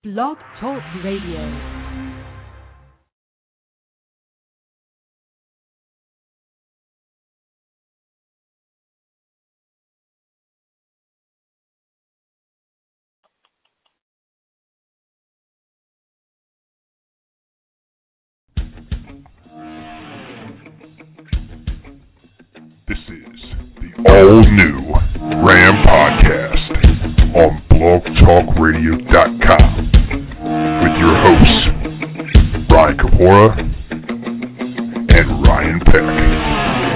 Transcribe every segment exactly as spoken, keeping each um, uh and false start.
Blog Talk Radio. This is the all-new Ram Podcast on blog talk radio dot com with your hosts, Ryan Kapora and Ryan Peck.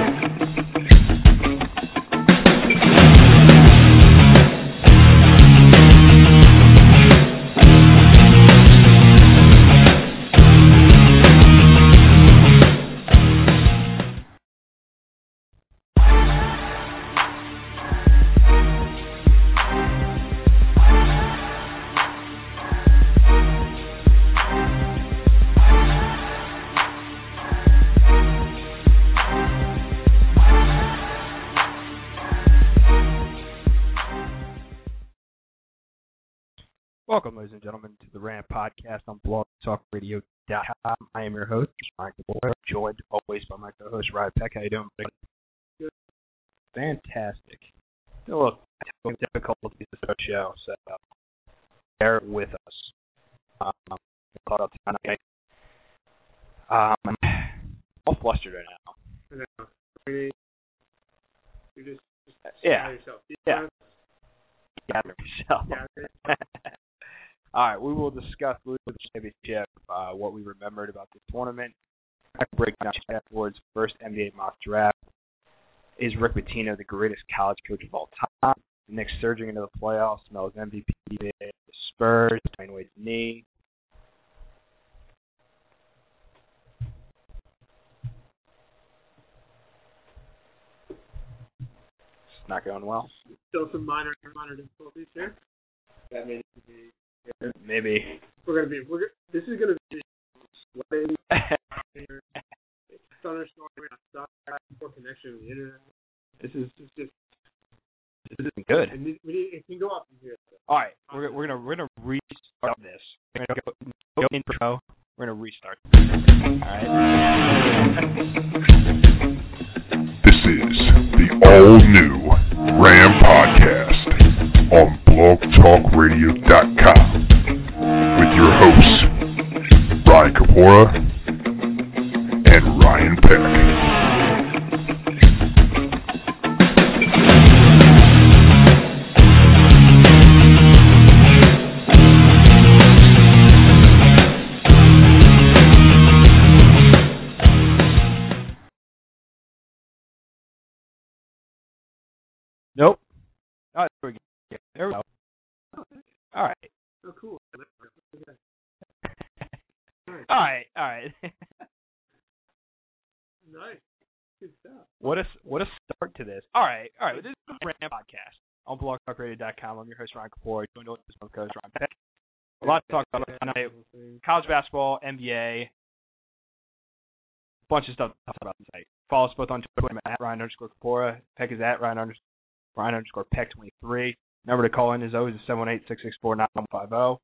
Welcome, ladies and gentlemen, to the Ram Podcast on blog talk radio dot com. I am your host, Ryan Kapora, joined always by my co-host, Ryan Peck. How you doing? Good. Fantastic. A little difficult with the show, so bear with us. Um, caught up tonight. Um, all flustered right now. I know. You just, just yeah. yourself. Yeah. Gather yourself. Yeah. All right, we will discuss the championship, uh, what we remembered about this tournament. I break down afterwards. First N B A mock draft. Is Rick Pitino the greatest college coach of all time? The Knicks surging into the playoffs. Melo's M V P. The Spurs. Dwayne Wade's knee. It's not going well. Still some minor minor difficulties here. That may be. Maybe. We're gonna be. We're. This is gonna be sweating. Thunderstorm. We're gonna stop. Poor connection to the internet. This is It's just. this isn't good. And we need, it can go up from here. So. All right, we're we're gonna we're gonna restart this. We're gonna go, go intro. We're gonna restart. All right. This is the all-new Ram Podcast on blog talk radio dot com with your hosts, Ryan Kapora and Ryan Peck. Nope. All right, there we go. There we go. All right. Oh, cool. All right. All right. Nice. Good stuff. What a what a start to this. All right. All right. This is the Ram Podcast on blog talk radio dot com. I'm your host, Ryan Kapora. Joined with my coach, Ryan Peck. A lot to talk about tonight. College basketball, N B A, a bunch of stuff to talk about tonight. Follow us both on Twitter. I'm at Ryan underscore Kapora. Peck is at Ryan underscore Ryan underscore Peck twenty-three. Number to call in is always seven one eight, six six four, nine one five zero.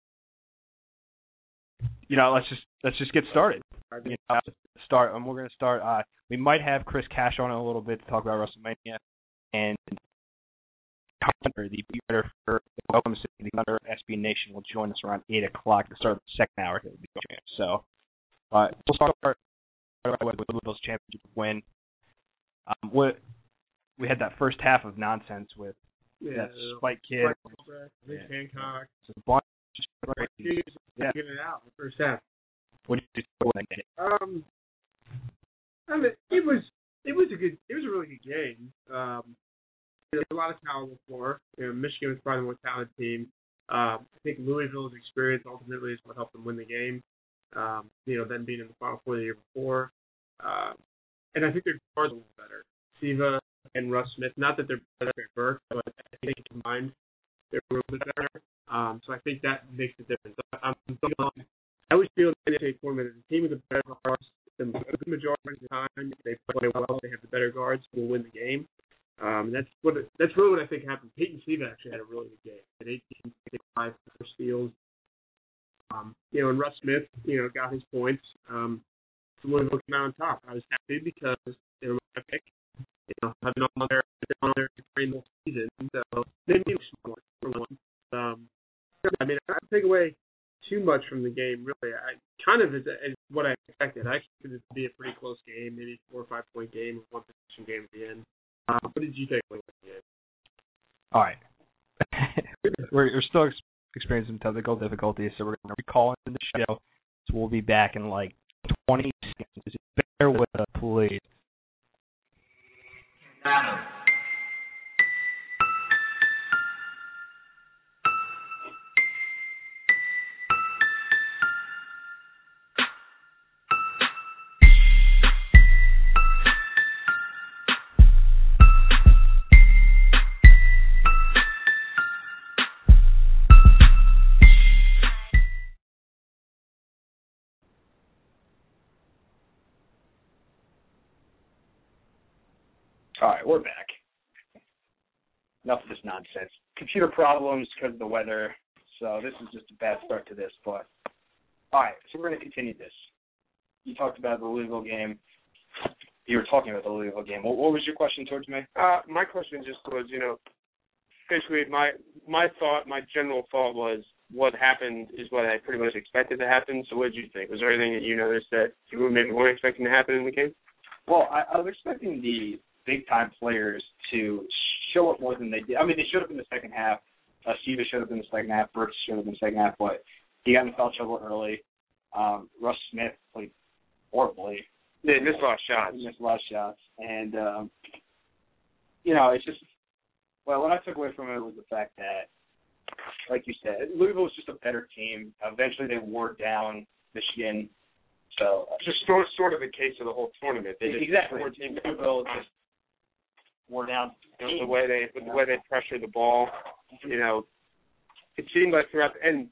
You know, let's just let's just get started. You know, start, and we're going to start. Uh, we might have Chris Cash on in a little bit to talk about WrestleMania, and Hunter, the writer for Welcome to the Thunder S B Nation, will join us around eight o'clock to start the second hour. He'll be joining us. So uh, we'll start with the Louisville's championship win. Um, what we had that first half of nonsense with Yeah. that Spike Kid, Rich yeah. Hancock. It's a bunch of Spike crazy. Kid Yeah. getting it out in the first half. What did you think? Um, I mean, it was it was a good it was a really good game. Um, there's a lot of talent on the floor. You know, Michigan was probably the more talented team. Um, I think Louisville's experience ultimately is what helped them win the game. Um, you know, them being in the Final Four the year before, uh, and I think their guards a little better. Siva and Russ Smith. Not that they're better at Burke, but I think combined they're a little bit better. Um, so I think that makes a difference. I'm, I always feel in the N C double A tournament, the team with the better guards, the majority of the time, they play well, they have the better guards, will win the game. Um, that's what that's really what I think happened. Peyton Siva actually had a really good game. At eighteen, five, four steals. Um, you know, and Russ Smith, you know, got his points. Um, Louisville came out on top. I was happy because they were my pick. You know, I've been on there, been on there during the season, so they made me smart for one. Um, I mean, I don't take away too much from the game, really. I kind of is, is what I expected. I expected it to be a pretty close game, maybe four or five point game with one possession game at the end. Uh, what did you take away from the game? All right. we're, we're still ex- experiencing some technical difficulties, so we're going to recall in the show. So we'll be back in like twenty seconds. Just bear with us, please. All right, we're back. Enough of this nonsense. Computer problems because of the weather, so this is just a bad start to this. But all right, so we're going to continue this. You talked about the Louisville game. You were talking about the Louisville game. What, what was your question towards me? Uh, my question just was, you know, basically my my thought, my general thought was what happened is what I pretty much expected to happen. So what did you think? Was there anything that you noticed that you were maybe weren't expecting to happen in the game? Well, I, I was expecting the big-time players to show up more than they did. I mean, they showed up in the second half. Uh, Siva showed up in the second half. Burks showed up in the second half, but he got in foul trouble early. Um, Russ Smith played horribly. Yeah, he missed a lot of shots. He missed a lot of shots. And, um, you know, it's just, well, what I took away from it was the fact that, like you said, Louisville was just a better team. Eventually they wore down Michigan. So just sort, sort of the case of the whole tournament. They just exactly. Louisville just wore down you know, the way they with the way they pressure the ball. You know, it seemed like throughout the, and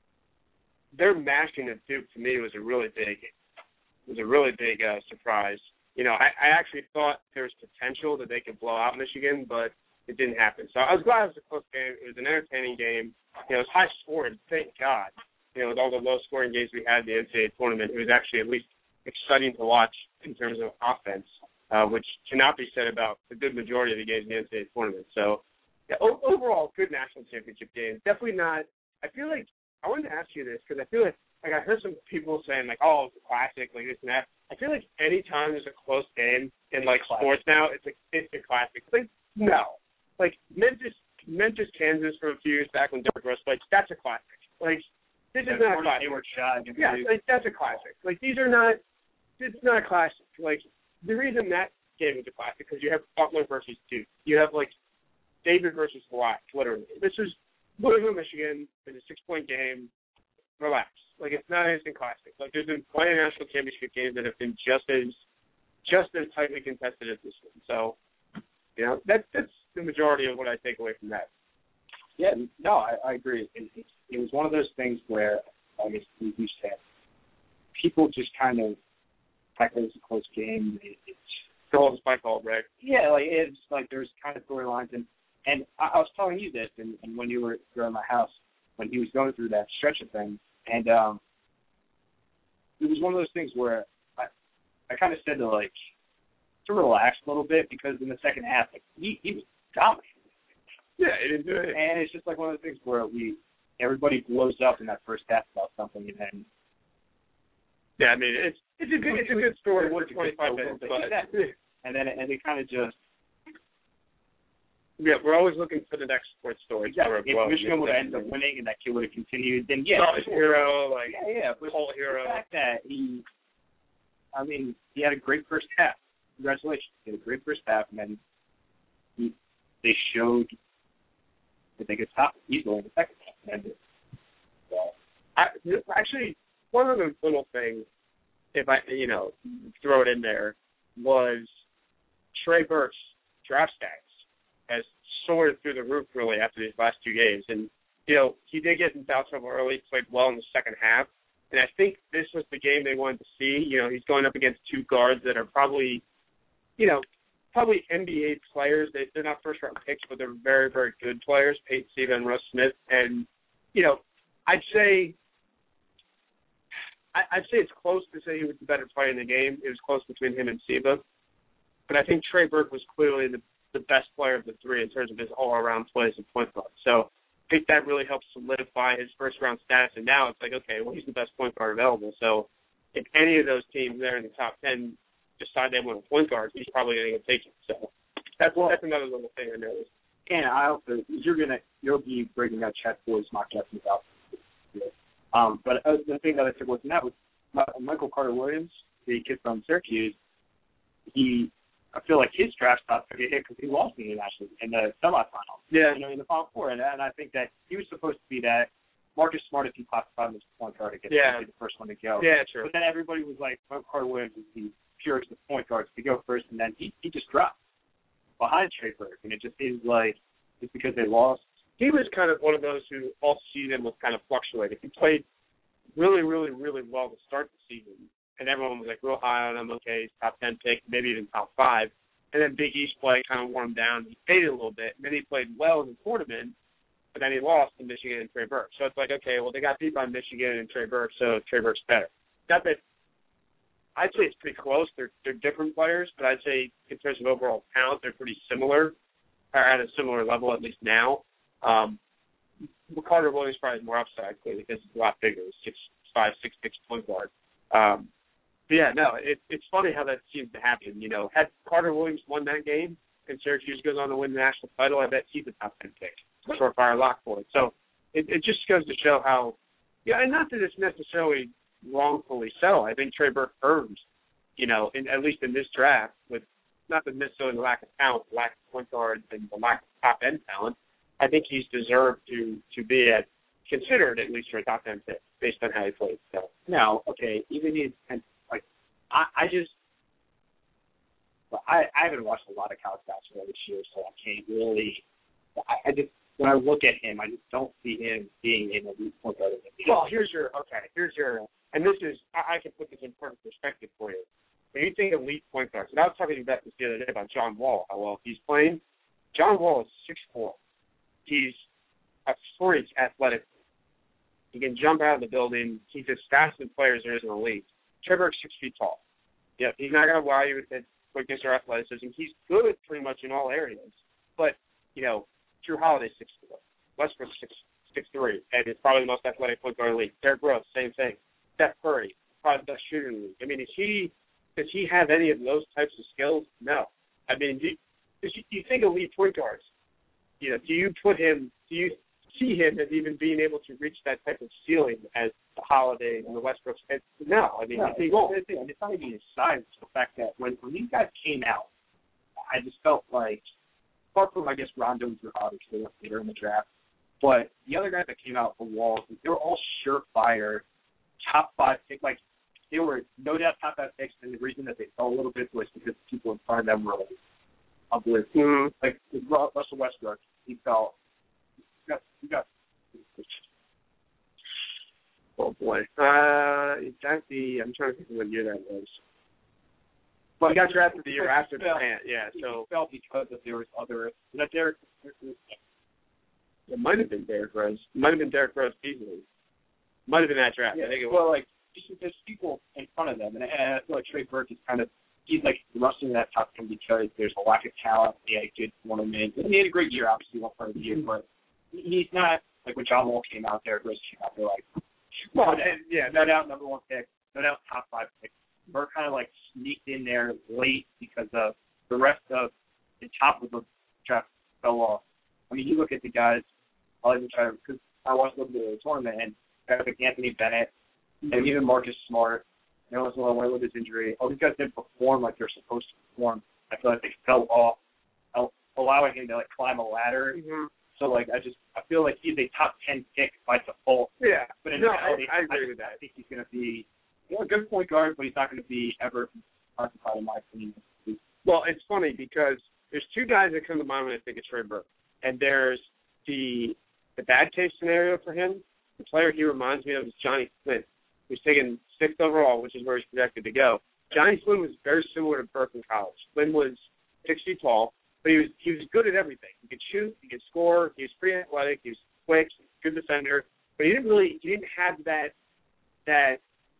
their mashing of Duke to me was a really big was a really big uh, surprise. You know, I, I actually thought there was potential that they could blow out Michigan, but it didn't happen. So I was glad it was a close game. It was an entertaining game. You know, it was high scoring. Thank God. You know, with all the low scoring games we had in the N C double A tournament, it was actually at least exciting to watch in terms of offense. Uh, which cannot be said about the good majority of the games in the N C double A tournament. So, yeah, o- overall, good national championship game. Definitely not. I feel like I wanted to ask you this because I feel like like I heard some people saying like, "Oh, it's a classic," like this and that. I feel like any time there's a close game in like sports now, it's a it's a classic. Like no, like Memphis Memphis Kansas from a few years back when Derrick Rose played, that's a classic. Like this is not a classic. Yeah, like that's a classic. Like these are not. It's not a classic. Like. The reason that game is a classic because you have Butler versus Duke. You have, like, David versus Black, literally. This is Louisville, Michigan. It's a six-point game. Relax. Like, it's not an instant classic. Like, there's been plenty of national championship games that have been just as just as tightly contested as this one. So, you know, that, that's the majority of what I take away from that. Yeah, no, I, I agree. It, it, it was one of those things where, I guess, we used to have people just kind of like it was a close game. It, it's all the spike ball, right? Yeah, like it's like there's kind of storylines, and and I, I was telling you this, and, and when you were you were in my house when he was going through that stretch of things, and um, it was one of those things where I I kind of said to like to relax a little bit because in the second half like, he he was dominating. Yeah, it is. And it's just like one of those things where we everybody blows up in that first half about something, and then. Yeah, I mean it's it's a good it's a good story. It twenty-five minutes, but exactly. and then and they kind of just yeah, we're always looking for the next sports story. Yeah, if Michigan would have ended up winning and that kid would have continued, then yeah, oh, hero like yeah, yeah, but whole hero. The fact that he, I mean, he had a great first half. Congratulations, he had a great first half, and then he they showed that they could stop it easily in the second half. And so, I, actually. One other little thing, if I, you know, throw it in there, was Trey Burks' draft stats has soared through the roof really after these last two games. And, you know, he did get in foul trouble early, played well in the second half. And I think this was the game they wanted to see. You know, he's going up against two guards that are probably, you know, probably N B A players. They, they're not first-round picks, but they're very, very good players, Peyton Siva and Russ Smith. And, you know, I'd say I, I'd say it's close to say he was the better player in the game. It was close between him and Siba. But I think Trey Burke was clearly the, the best player of the three in terms of his all-around plays and point guard. So I think that really helped solidify his first-round status. And now it's like, okay, well, he's the best point guard available. So if any of those teams there in the top ten decide they want a point guard, he's probably going to get taken. So that's, well, that's another little thing I noticed. And I also, you're going to, you'll be breaking out Chet Boyd's mock drafts about Um, but uh, the thing that I took away from that was uh, Michael Carter-Williams, the kid from Syracuse. He, I feel like his draft stock took a hit because he lost in the national in the semifinals. Yeah, you know, in the Final Four, and, and I think that he was supposed to be that. Marcus Smart, if you classified him as point guard, again, yeah, be the first one to go. Yeah, true. But then everybody was like, Michael Carter-Williams is the purest of point guards to go first, and then he he just dropped behind Trey Burke, and it just seems like it's because they lost. He was kind of one of those who all season was kind of fluctuating. He played really, really, really well to start the season, and everyone was like real high on him. Okay, he's top ten pick, maybe even top five. And then Big East play kind of wore him down. He faded a little bit, and then he played well in the tournament, but then he lost to Michigan and Trey Burke. So it's like, okay, well, they got beat by Michigan and Trey Burke, so Trey Burke's better. Not that I'd say it's pretty close. They're they're different players, but I'd say in terms of overall talent, they're pretty similar, or at a similar level at least now. Um, Carter-Williams probably has more upside clearly because he's a lot bigger. He's six five, six six point guard. Um, but yeah, no, it, it's funny how that seems to happen. You know, had Carter-Williams won that game and Syracuse goes on to win the national title, I bet he's a top ten pick, surefire lock for it. So it, it just goes to show how, yeah, and not that it's necessarily wrongfully so. I think Trey Burke earned, you know, in, at least in this draft, with not necessarily the lack of talent, the lack of point guards, and the lack of top end talent. I think he's deserved to to be at considered at least for a top ten pick based on how he played. So now, okay, even in and like I, I just I, I haven't watched a lot of college basketball this year, so I can't really. I, I just when I look at him, I just don't see him being an elite point guard. Well, here's your okay. Here's your and this is I, I can put this in perfect perspective for you. When you think elite point guards, and I was talking about this the other day about John Wall, how well he's playing. John Wall is six foot four. He's a freak athletic. He can jump out of the building. He's as fast as players there is in the league. Trey Burke's six feet tall. Yep, he's not going to wow you with his quickness or athleticism. He's good pretty much in all areas. But, you know, Drew Holiday's six four. Westbrook's six six three, and he's probably the most athletic point guard in the league. Derrick Rose, same thing. Steph Curry, probably the best shooter in the league. I mean, is he does he have any of those types of skills? No. I mean, do you, do you think elite point guards? You know, do you put him? Do you see him as even being able to reach that type of ceiling as the Holiday and the Westbrooks? No, I mean, no, he won't. It's, it's not even his size. It's the fact that when, when these guys came out, I just felt like, apart from I guess Rondo and Drew Holiday, because they went later in the draft, but the other guys that came out for Walls, they were all surefire top five pick. Like they were no doubt top five picks, and the reason that they fell a little bit was because the people in front of them were like, oblivious. Mm-hmm. Like with Russell Westbrook, he felt. You got, you got. Oh boy, uh, exactly. I'm trying to think of what year that was. Well, he got drafted the year after Durant. Yeah, so he felt because of there was other. That Derrick. It might have been Derrick Rose. It might have been Derrick Rose easily. Might have been that draft. Yeah, I think it was. Well, like just, there's people in front of them, and I, and I feel like Trey Burke is kind of. He's like rusting that top ten because there's a lack of talent. He had a good tournament. And he had a great year, obviously, one part of the year, but he's not like when John Wall came out there, Rose came out there like, well, and, yeah, no doubt number one pick, no doubt top five pick. Burke kind of like sneaked in there late because of the rest of the top of the draft fell off. I mean, you look at the guys, I'll even try to, because I watched a little bit of the tournament, and guys like Anthony Bennett, and even Marcus Smart, you know, was a little with his injury. All these guys didn't perform like they're supposed to perform. I feel like they fell off, allowing him to like climb a ladder. Mm-hmm. So like I just I feel like he's a top ten pick by default. Yeah, but in no, reality, I, I agree I, with that. I think he's going to be you know, a good point guard, but he's not going to be ever occupied in my opinion. Well, it's funny because there's two guys that come to mind when I think of Trey Burke, and there's the the bad case scenario for him. The player he reminds me of is Johnny Flynn, who's taken sixth overall, which is where he's projected to go. Johnny Flynn was very similar to Burke in college. Flynn was six feet tall, but he was he was good at everything. He could shoot, he could score, he was pretty athletic, he was quick, good defender, but he didn't really he didn't have that that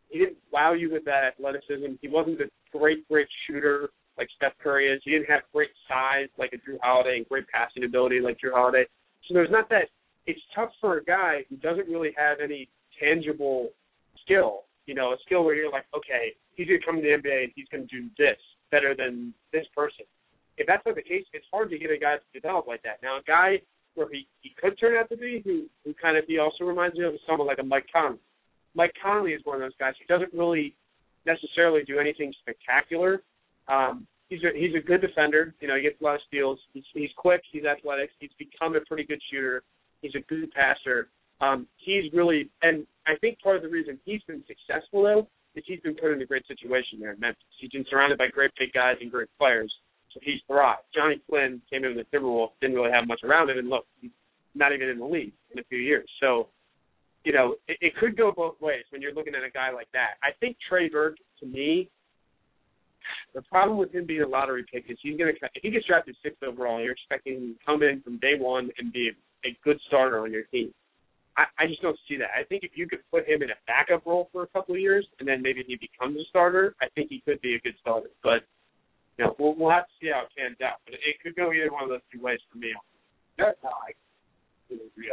he didn't wow you with that athleticism. He wasn't a great, great shooter like Steph Curry is. He didn't have great size like a Drew Holiday and great passing ability like Drew Holiday. So there's not that. It's tough for a guy who doesn't really have any tangible skill, you know, a skill where you're like, okay, he's going to come to the N B A and he's going to do this better than this person. If that's not the case, it's hard to get a guy to develop like that. Now, a guy where he, he could turn out to be, who, who kind of he also reminds me of someone like a Mike Conley. Mike Conley is one of those guys who doesn't really necessarily do anything spectacular. Um, he's a, he's a good defender. You know, he gets a lot of steals. He's, he's quick. He's athletic. He's become a pretty good shooter. He's a good passer. Um, he's really, and I think part of the reason he's been successful, though, is he's been put in a great situation there in Memphis. He's been surrounded by great big guys and great players, so he's thrived. Johnny Flynn came in with the Timberwolves, didn't really have much around him, and look, he's not even in the league in a few years. So, you know, it, it could go both ways when you're looking at a guy like that. I think Trey Burke, to me, the problem with him being a lottery pick is he's going to, if he gets drafted sixth overall, you're expecting him to come in from day one and be a, a good starter on your team. I, I just don't see that. I think if you could put him in a backup role for a couple of years and then maybe he becomes a starter, I think he could be a good starter. But, you know, we'll, we'll have to see how it pans out. But it, it could go either one of those two ways for me. That's how I really agree.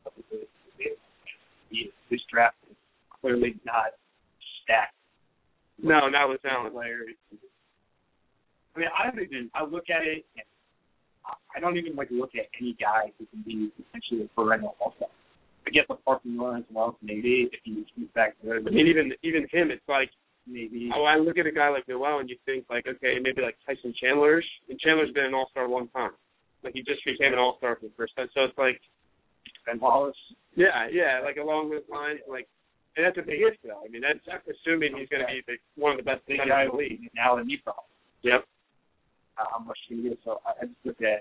This draft is clearly not stacked. No, not with talent. I mean, I don't even, I look at it, and I don't even like look at any guy who can be essentially a perennial all-star. I get the parking lot as well, maybe, if he moves back there. I mean, even even him, it's like, maybe. Oh, I look at a guy like Noel and you think, like, okay, maybe like Tyson Chandler. And Chandler's been an all-star one time. Like, he just became an all-star for the first time. So it's like, Ben Wallace. Yeah, yeah, like along those lines, like, and that's a big if, though. I mean, that's assuming he's going to be the, one of the best big guys in the league. Now in Utah. Yep. Uh, how much can you get? So I just look at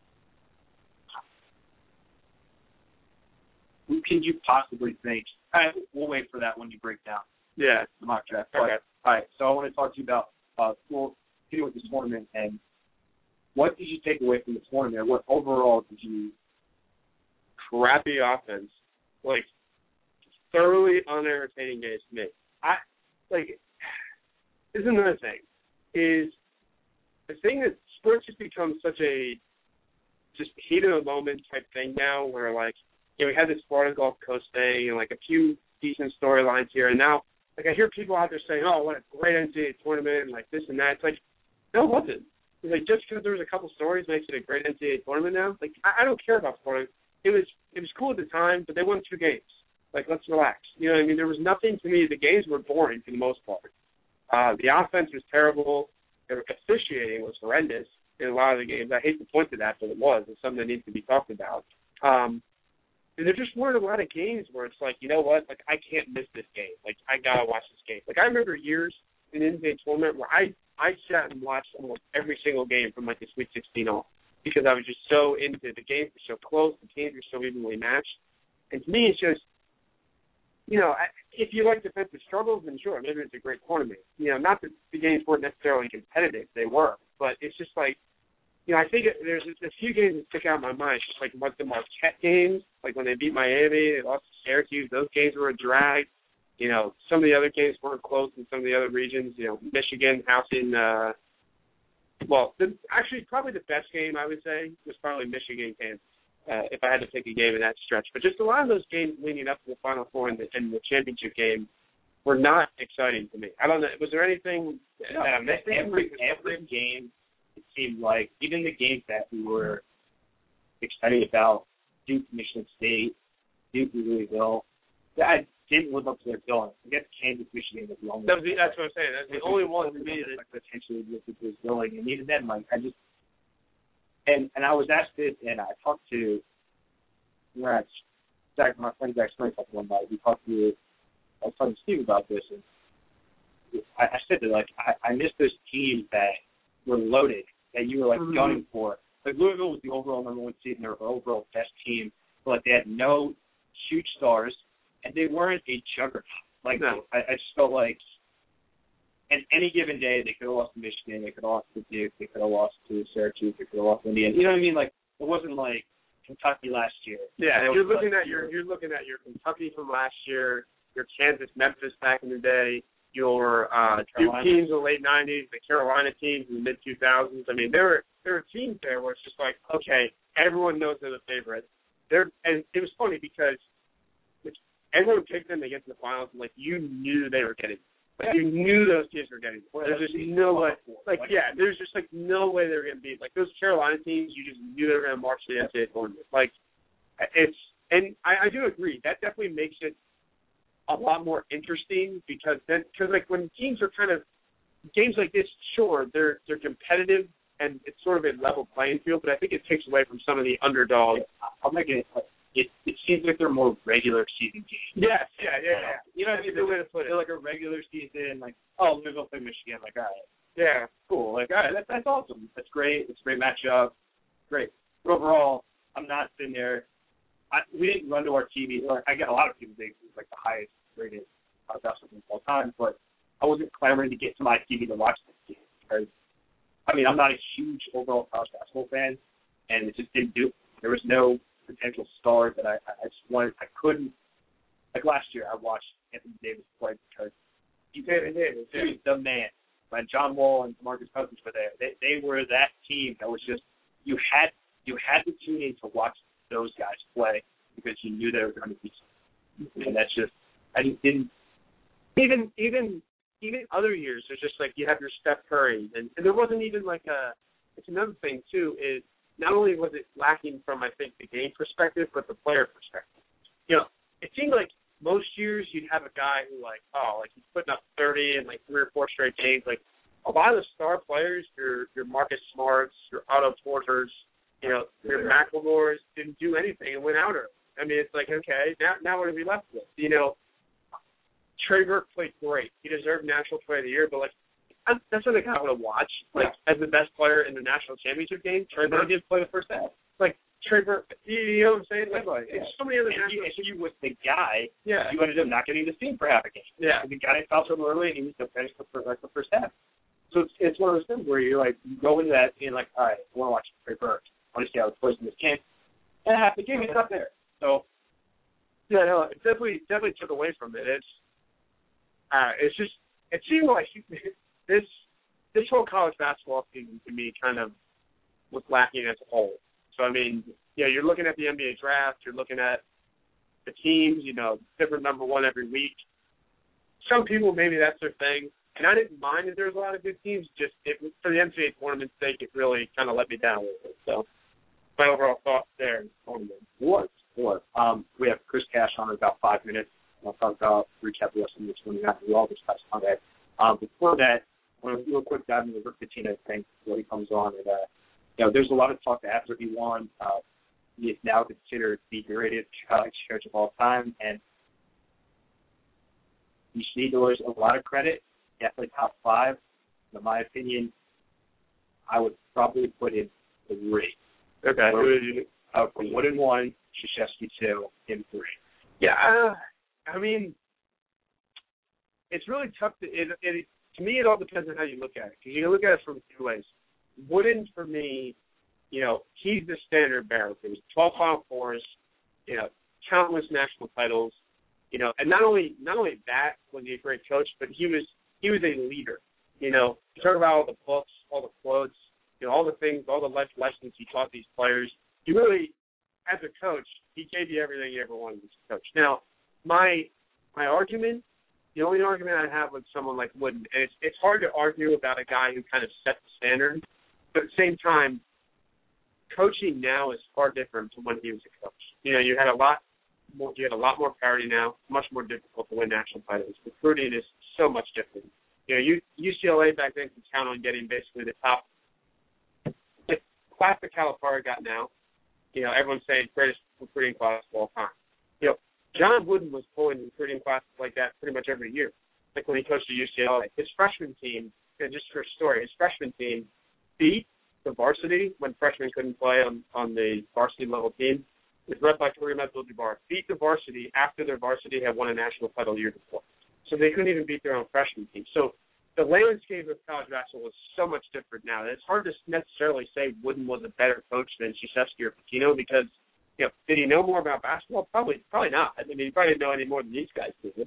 who can you possibly think? All right, we'll wait for that when you break down. Yeah. The mock draft. Okay. All right, so I want to talk to you about uh, well, dealing with this tournament and what did you take away from the tournament? What overall did you? Crappy offense, like thoroughly unentertaining games to me. I like. This is another thing. Is the thing that sports has become such a just heat of the moment type thing now, where like you know we had this Florida Gulf Coast thing and like a few decent storylines here, and now like I hear people out there saying, "Oh, what a great N C double A tournament," and like this and that. It's like no, it wasn't. It's like just because there was a couple stories makes it a great N C double A tournament now. Like I, I don't care about Florida. It was it was cool at the time, but they won two games. Like, let's relax. You know what I mean? There was nothing to me. The games were boring for the most part. Uh, the offense was terrible. The officiating was horrendous in a lot of the games. I hate to point to that, but it was. It's something that needs to be talked about. Um, and there just weren't a lot of games where it's like, you know what? Like, I can't miss this game. Like, I got to watch this game. Like, I remember years in the N B A tournament where I, I sat and watched almost every single game from, like, the Sweet sixteen on. Because I was just so into the games were so close, the teams were so evenly matched. And to me, it's just, you know, if you like defensive struggles, then sure, maybe it's a great tournament. You know, not that the games weren't necessarily competitive, they were. But it's just like, you know, I think there's a few games that stick out in my mind, just like the Marquette games, like when they beat Miami, they lost to Syracuse, those games were a drag. You know, some of the other games weren't close in some of the other regions. You know, Michigan housing, uh, well, the, actually probably the best game, I would say, was probably Michigan, Kansas, uh, if I had to pick a game in that stretch. But just a lot of those games leading up to the Final Four and the, and the championship game were not exciting to me. I don't know. Was there anything no, that I'm missing? Every, every game, it seemed like, even the games that we were excited about, Duke, Michigan State, Duke, Louisville, that didn't live up to their billing. I guess Kansas, Michigan was the only that was the, That's what I'm saying. That's the only one to me that like, potentially lived up to his billing. And even then, like, I just, and and I was asked it, and I talked to, you know, Zach, my friend Zach Spring talked one night. We talked to, I was talking to Steve about this, and I, I said that, like, I, I miss those teams that were loaded, that you were, like, mm-hmm. gunning for. Like, Louisville was the overall number one seed, and they were the overall best team, but, like, they had no huge stars, and they weren't a juggernaut. Like, no. I, I just felt like, and any given day, they could have lost to Michigan, they could have lost to Duke, they could have lost to Syracuse, they could have lost to Indiana. You know what I mean? Like, it wasn't like Kentucky last year. Yeah, you're looking like, at your you're looking at your Kentucky from last year, your Kansas, Memphis back in the day, your uh, Duke teams in the late nineties, the Carolina teams in the mid two thousands. I mean, there were there were teams there where it's just like, okay, everyone knows they're the favorite. They're and it was funny because everyone picked them to get to the finals, and like you knew they were getting. Like, you knew those teams were getting. There's just no way. Like, yeah, there's just, like, no way they were going to beat. Like, those Carolina teams, you just knew they were going to march to the N C double A tournament. Like, it's – and I, I do agree. That definitely makes it a lot more interesting because then – because, like, when teams are kind of – games like this, sure, they're they're competitive and it's sort of a level playing field, but I think it takes away from some of the underdogs. I'll make it – It it seems like they're more regular season games. Yes, yeah, yeah, yeah. You know, it's a good way to put it. They're like a regular season, like, oh, let me go play Michigan. Like, all right. Yeah. Cool. Like, all right, that, that's awesome. That's great. It's a great matchup. Great. But overall, I'm not sitting there. I, we didn't run to our T V. Or I get a lot of people think it's like the highest rated college basketball of all time, but I wasn't clamoring to get to my T V to watch this game. Because, I mean, I'm not a huge overall college basketball fan, and it just didn't do it. There was no potential star that I, I just wanted. I couldn't. Like last year, I watched Anthony Davis play because he was the man. When John Wall and Marcus Cousins were there, they they were that team that was just you had you had to tune in to watch those guys play because you knew they were going to be. And that's just I just didn't. Even even even other years, there's just like you have your Steph Curry, and, and there wasn't even like a. It's another thing too is. Not only was it lacking from, I think, the game perspective, but the player perspective. You know, it seemed like most years you'd have a guy who, like, oh, like he's putting up thirty in, like, three or four straight games. Like, a lot of the star players, your your Marcus Smarts, your Otto Porters, you know, your McLemores didn't do anything and went out early. I mean, it's like, okay, now, now what are we left with? You know, Trey Burke played great. He deserved National Player of the Year, but, like, that's what I kind of want to watch. Like, as the best player in the national championship game, Trey Burke did play the first half. Like, Trey Burke, you know what I'm saying? Like, like yeah. so many other if national you, if you was the guy, yeah. you ended up not getting the steam for half a game. Yeah. The guy fouled so early, and he was to finish the, like, the first half. So it's, it's one of those things where you're like, you go into that and like, all right, I want to watch Trey Burke. I want to see how he plays in this game. And half the game, he's not there. So, yeah, no, it definitely, definitely took away from it. It's, uh, it's just, it seemed like this, This whole college basketball season, to me, kind of was lacking as a whole. So, I mean, yeah, you're looking at the N B A draft. You're looking at the teams, you know, different number one every week. Some people, maybe that's their thing. And I didn't mind that there was a lot of good teams. Just it, for the N C double A tournament's sake, it really kind of let me down a little bit. So, my overall thoughts there. What? What? Um, we have Chris Cash on in about five minutes. I'll talk about recap the rest of the twenty after we all discussed on that. Um, before that, I want to do a quick dive into the Rick Pitino thing before he comes on. And, uh, you know, there's a lot of talk that after he won, uh, he is now considered the greatest college coach of all time. And he deserves a lot of credit, definitely top five. In my opinion, I would probably put him three. Okay. Uh, from Wood and one, Krzyzewski two, him three. Yeah, uh, I mean, it's really tough to it, it, to me, it all depends on how you look at it. Because you can look at it from two ways. Wooden, for me, you know, he's the standard bearer. There was twelve Final Fours, you know, countless national titles, you know, and not only not only that was he a great coach, but he was he was a leader. You know, you talk about all the books, all the quotes, you know, all the things, all the life lessons he taught these players. He really, as a coach, he gave you everything you ever wanted as a coach. Now, my my argument. The only argument I have with someone like Wooden, and it's, it's hard to argue about a guy who kind of set the standard, but at the same time, coaching now is far different from when he was a coach. You know, you had a lot more, you had a lot more parity now, much more difficult to win national titles. Recruiting is so much different. You know, U C L A back then could count on getting basically the top, the class that Calipari got now. You know, everyone's saying greatest recruiting class of all time. You know, John Wooden was pulling recruiting classes like that pretty much every year. Like when he coached at U C L A, his freshman team, you know, just for a story, his freshman team beat the varsity when freshmen couldn't play on, on the varsity level team. It was led by Kareem Abdul-Jabbar. Beat the varsity after their varsity had won a national title the year before. So they couldn't even beat their own freshman team. So the landscape of college basketball is so much different now that it's hard to necessarily say Wooden was a better coach than Krzyzewski or Pitino because, you know, did he know more about basketball? Probably, probably not. I mean, he probably didn't know any more than these guys did.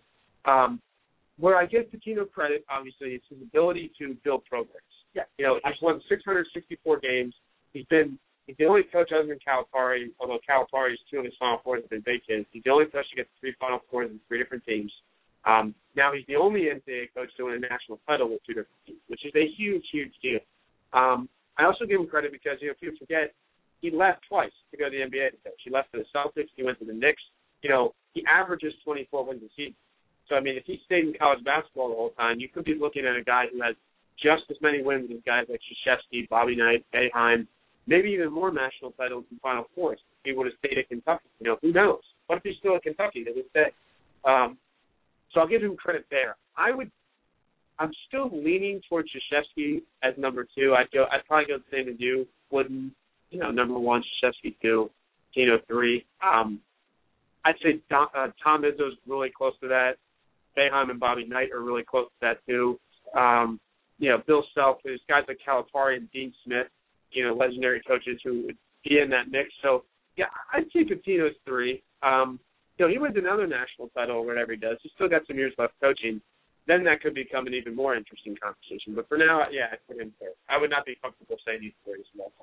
Um, where I give Pitino credit, obviously, is his ability to build programs. Yeah. You know, he's won six hundred sixty-four games. He's been he's the only coach other than Calipari, although Calipari's two of his Final Fours have been vacated. He's the only coach to get three Final Fours in three different teams. Um, now he's the only N C double A coach to win a national title with two different teams, which is a huge, huge deal. Um, I also give him credit because, you know, if you forget, he left twice to go to the N B A to coach. He left for the Celtics. He went to the Knicks. You know, he averages twenty-four wins a season. So, I mean, if he stayed in college basketball the whole time, you could be looking at a guy who has just as many wins as guys like Krzyzewski, Bobby Knight, Boeheim, maybe even more national titles and Final Fours if he would have stayed at Kentucky. You know, who knows? What if he's still at Kentucky to this day? Um, so I'll give him credit there. I would, I'm still leaning towards Krzyzewski as number two. I'd go, I'd probably go the same as you. Wooden, you know, number one, Krzyzewski two, Tino three. Um, I'd say Tom, uh, Tom Izzo's really close to that. Boeheim and Bobby Knight are really close to that too. Um, you know, Bill Self, there's guys like Calipari and Dean Smith, you know, legendary coaches who would be in that mix. So, yeah, I'd say Pitino's three. Um, you know, he wins another national title or whatever he does. He's still got some years left coaching. Then that could become an even more interesting conversation. But for now, yeah, I'd put him there. I would not be comfortable saying he's three as well.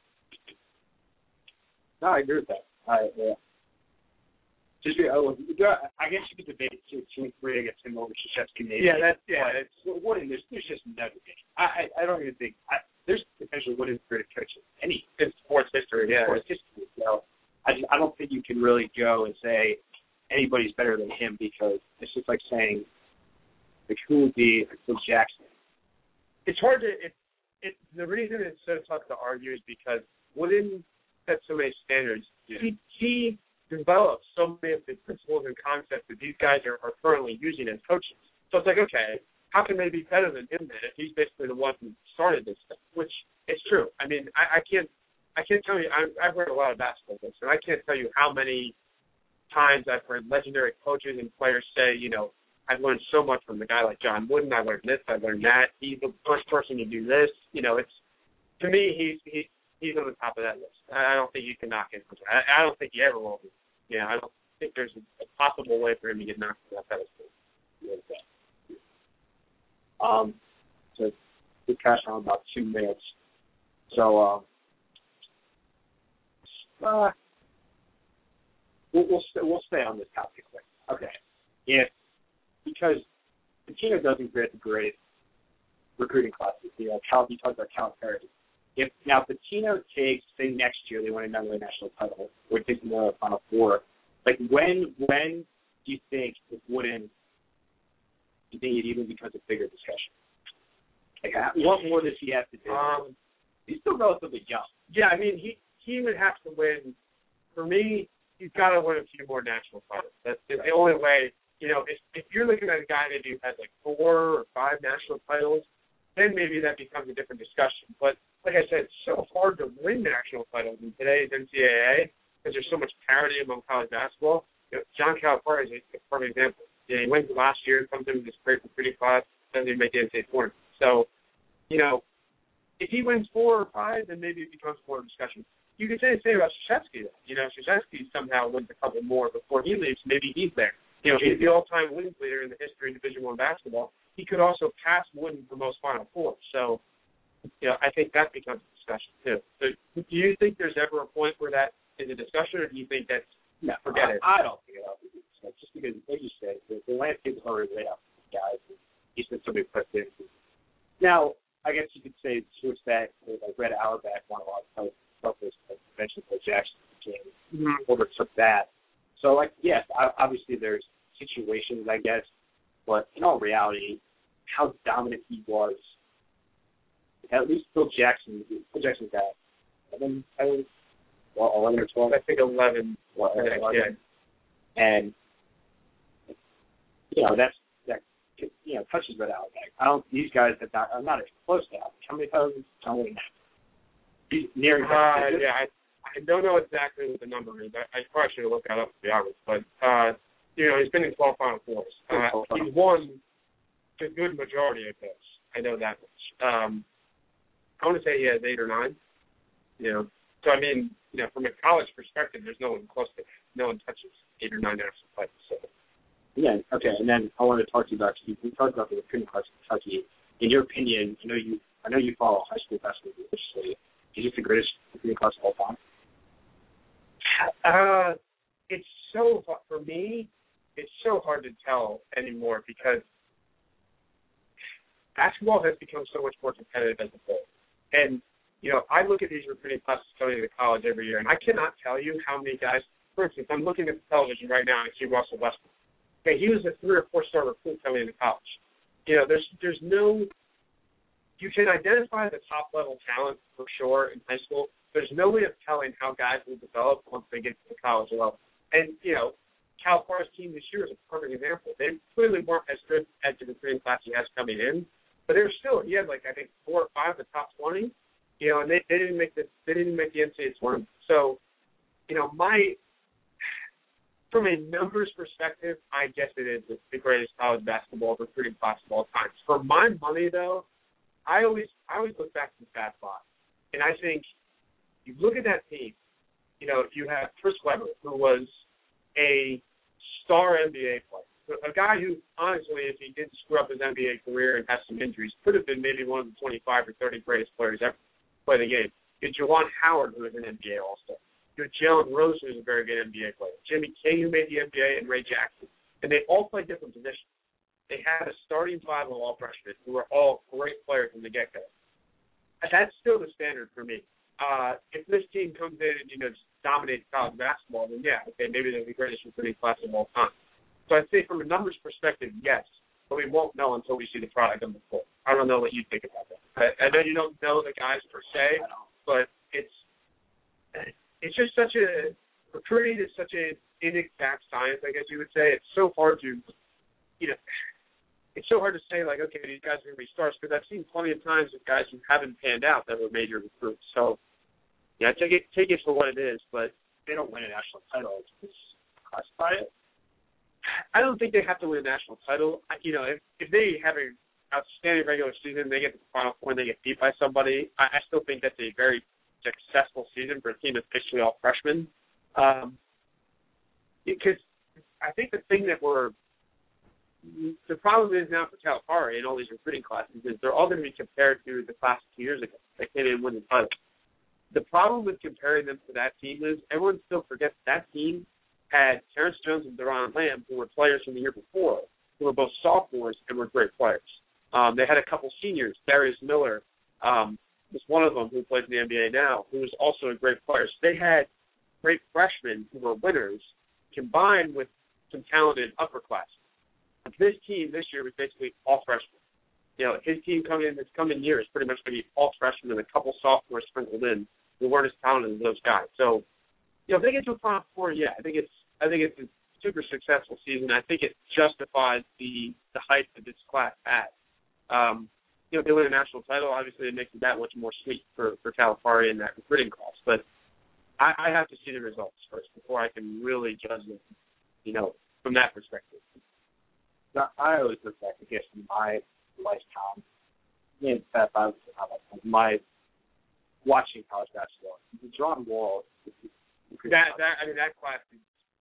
No, I agree with that. I, yeah. Just, oh, I guess you could debate two, two and three against him over Krzyzewski maybe. Yeah, that's yeah. It's Wooden. There's, there's just no debate. I, I, I don't even think I, there's potentially Wooden's greatest coach in any in sports history. Yeah, sports history. So I, just, I don't think you can really go and say anybody's better than him because it's just like saying like who would be Phil Jackson. It's hard to. It, it the reason it's so tough to argue is because Wooden set so many standards. Yeah. He he. develop so many of the principles and concepts that these guys are, are currently using as coaches. So it's like, okay, how can they be better than him then if he's basically the one who started this stuff? Which is true. I mean, I, I can't I can't tell you, I, I've read a lot of basketball books, and I can't tell you how many times I've heard legendary coaches and players say, you know, I've learned so much from a guy like John Wooden. I learned this, I learned that. He's the first person to do this. You know, it's, to me, he's, he's, he's on the top of that list. I don't think you can knock him. I, I don't think he ever will be. Yeah, I don't think there's a, a possible way for him to get knocked off that pedestal. Um, so we cash on about two minutes. So um, uh, we'll we'll, st- we'll stay on this topic quick. Okay. Yeah, because Pitino doesn't get the great recruiting classes. You know, Cal, you talked about Calipari. If now Pitino takes, say next year they win another national title, or takes the Final Four, like when when do you think it wouldn't? Do you think it even becomes a bigger discussion? Like what more does he have to do? Um, He's still relatively young. Yeah, I mean he he would have to win. For me, he's got to win a few more national titles. That's the only way. You know, if if you're looking at a guy that has like four or five national titles, then maybe that becomes a different discussion. But like I said, it's so hard to win national titles in today's N C double A because there's so much parity among college basketball. You know, John Calipari is a perfect example. You know, he went last year, comes in with this great recruiting class, doesn't even make the N C double A tournament. So, you know, if he wins four or five, then maybe it becomes more of a discussion. You could say the same about Krzyzewski, though. You know, Krzyzewski somehow wins a couple more before he leaves. Maybe he's there. You know, he's the all-time wins leader in the history of Division One basketball. He could also pass Wooden for most Final Fours. So, you know, I think that becomes a discussion, too. So do you think there's ever a point where that is a discussion, or do you think that's, no, forget I, it? I don't think it'll be a discussion, just because, like you said, the, the landscape is already laid out for these guys. He's been somebody put in. Now, I guess you could say, switch that, like Red Auerbach won a lot of selfish, like eventually Phil Jackson became, mm-hmm. overtook that. So, like, yes, obviously there's situations, I guess, but in all reality, how dominant he was, at least Phil Jackson, Phil Jackson got eleven, well, eleven or twelve. I think eleven. Well, eleven. Yeah. And, you know, that's, that, you know, touches Red Auerbach. I don't, these guys are not, are not as close to Auerbach. How many times? How many? He's near. Uh, yeah, I, I don't know exactly what the number is. I, I probably should have looked that up to be honest. But, uh, you know, he's been in twelve Final Fours. Uh, he's won a good majority of those. I know that much. Um, I want to say he has eight or nine. You know, so I mean, you know, from a college perspective, there's no one close to, no one touches eight or nine national titles. So, Yeah, okay, and then I want to talk to you about, we talked about the recruiting class in Kentucky. In your opinion, I know you I know you follow high school basketball religiously. Is it the greatest recruiting class of all time? Uh, it's so, for me, it's so hard to tell anymore because basketball has become so much more competitive as a whole. And, you know, I look at these recruiting classes coming to college every year, and I cannot tell you how many guys, for instance, I'm looking at the television right now and I see Russell Westbrook. Okay, he was a three or four star recruit coming into college. You know, there's there's no, you can identify the top level talent for sure in high school. There's no way of telling how guys will develop once they get to the college level. And, you know, Calipari's team this year is a perfect example. They clearly weren't as good as the recruiting class he has coming in, but they were still, he had like, I think, four or five of the top twenty, you know, and they, they didn't make the, they didn't make the N C double A tournament. So, you know, my, from a numbers perspective, I guess it is the greatest college basketball recruiting class of all time. For my money, though, I always I always look back to the Fab Five, and I think you look at that team. You know, you have Chris Webber, who was a star N B A player, a guy who, honestly, if he didn't screw up his N B A career and have some injuries, could have been maybe one of the twenty-five or thirty greatest players ever play the game. You had Juwan Howard, who was an N B A All-Star. You had Jalen Rose, who was a very good N B A player. Jimmy K, who made the N B A, and Ray Jackson. And they all played different positions. They had a starting five of all freshmen who were all great players from the get-go. That's still the standard for me. Uh, if this team comes in and, you know, just dominates college basketball, then yeah, okay, maybe they're the greatest recruiting class of all time. So I'd say from a numbers perspective, yes, but we won't know until we see the product on the floor. I don't know what you think about that. I, I know you don't know the guys per se, but it's it's just such a recruiting is such an inexact science, I guess you would say. It's so hard to, you know, it's so hard to say, like, okay, these guys are going to be stars, because I've seen plenty of times with guys who haven't panned out that were major recruits. So, yeah, take it take it for what it is, but they don't win a national title. It's classify it. I don't think they have to win a national title. I, you know, if, if they have an outstanding regular season, they get to the Final Four and they get beat by somebody, I, I still think that's a very successful season for a team that's basically all freshmen. Um, because I think the thing that we're the problem is now for Calipari and all these recruiting classes is they're all going to be compared to the class two years ago that came in and win the title. The problem with comparing them to that team is everyone still forgets that team had Terrence Jones and Deron Lamb, who were players from the year before, who were both sophomores and were great players. Um, they had a couple seniors, Darius Miller um, was one of them who plays in the N B A now, who was also a great player. So they had great freshmen who were winners combined with some talented upperclassmen. This team this year was basically all freshmen. You know, his team coming in this coming year is pretty much going to be all freshmen and a couple sophomores sprinkled in who weren't as talented as those guys. So, you know, if they get to a Final Four, yeah, I think it's I think it's a super successful season. I think it justifies the the hype that this class had. Um, you know, if they win a national title, obviously it makes it that much more sweet for, for Calipari and that recruiting class. But I, I have to see the results first before I can really judge them, you know, from that perspective. Now, I always look back, I guess, in my lifetime, in fact, I was my watching college basketball. John Wall. That, that, I mean, that class is,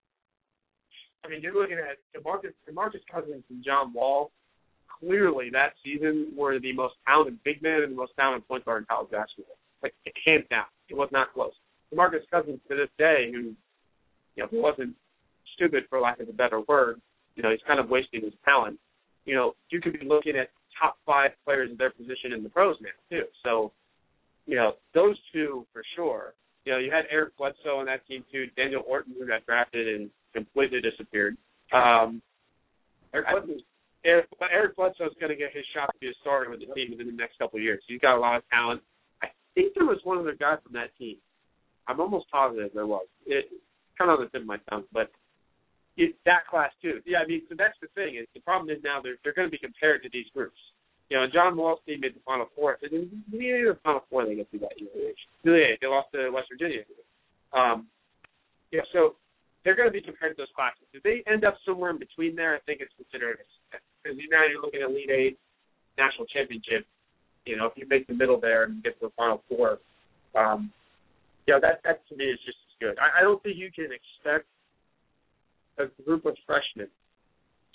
I mean, you're looking at DeMarcus, DeMarcus Cousins and John Wall. Clearly, that season were the most talented big men and the most talented point guard in college basketball. Like, hands down. It was not close. DeMarcus Cousins, to this day, who, you know, wasn't stupid, for lack of a better word, you know, he's kind of wasting his talent. You know, you could be looking at top five players in their position in the pros now, too. So, you know, those two for sure. You know, you had Eric Bledsoe on that team, too. Daniel Orton, who got drafted and completely disappeared. Um, Eric, Bledsoe, Eric, Eric Bledsoe is going to get his shot to be a starter with the team within the next couple of years. He's got a lot of talent. I think there was one other guy from that team. I'm almost positive there was. It kind of on the tip of my tongue, but It, that class too. Yeah, I mean, so that's the thing. Is the problem is now they're they're going to be compared to these groups. You know, John Wall's team made the Final Four. They didn't even the Final Four they got through that year. They, they lost to West Virginia. Um, yeah, so they're going to be compared to those classes. If they end up somewhere in between there, I think it's considered a success. Because now you're looking at Elite Eight, National Championship. You know, if you make the middle there and get to the Final Four, um, you know, that that to me is just as good. I, I don't think you can expect a group of freshmen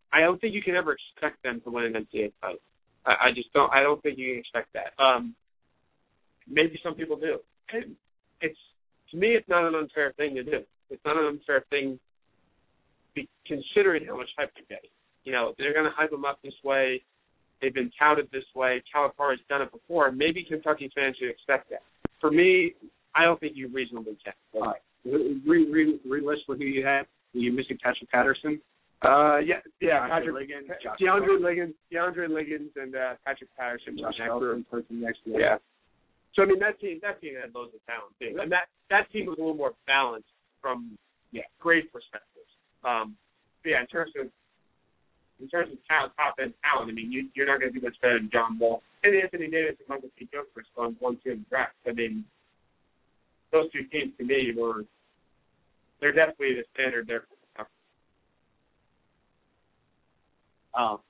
I don't think you can ever expect them to win an N C double A title. I, I just don't. I don't think you can expect that. Um, maybe some people do. And it's to me, it's not an unfair thing to do. It's not an unfair thing, be, considering how much hype they're getting. You know, they're going to hype them up this way. They've been touted this way. Calipari's done it before. Maybe Kentucky fans should expect that. For me, I don't think you reasonably can. All right. Re, re, re-list with who you had. Were you missing Patrick Patterson? Uh, yeah, yeah, DeAndre Patrick Liggins, DeAndre Liggins, DeAndre Liggins, and uh, Patrick Patterson. Josh Nelson, person next to Yeah. So I mean, that team, that team had loads of talent too, and that that team was a little more balanced from yeah grade perspectives. Um, yeah, in terms of in terms of talent, top end talent, I mean, you, you're not going to do much better than John Wall and Anthony Davis and Michael P. Gilchrist on one two in the draft. I mean, those two teams to me were they're definitely the standard there. Um,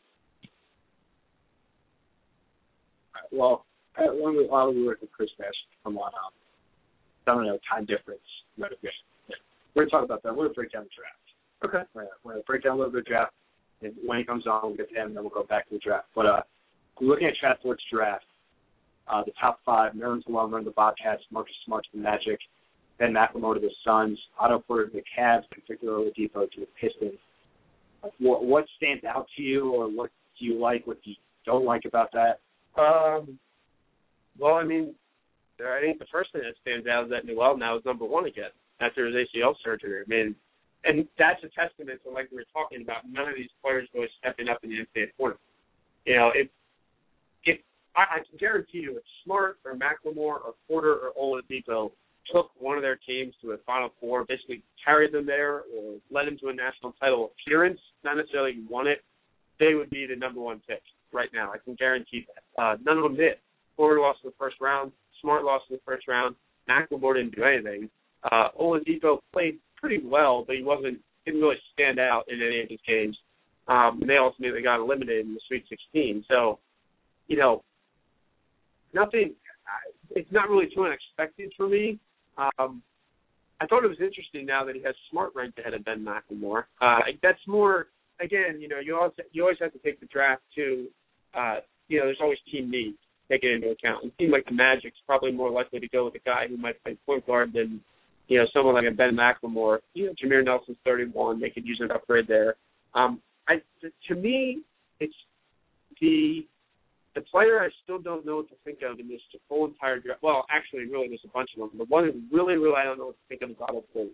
well, when we, while we were with Chris Nash, come on, um, I don't know, time difference. We're going to talk about that. We're going to break down the draft. Okay. We're going to break down a little bit of the draft, and when he comes on, we'll get to him, and then we'll go back to the draft. But uh, looking at Stratford's draft, uh, the top five, Nerlens Noel, the Bobcats, Marcus Smart to the Magic, Ben McLemore to the Suns, Otto Porter to the Cavs, Victor Oladipo to the Pistons. What, what stands out to you, or what do you like, what do you don't like about that? Um, well, I mean, I think the first thing that stands out is that Noel now is number one again after his A C L surgery. I mean, and that's a testament to, like we were talking about, none of these players really stepping up in the N C double A tournament. You know, if if I, I can guarantee you, if Smart or McLemore or Porter or Oladipo took one of their teams to a Final Four, basically carried them there or led them to a national title appearance, not necessarily won it, they would be the number one pick right now. I can guarantee that. Uh, none of them did. Porter lost in the first round. Smart lost in the first round. McLemore didn't do anything. Uh, Oladipo played pretty well, but he wasn't didn't really stand out in any of his games. Um, and they ultimately got eliminated in the Sweet sixteen. So, you know, nothing. It's not really too unexpected for me. Um, I thought it was interesting now that he has Smart ranked ahead of Ben McLemore. Uh, that's more, again, you know, you always you always have to take the draft too. Uh, you know, there's always team needs taken into account. And a team like the Magic's probably more likely to go with a guy who might play point guard than, you know, someone like a Ben McLemore. You know, Jameer Nelson's thirty-one. They could use an upgrade there. Um, I to me, it's the The player I still don't know what to think of in this whole entire draft. Well, actually, really, there's a bunch of them. The one that really, really I don't know what to think of is Otto Porter.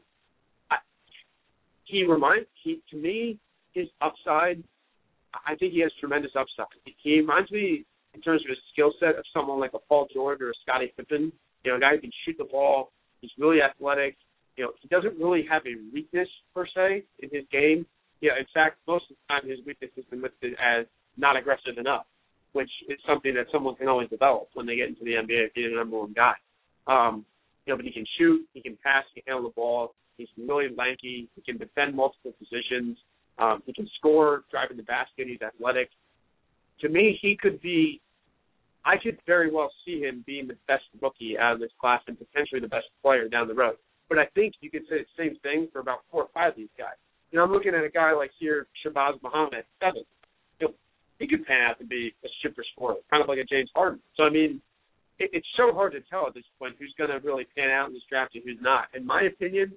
He reminds, he to me, his upside, I think he has tremendous upside. He reminds me, in terms of his skill set, of someone like a Paul George or a Scottie Pippen. You know, a guy who can shoot the ball. He's really athletic. You know, he doesn't really have a weakness, per se, in his game. You know, in fact, most of the time his weakness has been listed as not aggressive enough, which is something that someone can always develop when they get into the N B A if you're the number one guy. Um, you know, but he can shoot, he can pass, he can handle the ball. He's really lanky. He can defend multiple positions. Um, he can score, driving the basket. He's athletic. To me, he could be – I could very well see him being the best rookie out of this class and potentially the best player down the road. But I think you could say the same thing for about four or five of these guys. You know, I'm looking at a guy like here, Shabazz Muhammad, seven. You know, he could pan out to be a super scorer, kind of like a James Harden. So, I mean, it, it's so hard to tell at this point who's going to really pan out in this draft and who's not. In my opinion,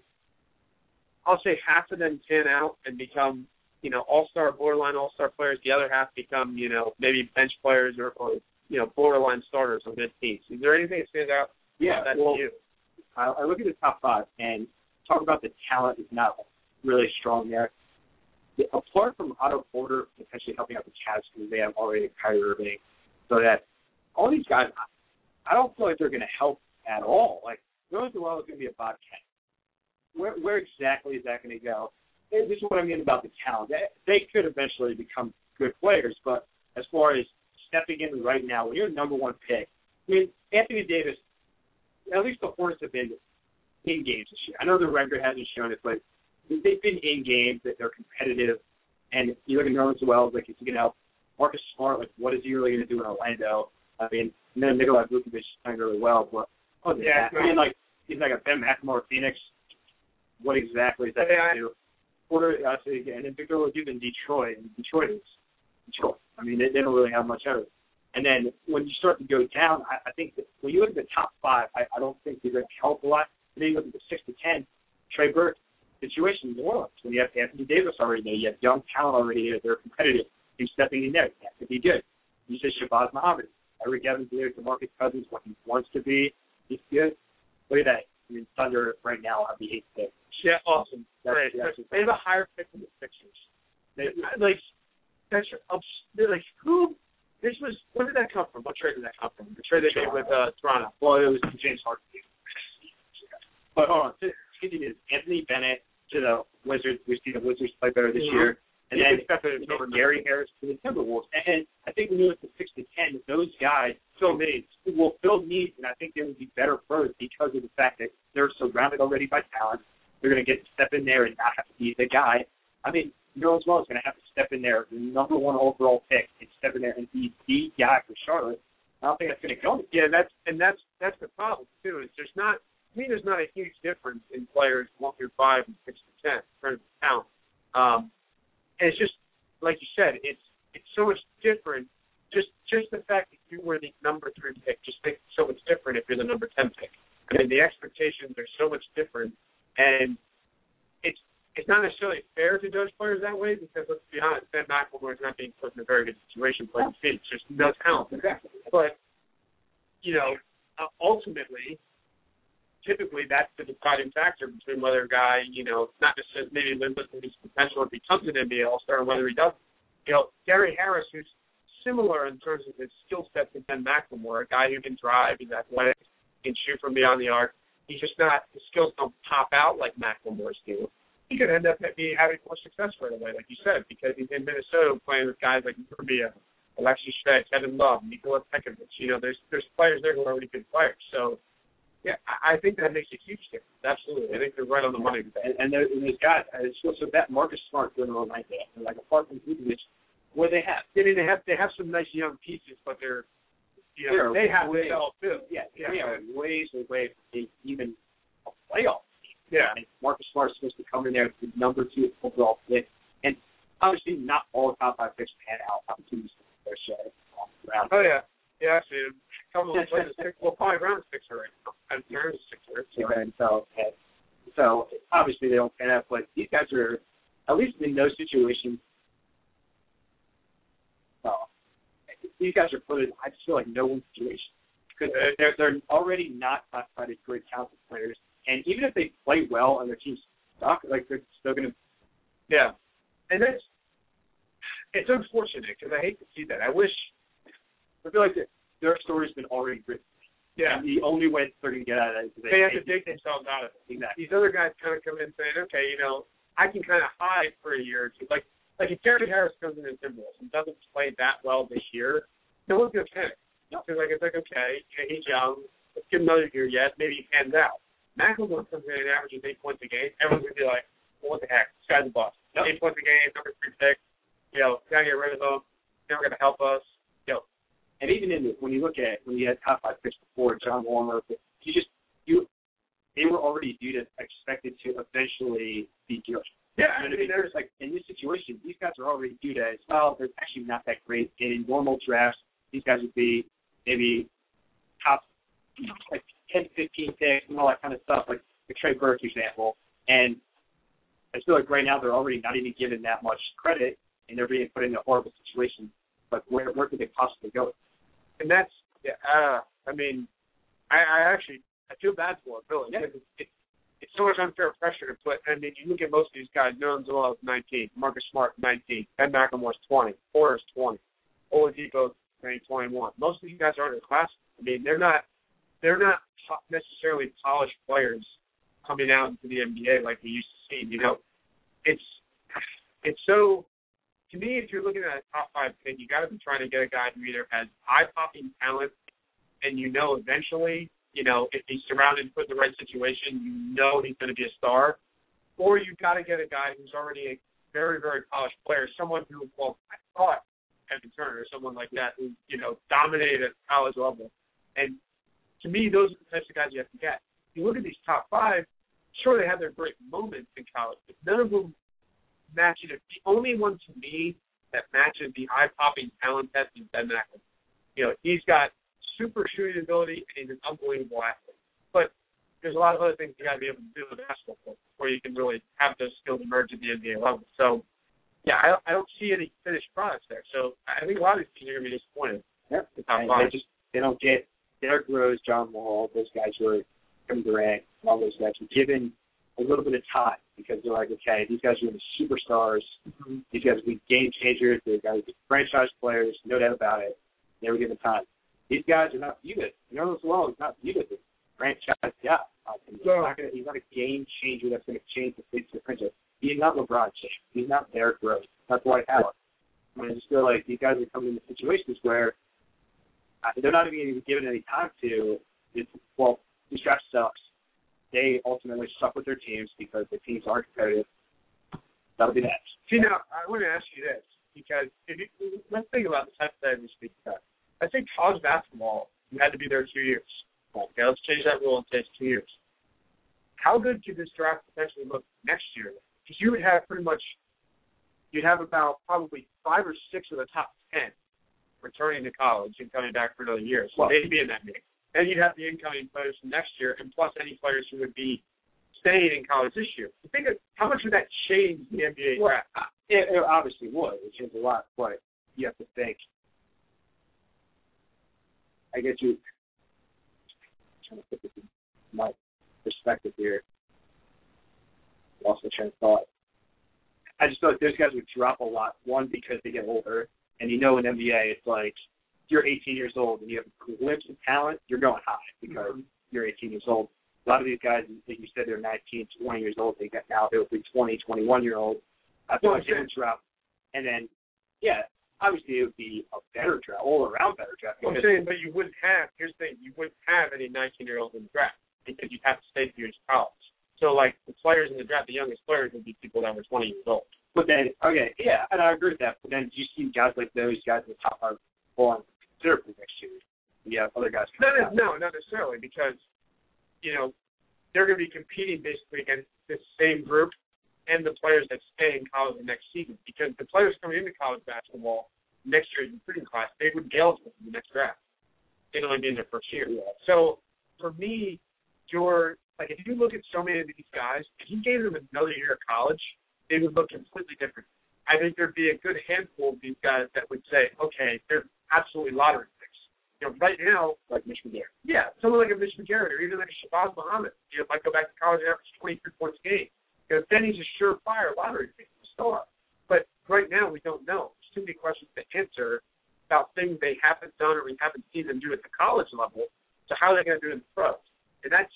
I'll say half of them pan out and become, you know, all-star, borderline all-star players. The other half become, you know, maybe bench players or, or you know, borderline starters on good teams. Is there anything that stands out yeah, about that well, to you? I, I look at the top five and talk about the talent is not really strong there. Apart from Otto Porter potentially helping out the Cavs because they have already Kyrie Irving, so that all these guys, I don't feel like they're going to help at all. Like, Nerlens Noel is going to be a Bobcat. Where, where exactly is that going to go? And this is what I mean about the talent. They, they could eventually become good players, but as far as stepping in right now, when you're the number one pick, I mean, Anthony Davis, at least the Hornets have been in games this year. I know the record hasn't shown it, but they've been in games that they're competitive, and you look at Nerlens Noel, like, if you can help Marcus Smart, like, what is he really going to do in Orlando? I mean, and then Nikola Vucevic is playing really well, but other than yeah, that, I mean, like, he's like a Ben McLemore Phoenix. What exactly is that yeah, going to do? quarter, uh, and then Victor Oladipo in Detroit, and Detroit is Detroit. I mean, they, they don't really have much of it. And then when you start to go down, I, I think that when you look at the top five, I, I don't think they're going to help a lot. And then you look at the six to ten, Trey Burke situation in New Orleans. When you have Anthony Davis already there, you have young talent already there. They're competitive. He's stepping in there. That could be good. You say Shabazz Muhammad. Eric Evans there, DeMarcus Cousins, what he wants to be. He's good. Look at that. I mean, Thunder right now have the eighth pick. Yeah, awesome. That's, Great. that's, they have a higher pick than the Sixers. They, like, that's they're like who? This was where did that come from? What trade did that come from? The trade they made with uh, Toronto. Well, it was James Harden. But hold on, to continue this, Anthony Bennett to the Wizards. We see the Wizards play better this Mm-hmm. year. And then, and then Gary Harris to the Timberwolves. And, and I think when you look at six to ten, those guys fill needs, will fill needs, and I think they would be better pros because of the fact that they're surrounded already by talent. They're going to get to step in there and not have to be the guy. I mean, Nerlens Noel is going to have to step in there, the number one overall pick, and step in there and be the guy for Charlotte. I don't think that's going to go. Yeah, that's and that's that's the problem too. Is there's not to me there's not a huge difference in players one through five and six to ten in terms of talent. Um, and it's just like you said, it's it's so much different. Just just the fact that you were the number three pick just makes it so much different if you're the number ten pick. I mean, the expectations are so much different, and it's it's not necessarily fair to judge players that way because let's be honest, Ben McLemore is not being put in a very good situation playing Phoenix. There's no talent. Exactly. But you know, uh, ultimately, typically that's the deciding factor between whether a guy, you know, not necessarily maybe limited his potential if he becomes an N B A All-Star, or whether he doesn't. You know, Gary Harris, who's similar in terms of his skill set to Ben McLemore, a guy who can drive, he's athletic, can shoot from beyond the arc. He's just not, his skills don't pop out like McLemore's do. He could end up be having more success right away, like you said, because he's in Minnesota playing with guys like Rubio, Alexis Shved, Kevin Love, Nikola Pekovic. You know, there's there's players there who are already good players. So, yeah, I think that makes a huge difference. Absolutely. I think they're right on the money with that. And, and, there, and there's guys, it's so, so that Marcus Smart doing all like that. Like apart from Vucevic, what do they have? I mean, they have they have some nice young pieces, but they're, you know, they're they have way, to sell too. Yeah, yeah. they are ways away from even a playoff team. Yeah. And Marcus Smart's supposed to come in there with the number two overall pick. And obviously not all the top five picks pan out. Opportunities for their share. Oh, yeah. Yeah, I see him. A couple of players, well, probably around six or eight. And there's six or eight. Yeah, and so, and so obviously they don't pan out, but these guys are, at least in those situations, uh, these guys are put in, I just feel like no one's situation. Because they're, they're already not classified as great talented players. And even if they play well and their team's stuck, like they're still going to. Yeah. And that's, it's unfortunate because I hate to see that. I wish, I feel like their story's been already written. Yeah. And the only way they're going to get out of it is they, they have to dig themselves out of it. Exactly. These other guys kind of come in saying, okay, you know, I can kind of hide for a year or two. Like, like if Gary Harris comes in in Timberwolves and doesn't play that well this year, no one's going to panic. No. Because like, it's like, okay, he's young. Let's give him another year yet. Maybe he pans out. McLemore comes in and averages eight points a game. Everyone's going to be like, well, what the heck? This guy's a boss. Yep. Eight points a game, number three pick. You know, got to get rid of him. He's never going to help us. You know, and even in the, when you look at when you had top five picks before, John Warmer, you just you they were already viewed as expected to eventually be good. Yeah, I mean, there's like in this situation, these guys are already viewed as well. They're actually not that great. And in normal drafts, these guys would be maybe top like ten, fifteen picks and all that kind of stuff, like the Trey Burke example. And I feel like right now they're already not even given that much credit, and they're being put in a horrible situation. But where where could they possibly go? And that's, yeah, uh, I mean, I, I actually, I feel bad for it, really. Yeah. It's, it, it's so much unfair pressure to put. I mean, you look at most of these guys, Nerlens Noel is nineteen, Marcus Smart, nineteen, Ben McLemore's twenty, Porter's twenty, Oladipo's twenty-one. Most of these guys aren't in class. I mean, they're not, they're not necessarily polished players coming out into the N B A like we used to see. You know, it's, it's so, to me, if you're looking at a top five pick, you got to be trying to get a guy who either has eye-popping talent, and you know eventually, you know, if he's surrounded and put in the right situation, you know he's going to be a star, or you got to get a guy who's already a very, very polished player, someone who, well, I thought Kevin Turner, or someone like that, who you know dominated at college level, and to me, those are the types of guys you have to get. If you look at these top five, sure they have their great moments in college, but none of them matching it. The only one to me that matches the eye-popping talent test is Ben McLemore. You know, he's got super shooting ability and he's an unbelievable athlete. But there's a lot of other things you got to be able to do with basketball before you can really have those skills emerge at the N B A level. So, yeah, I, I don't see any finished products there. So I think a lot of these teams are going to be disappointed. Yep. The top and five. they just they don't get Derrick Rose, John Wall, those guys who are Kevin Durant, all those guys are given a little bit of time because they're like, okay, these guys are going to be superstars. Mm-hmm. These guys will be game changers. They're going to be franchise players, no doubt about it. They were given time. These guys are not viewed as, you know, as well, he's not viewed as a franchise guy. He's, so, not gonna, he's not a game changer that's going to change the face of the franchise. He's not LeBron James. He's not Derrick Rose. That's Dwight Howard. I mean, I just feel like these guys are coming into situations where uh, they're not even getting given any time to, it's, well, this draft sucks. They ultimately suck with their teams because the teams aren't competitive. That'll be next. See, now, I want to ask you this, because if you, let's think about the type that we speak about. I think college basketball, you had to be there two years. Okay, let's change that rule and say it's two years. How good could this draft potentially look next year? Because you would have pretty much, you'd have about probably five or six of the top ten returning to college and coming back for another year. So well, they'd be in that mix. And you'd have the incoming players from next year, and plus any players who would be staying in college this year. You think of how much would that change the N B A well, draft? It, it obviously would. It changes a lot, but you have to think. I guess you. I'm trying to put this in my perspective here. Lost my train of thought. I just feel like those guys would drop a lot. One, because they get older, and you know in N B A it's like. You're eighteen years old and you have a glimpse of talent, you're going high because mm-hmm. you're eighteen years old. A lot of these guys, like you said, they're nineteen, twenty years old. They get now they'll be twenty, twenty-one-year-old. I feel like they would drop. And then, yeah, obviously it would be a better draft, all-around better draft. Well, I'm saying, but you wouldn't have, here's the thing, you wouldn't have any nineteen-year-olds in the draft because you'd have to stay through your college. So, like, the players in the draft, the youngest players would be people that were twenty years old. But then, okay, yeah, and I agree with that. But then you see guys like those guys in the top five falling considerably next year. Yeah, other guys. No, no, no, not necessarily, because you know they're going to be competing basically against this same group and the players that stay in college the next season. Because the players coming into college basketball next year's recruiting class, they would be eligible for the next draft. They'd only be in their first year. Yeah. So for me, you're like if you look at so many of these guys, if you gave them another year of college, they would look completely different. I think there'd be a good handful of these guys that would say, okay, they're absolutely lottery picks. You know, right now, like Mitch McGarrett. Yeah, someone like a Mitch McGarrett or even like a Shabazz Muhammad. You know, might go back to college and average twenty-three points a game. You know, then he's a surefire lottery pick, star. But right now, we don't know. There's too many questions to answer about things they haven't done or we haven't seen them do at the college level. So how are they going to do it in the pros? And that's,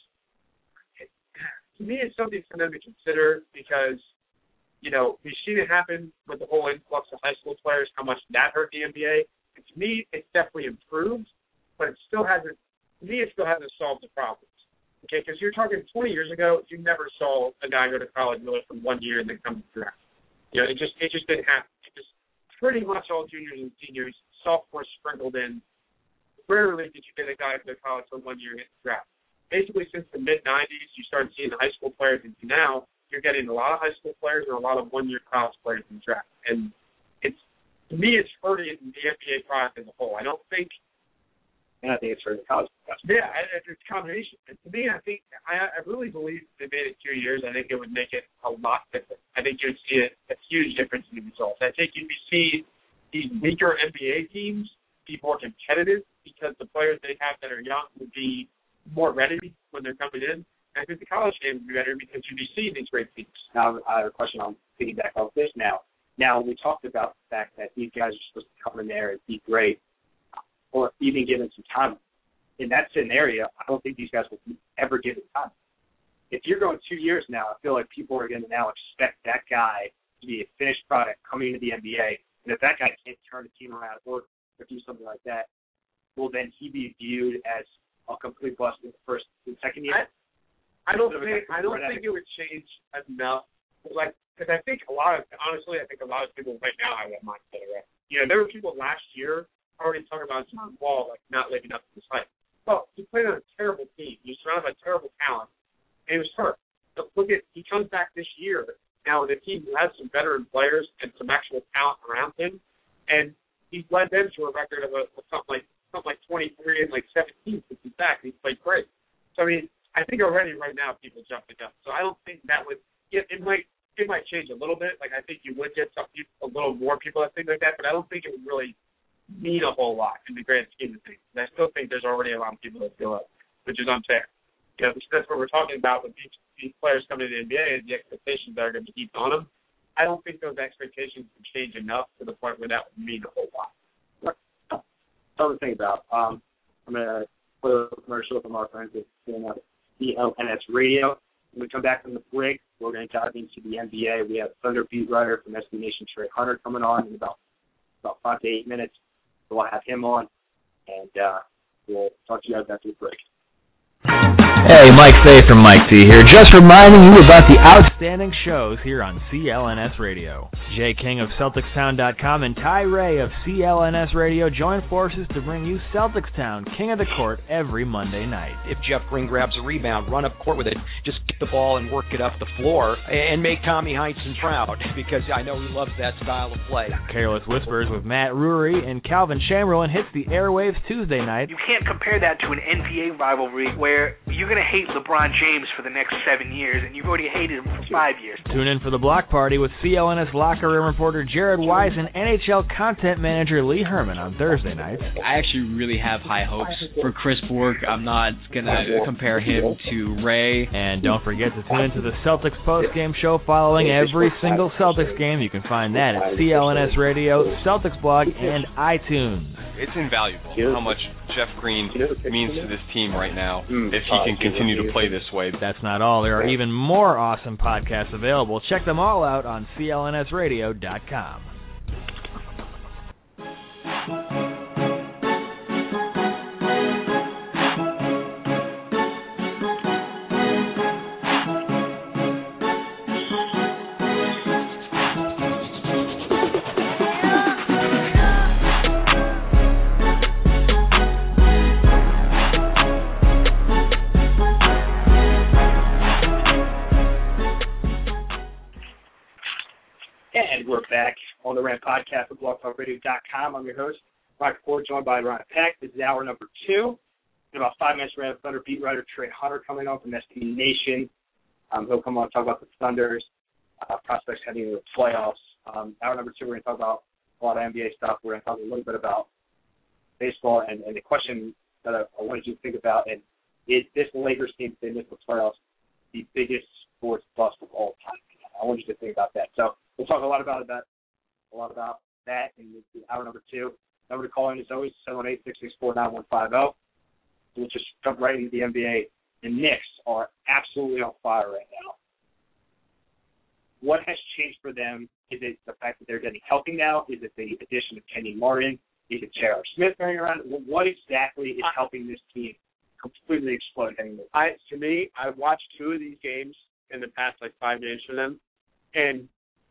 to me, it's something for them to consider because you know, we've seen it happen with the whole influx of high school players, how much that hurt the N B A. And to me, it's definitely improved, but it still hasn't, to me, it still hasn't solved the problems. Okay, because you're talking twenty years ago, you never saw a guy go to college really for one year and then come to the draft. You know, it just, it just didn't happen. It just pretty much all juniors and seniors, sophomores sprinkled in. Rarely did you get a guy go to college for one year and hit the draft. Basically, since the mid nineties, you started seeing the high school players, and now, you're getting a lot of high school players and a lot of one-year college players in the draft. And it's to me, it's hurting the N B A product as a whole. I don't think. And I think it's hurting college. Yeah, it's a combination. And to me, I think I, I really believe if they made it two years, I think it would make it a lot different. I think you'd see a, a huge difference in the results. I think you'd be seeing these weaker N B A teams be more competitive because the players they have that are young would be more ready when they're coming in. I think the college game would be better because you'd be seeing these great teams. Now, I have a question on piggyback off this now. Now, we talked about the fact that these guys are supposed to come in there and be great or even given some time. In that scenario, I don't think these guys will be ever given time. If you're going two years now, I feel like people are going to now expect that guy to be a finished product coming into the N B A. And if that guy can't turn the team around or, or do something like that, will then he be viewed as a complete bust in the first and second year? I, I don't think I don't think it would change enough. Like, because I think a lot of honestly, I think a lot of people right now have that mindset already. You know, there were people last year already talking about John Wall like not living up to his hype. Well, he played on a terrible team. He was surrounded by terrible talent, and he was hurt. But look at he comes back this year Now, the team has some veteran players and some actual talent around him, and he's led them to a record of, a, of something like something like twenty-three and like seventeen since he's back. He's played great. So I mean, I think already right now people jumping up. So I don't think that would it, it might it might change a little bit. Like I think you would get some people, a little more people that think like that, but I don't think it would really mean a whole lot in the grand scheme of things. And I still think there's already a lot of people that feel it, which is unfair. You know, that's what we're talking about with these, these players coming to the N B A and the expectations that are going to be heaped on them. I don't think those expectations would change enough to the point where that would mean a whole lot. Something to think about. Um, I'm going to put a commercial from our friends at C L N S Radio. When we come back from the break, we're going to dive into the N B A. We have Thunder beat writer from S B Nation, Trey Hunter, coming on in about about five to eight minutes. So we'll have him on, and uh, we'll talk to you guys after the break. Hey, Mike Fay from Mike T here, just reminding you about the outstanding shows here on C L N S Radio. Jay King of Celtics Town dot com and Ty Ray of C L N S Radio join forces to bring you Celtics Town, King of the Court, every Monday night. If Jeff Green grabs a rebound, run up court with it, just get the ball and work it up the floor, and make Tommy Heinsohn proud, because I know he loves that style of play. Careless Whispers with Matt Rury and Calvin Chamberlain hits the airwaves Tuesday night. You can't compare that to an N B A rivalry where you're going to hate LeBron James for the next seven years, and you've already hated him for five years. Tune in for the block party with C L N S locker room reporter Jared Wise and N H L content manager Lee Herman on Thursday nights. I actually really have high hopes for Chris Borg. I'm not going to compare him to Ray. And don't forget to tune into the Celtics postgame show following every single Celtics game. You can find that at C L N S Radio, Celtics blog, and iTunes. It's invaluable how much Jeff Green means to this team right now if he can continue to play this way. That's not all. There are even more awesome podcasts available. Check them all out on C L N S radio dot com. And we're back on the Rant Podcast at blog talk radio dot com. I'm your host, Mike Ford, joined by Ryan Peck. This is hour number two. In about five minutes, we're going to have Thunder beat writer Trey Hunter coming on from S B Nation. Um, he'll come on and talk about the Thunder's uh, prospects heading into the playoffs. Um, hour number two, we're going to talk about a lot of N B A stuff. We're going to talk a little bit about baseball. And, and the question that I, I wanted you to think about, and is this Lakers team, if they miss the playoffs, the biggest sports bust of all time? I want you to think about that. So we'll talk a lot about that, a lot about that in hour number two. Number to call in is always seven one eight, six six four, nine one five zero. We'll just jump right into the N B A. The Knicks are absolutely on fire right now. What has changed for them? Is it the fact that they're getting healthy now? Is it the addition of Kenny Martin? Is it J R. Smith going around? What exactly is helping this team completely explode heading into I To me, I've watched two of these games in the past, like five games for them, and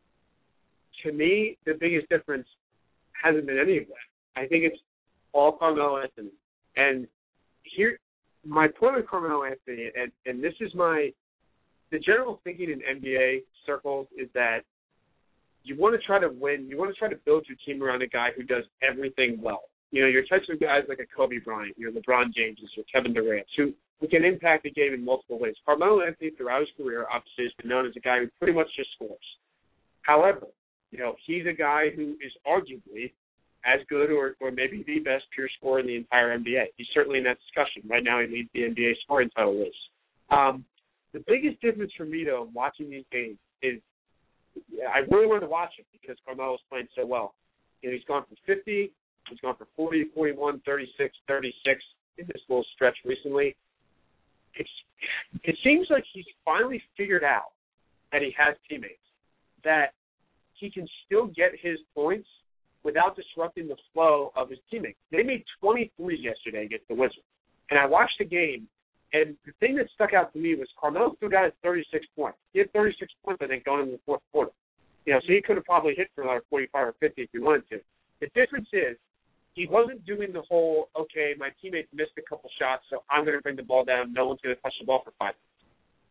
to me, the biggest difference hasn't been any of that. I think it's all Carmelo Anthony. And here, my point with Carmelo Anthony, and, and this is my, the general thinking in N B A circles is that you want to try to win, you want to try to build your team around a guy who does everything well. You know, your types of guys like a Kobe Bryant, your LeBron James, your Kevin Durant, who, who can impact the game in multiple ways. Carmelo Anthony, throughout his career, obviously has been known as a guy who pretty much just scores. However, you know, he's a guy who is arguably as good or, or maybe the best pure scorer in the entire N B A. He's certainly in that discussion. Right now he leads the N B A scoring title race. Um, the biggest difference for me, though, watching these games is yeah, I really wanted to watch him because Carmelo's playing so well. You know, he's gone for fifty, he's gone for forty, forty-one, thirty-six, thirty-six in this little stretch recently. It's, it seems like he's finally figured out that he has teammates, that he can still get his points without disrupting the flow of his teammates. They made twenty-three yesterday against the Wizards. And I watched the game, and the thing that stuck out to me was Carmelo still got his thirty-six points. He had thirty-six points, I think, going into the fourth quarter. You know, so he could have probably hit for another forty-five or fifty if he wanted to. The difference is he wasn't doing the whole, okay, my teammates missed a couple shots, so I'm going to bring the ball down. No one's going to touch the ball for five minutes.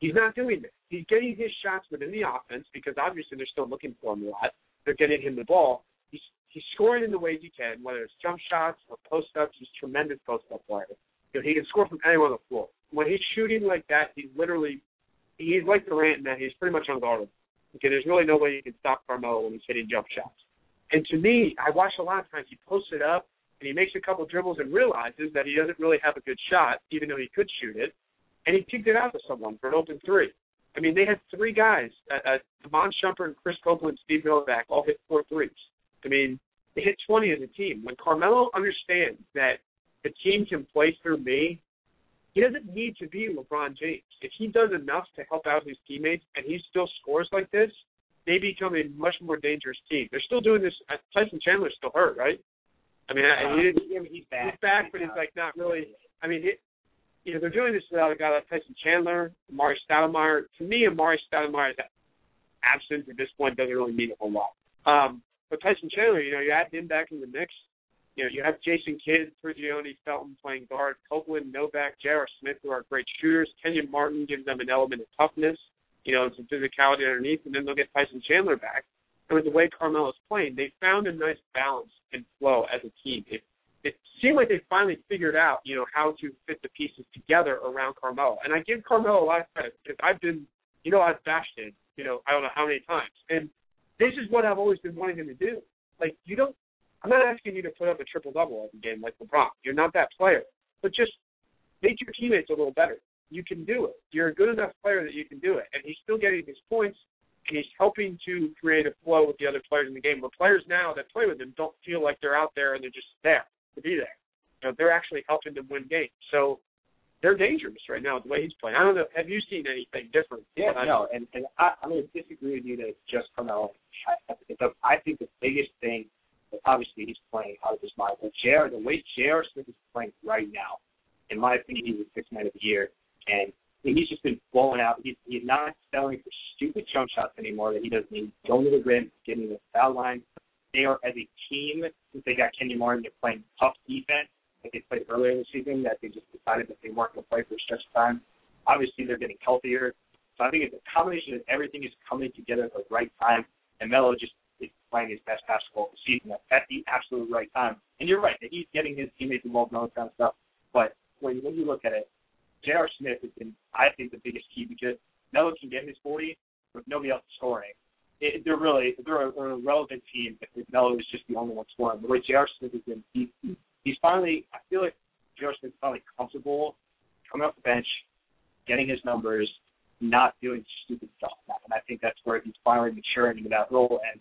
He's not doing this. He's getting his shots within the offense because obviously they're still looking for him a lot. They're getting him the ball. He's he's scoring in the ways he can, whether it's jump shots or post-ups. He's a tremendous post-up player. You know, he can score from anywhere on the floor. When he's shooting like that, he's literally – he's like Durant in that he's pretty much unguardable. Okay, there's really no way you can stop Carmelo when he's hitting jump shots. And to me, I watch a lot of times he posts it up, and he makes a couple dribbles and realizes that he doesn't really have a good shot, even though he could shoot it, and he kicked it out to someone for an open three. I mean, they had three guys, uh, uh, Damon Shumpert and Chris Copeland, Steve Novak, all hit four threes. I mean, they hit twenty as a team. When Carmelo understands that the team can play through me, he doesn't need to be LeBron James. If he does enough to help out his teammates and he still scores like this, they become a much more dangerous team. They're still doing this. Uh, Tyson Chandler's still hurt, right? I mean, uh, he didn't, I mean he's back. He's back, but it's like not really. I mean, it, you know, they're doing this without a guy like Tyson Chandler, Amari Stoudemire. To me, Amari Stoudemire's absence at this point doesn't really mean a whole lot. Um, but Tyson Chandler, you know, you add him back in the mix. You know, you have Jason Kidd, Prigioni, Felton playing guard, Copeland, Novak, J R. Smith, who are great shooters. Kenyon Martin gives them an element of toughness, you know, some physicality underneath, and then they'll get Tyson Chandler back. And with the way Carmelo's playing, they found a nice balance and flow as a team. It, it seemed like they finally figured out, you know, how to fit the pieces together around Carmelo. And I give Carmelo a lot of credit because I've been, you know, I've bashed him, you know, I don't know how many times. And this is what I've always been wanting him to do. Like, you don't, I'm not asking you to put up a triple-double every game like LeBron. You're not that player. But just make your teammates a little better. You can do it. You're a good enough player that you can do it. And he's still getting his points, and he's helping to create a flow with the other players in the game. But players now that play with him don't feel like they're out there and they're just there to be there. You know, they're actually helping them win games. So they're dangerous right now with the way he's playing. I don't know. Have you seen anything different? Yeah, no. And, and I, I'm going to disagree with you that it's just Carmelo. I, I think the biggest thing, obviously he's playing out of his mind, but J R, the way J R. Smith is playing right now, in my opinion, he's the sixth man of the year. And he's just been blowing out. He's, he's not selling for stupid jump shots anymore that he doesn't need. Going to the rim, getting the foul line. They are, as a team, since they got Kenyon Martin, they're playing tough defense like they played earlier in the season, that they just decided that they weren't going to play for a stretch of time. Obviously, they're getting healthier. So I think it's a combination of everything is coming together at the right time, and Melo just is playing his best basketball of the season at the absolute right time. And you're right, that he's getting his teammates involved and all that kind of stuff. But when, when you look at it, J R. Smith has been, I think, the biggest key because Melo can get his forty with nobody else scoring. It, they're really they're a, they're a relevant team if Melo is just the only one scoring. The way J R. Smith has been, he, he's finally, I feel like J R. Smith's finally comfortable coming off the bench, getting his numbers, not doing stupid stuff. And I think that's where he's finally maturing into that role. And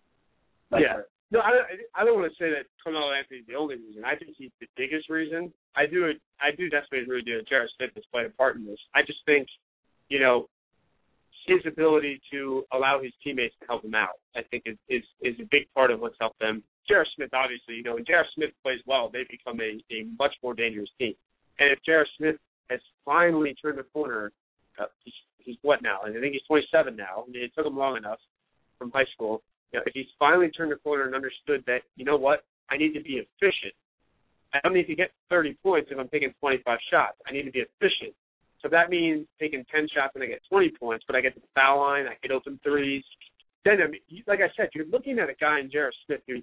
like yeah. No, I don't, I don't want to say that Carmelo Anthony is the only reason. I think he's the biggest reason. I do I do definitely agree with you that J R. Smith has played a part in this. I just think, you know, his ability to allow his teammates to help him out, I think, is is, is a big part of what's helped them. J R. Smith, obviously, you know, when J R. Smith plays well, they become a, a much more dangerous team. And if J R. Smith has finally turned the corner, uh, he's, he's what now? I think he's twenty-seven now. I mean, it took him long enough from high school. You know, if he's finally turned the corner and understood that, you know what, I need to be efficient. I don't need to get thirty points if I'm taking twenty-five shots. I need to be efficient. So that means taking ten shots and I get twenty points, but I get to the foul line, I get open threes. Then, I mean, like I said, you're looking at a guy in J R. Smith who,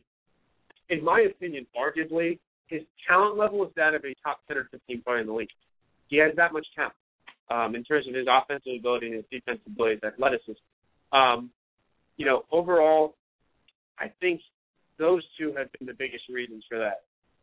in my opinion, arguably, his talent level is that of a top ten or fifteen player in the league. He has that much talent um, in terms of his offensive ability and his defensive ability, his athleticism. Um, you know, overall, I think those two have been the biggest reasons for that.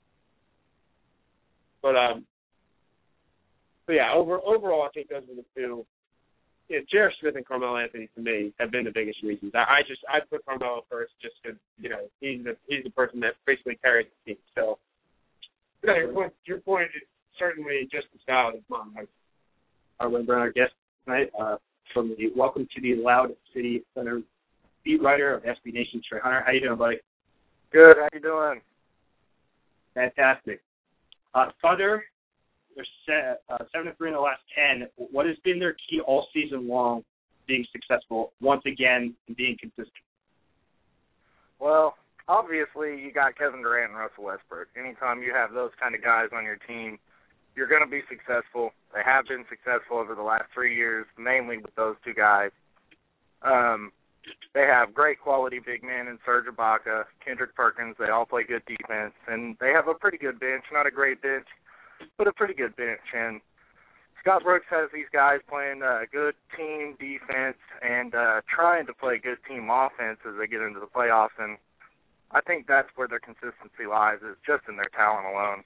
But, um, but yeah, over, overall, I think those are the two. Yeah, J R. Smith and Carmelo Anthony, to me, have been the biggest reasons. I, I just I put Carmelo first just because, you know, he's the, he's the person that basically carries the team. So, you know, your point, your point is certainly just as valid as mine. Our Wimber, our guest tonight, uh, from the Welcome to the Loud City Center beat writer of S B Nation, Trey Hunter. How you doing, buddy? Good. How you doing? Fantastic. Uh, Thunder, they're set, uh, seven to three in the last ten. What has been their key all season long, being successful once again and being consistent? Well, obviously you got Kevin Durant and Russell Westbrook. Anytime you have those kind of guys on your team, you're going to be successful. They have been successful over the last three years, mainly with those two guys. Um, they have great quality big men in Serge Ibaka, Kendrick Perkins. They all play good defense, and they have a pretty good bench. Not a great bench, but a pretty good bench. And Scott Brooks has these guys playing uh, good team defense and uh, trying to play good team offense as they get into the playoffs. And I think that's where their consistency lies, is just in their talent alone.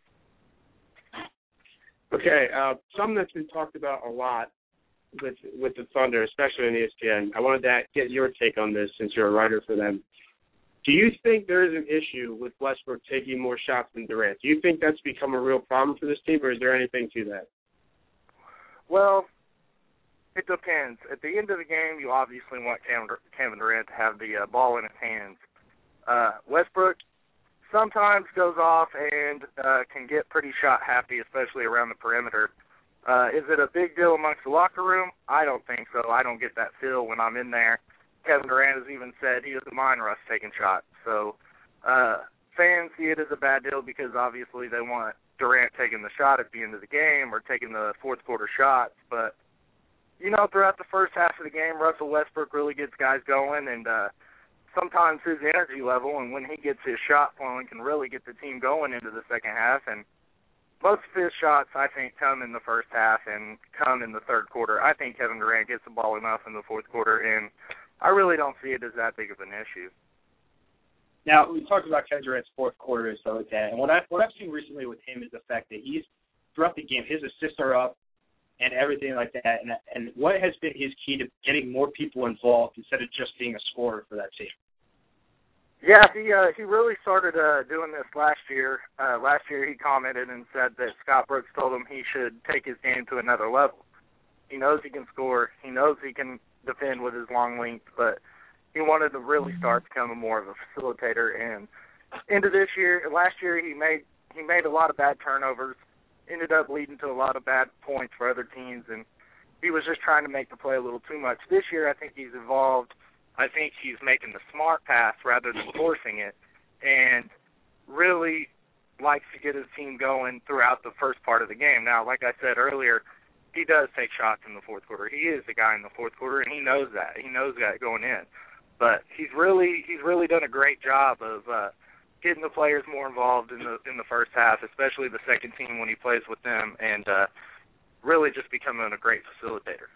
Okay, uh, something that's been talked about a lot with with the Thunder, especially on E S P N. I wanted to get your take on this since you're a writer for them. Do you think there is an issue with Westbrook taking more shots than Durant? Do you think that's become a real problem for this team, or is there anything to that? Well, it depends. At the end of the game, you obviously want Kevin Durant to have the uh, ball in his hands. Uh, Westbrook sometimes goes off and uh, can get pretty shot happy, especially around the perimeter. Uh, is it a big deal amongst the locker room? I don't think so. I don't get that feel when I'm in there. Kevin Durant has even said he doesn't mind Russ taking shots. So uh, fans see it as a bad deal because obviously they want Durant taking the shot at the end of the game or taking the fourth quarter shots. But, you know, throughout the first half of the game, Russell Westbrook really gets guys going, and uh, sometimes his energy level and when he gets his shot flowing can really get the team going into the second half. And most of his shots, I think, come in the first half and come in the third quarter. I think Kevin Durant gets the ball enough in the fourth quarter, and I really don't see it as that big of an issue. Now, we talked about Kevin Durant's fourth quarter and stuff like that, and what, I, what I've seen recently with him is the fact that he's, throughout the game, his assists are up and everything like that, and, and what has been his key to getting more people involved instead of just being a scorer for that team? Yeah, he uh, he really started uh, doing this last year. Uh, last year he commented and said that Scott Brooks told him he should take his game to another level. He knows he can score. He knows he can defend with his long length, but he wanted to really start becoming more of a facilitator. And into this year, last year he made he made a lot of bad turnovers, ended up leading to a lot of bad points for other teams, and he was just trying to make the play a little too much. This year I think he's evolved. I think he's making the smart pass rather than forcing it, and really likes to get his team going throughout the first part of the game. Now, like I said earlier, he does take shots in the fourth quarter. He is the guy in the fourth quarter, and he knows that. He knows that going in. But he's really he's really done a great job of uh, getting the players more involved in the in the first half, especially the second team when he plays with them, and uh, really just becoming a great facilitator.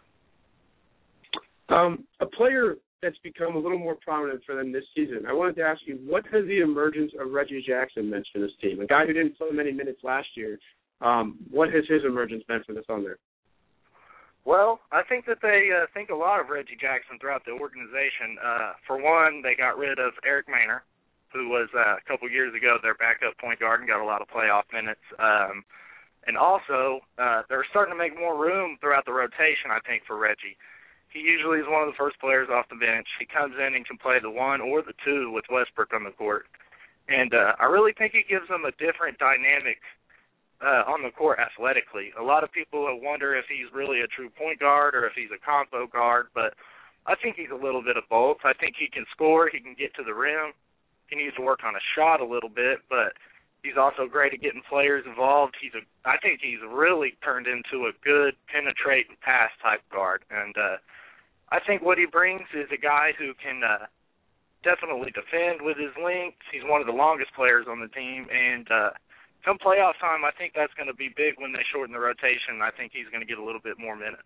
Um, a player that's become a little more prominent for them this season. I wanted to ask you, what has the emergence of Reggie Jackson meant for this team? A guy who didn't play many minutes last year. Um, what has his emergence meant for the Thunder? Well, I think that they uh, think a lot of Reggie Jackson throughout the organization. Uh, for one, they got rid of Eric Maynor, who was uh, a couple years ago their backup point guard and got a lot of playoff minutes. Um, and also, uh, they're starting to make more room throughout the rotation, I think, for Reggie. He usually is one of the first players off the bench. He comes in and can play the one or the two with Westbrook on the court. And uh, I really think he gives them a different dynamic uh, on the court athletically. A lot of people wonder if he's really a true point guard or if he's a combo guard, but I think he's a little bit of both. I think he can score, he can get to the rim, he needs to work on a shot a little bit, but he's also great at getting players involved. He's a, I think he's really turned into a good penetrate and pass type guard. And uh, I think what he brings is a guy who can uh, definitely defend with his length. He's one of the longest players on the team. And uh, come playoff time, I think that's going to be big when they shorten the rotation. I think he's going to get a little bit more minutes.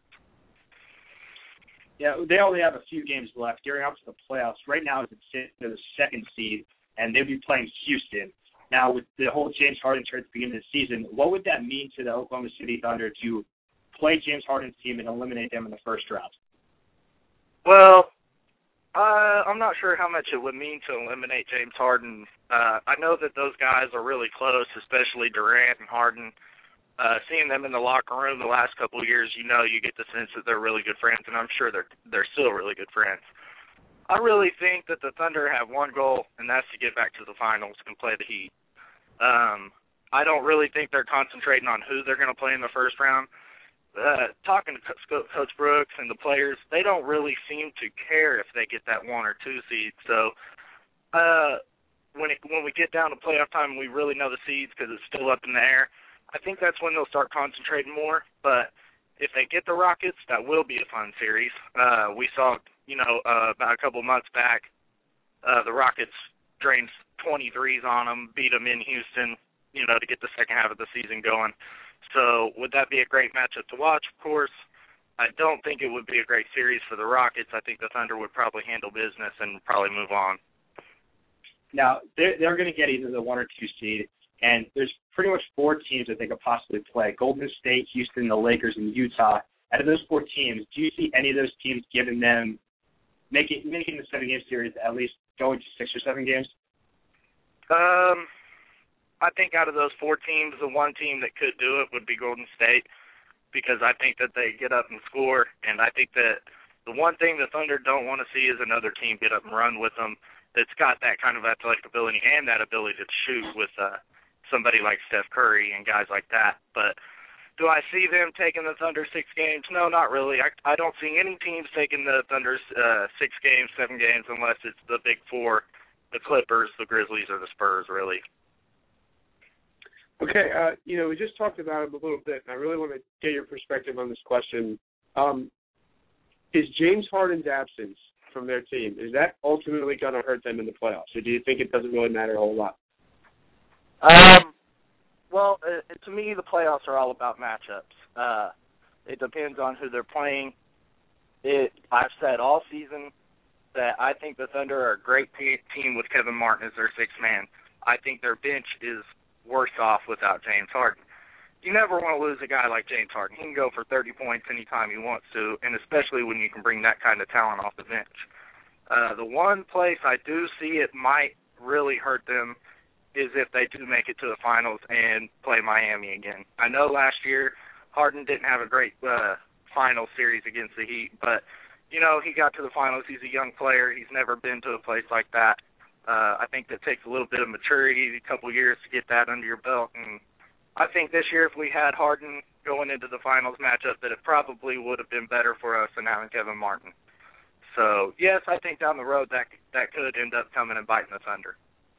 Yeah, they only have a few games left. Gearing up to the playoffs. Right now, it's the second seed, and they'll be playing Houston. Now, with the whole James Harden trade at the beginning of the season, what would that mean to the Oklahoma City Thunder to play James Harden's team and eliminate them in the first round? Well, uh, I'm not sure how much it would mean to eliminate James Harden. Uh, I know that those guys are really close, especially Durant and Harden. Uh, seeing them in the locker room the last couple of years, you know, you get the sense that they're really good friends, and I'm sure they're they're still really good friends. I really think that the Thunder have one goal, and that's to get back to the finals and play the Heat. Um, I don't really think they're concentrating on who they're going to play in the first round. Uh, talking to Coach Brooks and the players, they don't really seem to care if they get that one or two seed. So uh, when it, when we get down to playoff time, we really know the seeds because it's still up in the air. I think that's when they'll start concentrating more. But if they get the Rockets, that will be a fun series. Uh, we saw, you know, uh, about a couple months back, uh, the Rockets drained twenty-threes on them, beat them in Houston, you know, to get the second half of the season going. So would that be a great matchup to watch? Of course. I don't think it would be a great series for the Rockets. I think the Thunder would probably handle business and probably move on. Now, they're, they're going to get either the one or two seed, and there's pretty much four teams that they could possibly play: Golden State, Houston, the Lakers, and Utah. Out of those four teams, do you see any of those teams giving them, making making the seven-game series at least going to six or seven games? Um, I think out of those four teams, the one team that could do it would be Golden State, because I think that they get up and score, and I think that the one thing the Thunder don't want to see is another team get up and run with them that's got that kind of athletic ability and that ability to shoot with uh, somebody like Steph Curry and guys like that. But do I see them taking the Thunder six games? No, not really. I, I don't see any teams taking the Thunder uh, six games, seven games, unless it's the big four, the Clippers, the Grizzlies, or the Spurs, really. Okay, uh, you know, we just talked about it a little bit, and I really want to get your perspective on this question. Um, is James Harden's absence from their team, is that ultimately going to hurt them in the playoffs, or do you think it doesn't really matter a whole lot? Um, well, uh, to me, the playoffs are all about matchups. Uh, it depends on who they're playing. It, I've said all season that I think the Thunder are a great te- team with Kevin Martin as their sixth man. I think their bench is worse off without James Harden. You never want to lose a guy like James Harden. He can go for thirty points anytime he wants to, and especially when you can bring that kind of talent off the bench. Uh, the one place I do see it might really hurt them is if they do make it to the finals and play Miami again. I know last year Harden didn't have a great uh, final series against the Heat, but, you know, he got to the finals. He's a young player. He's never been to a place like that. Uh, I think that takes a little bit of maturity, a couple of years to get that under your belt. And I think this year if we had Harden going into the finals matchup, that it probably would have been better for us than having Kevin Martin. So, yes, I think down the road that that could end up coming and biting the Thunder.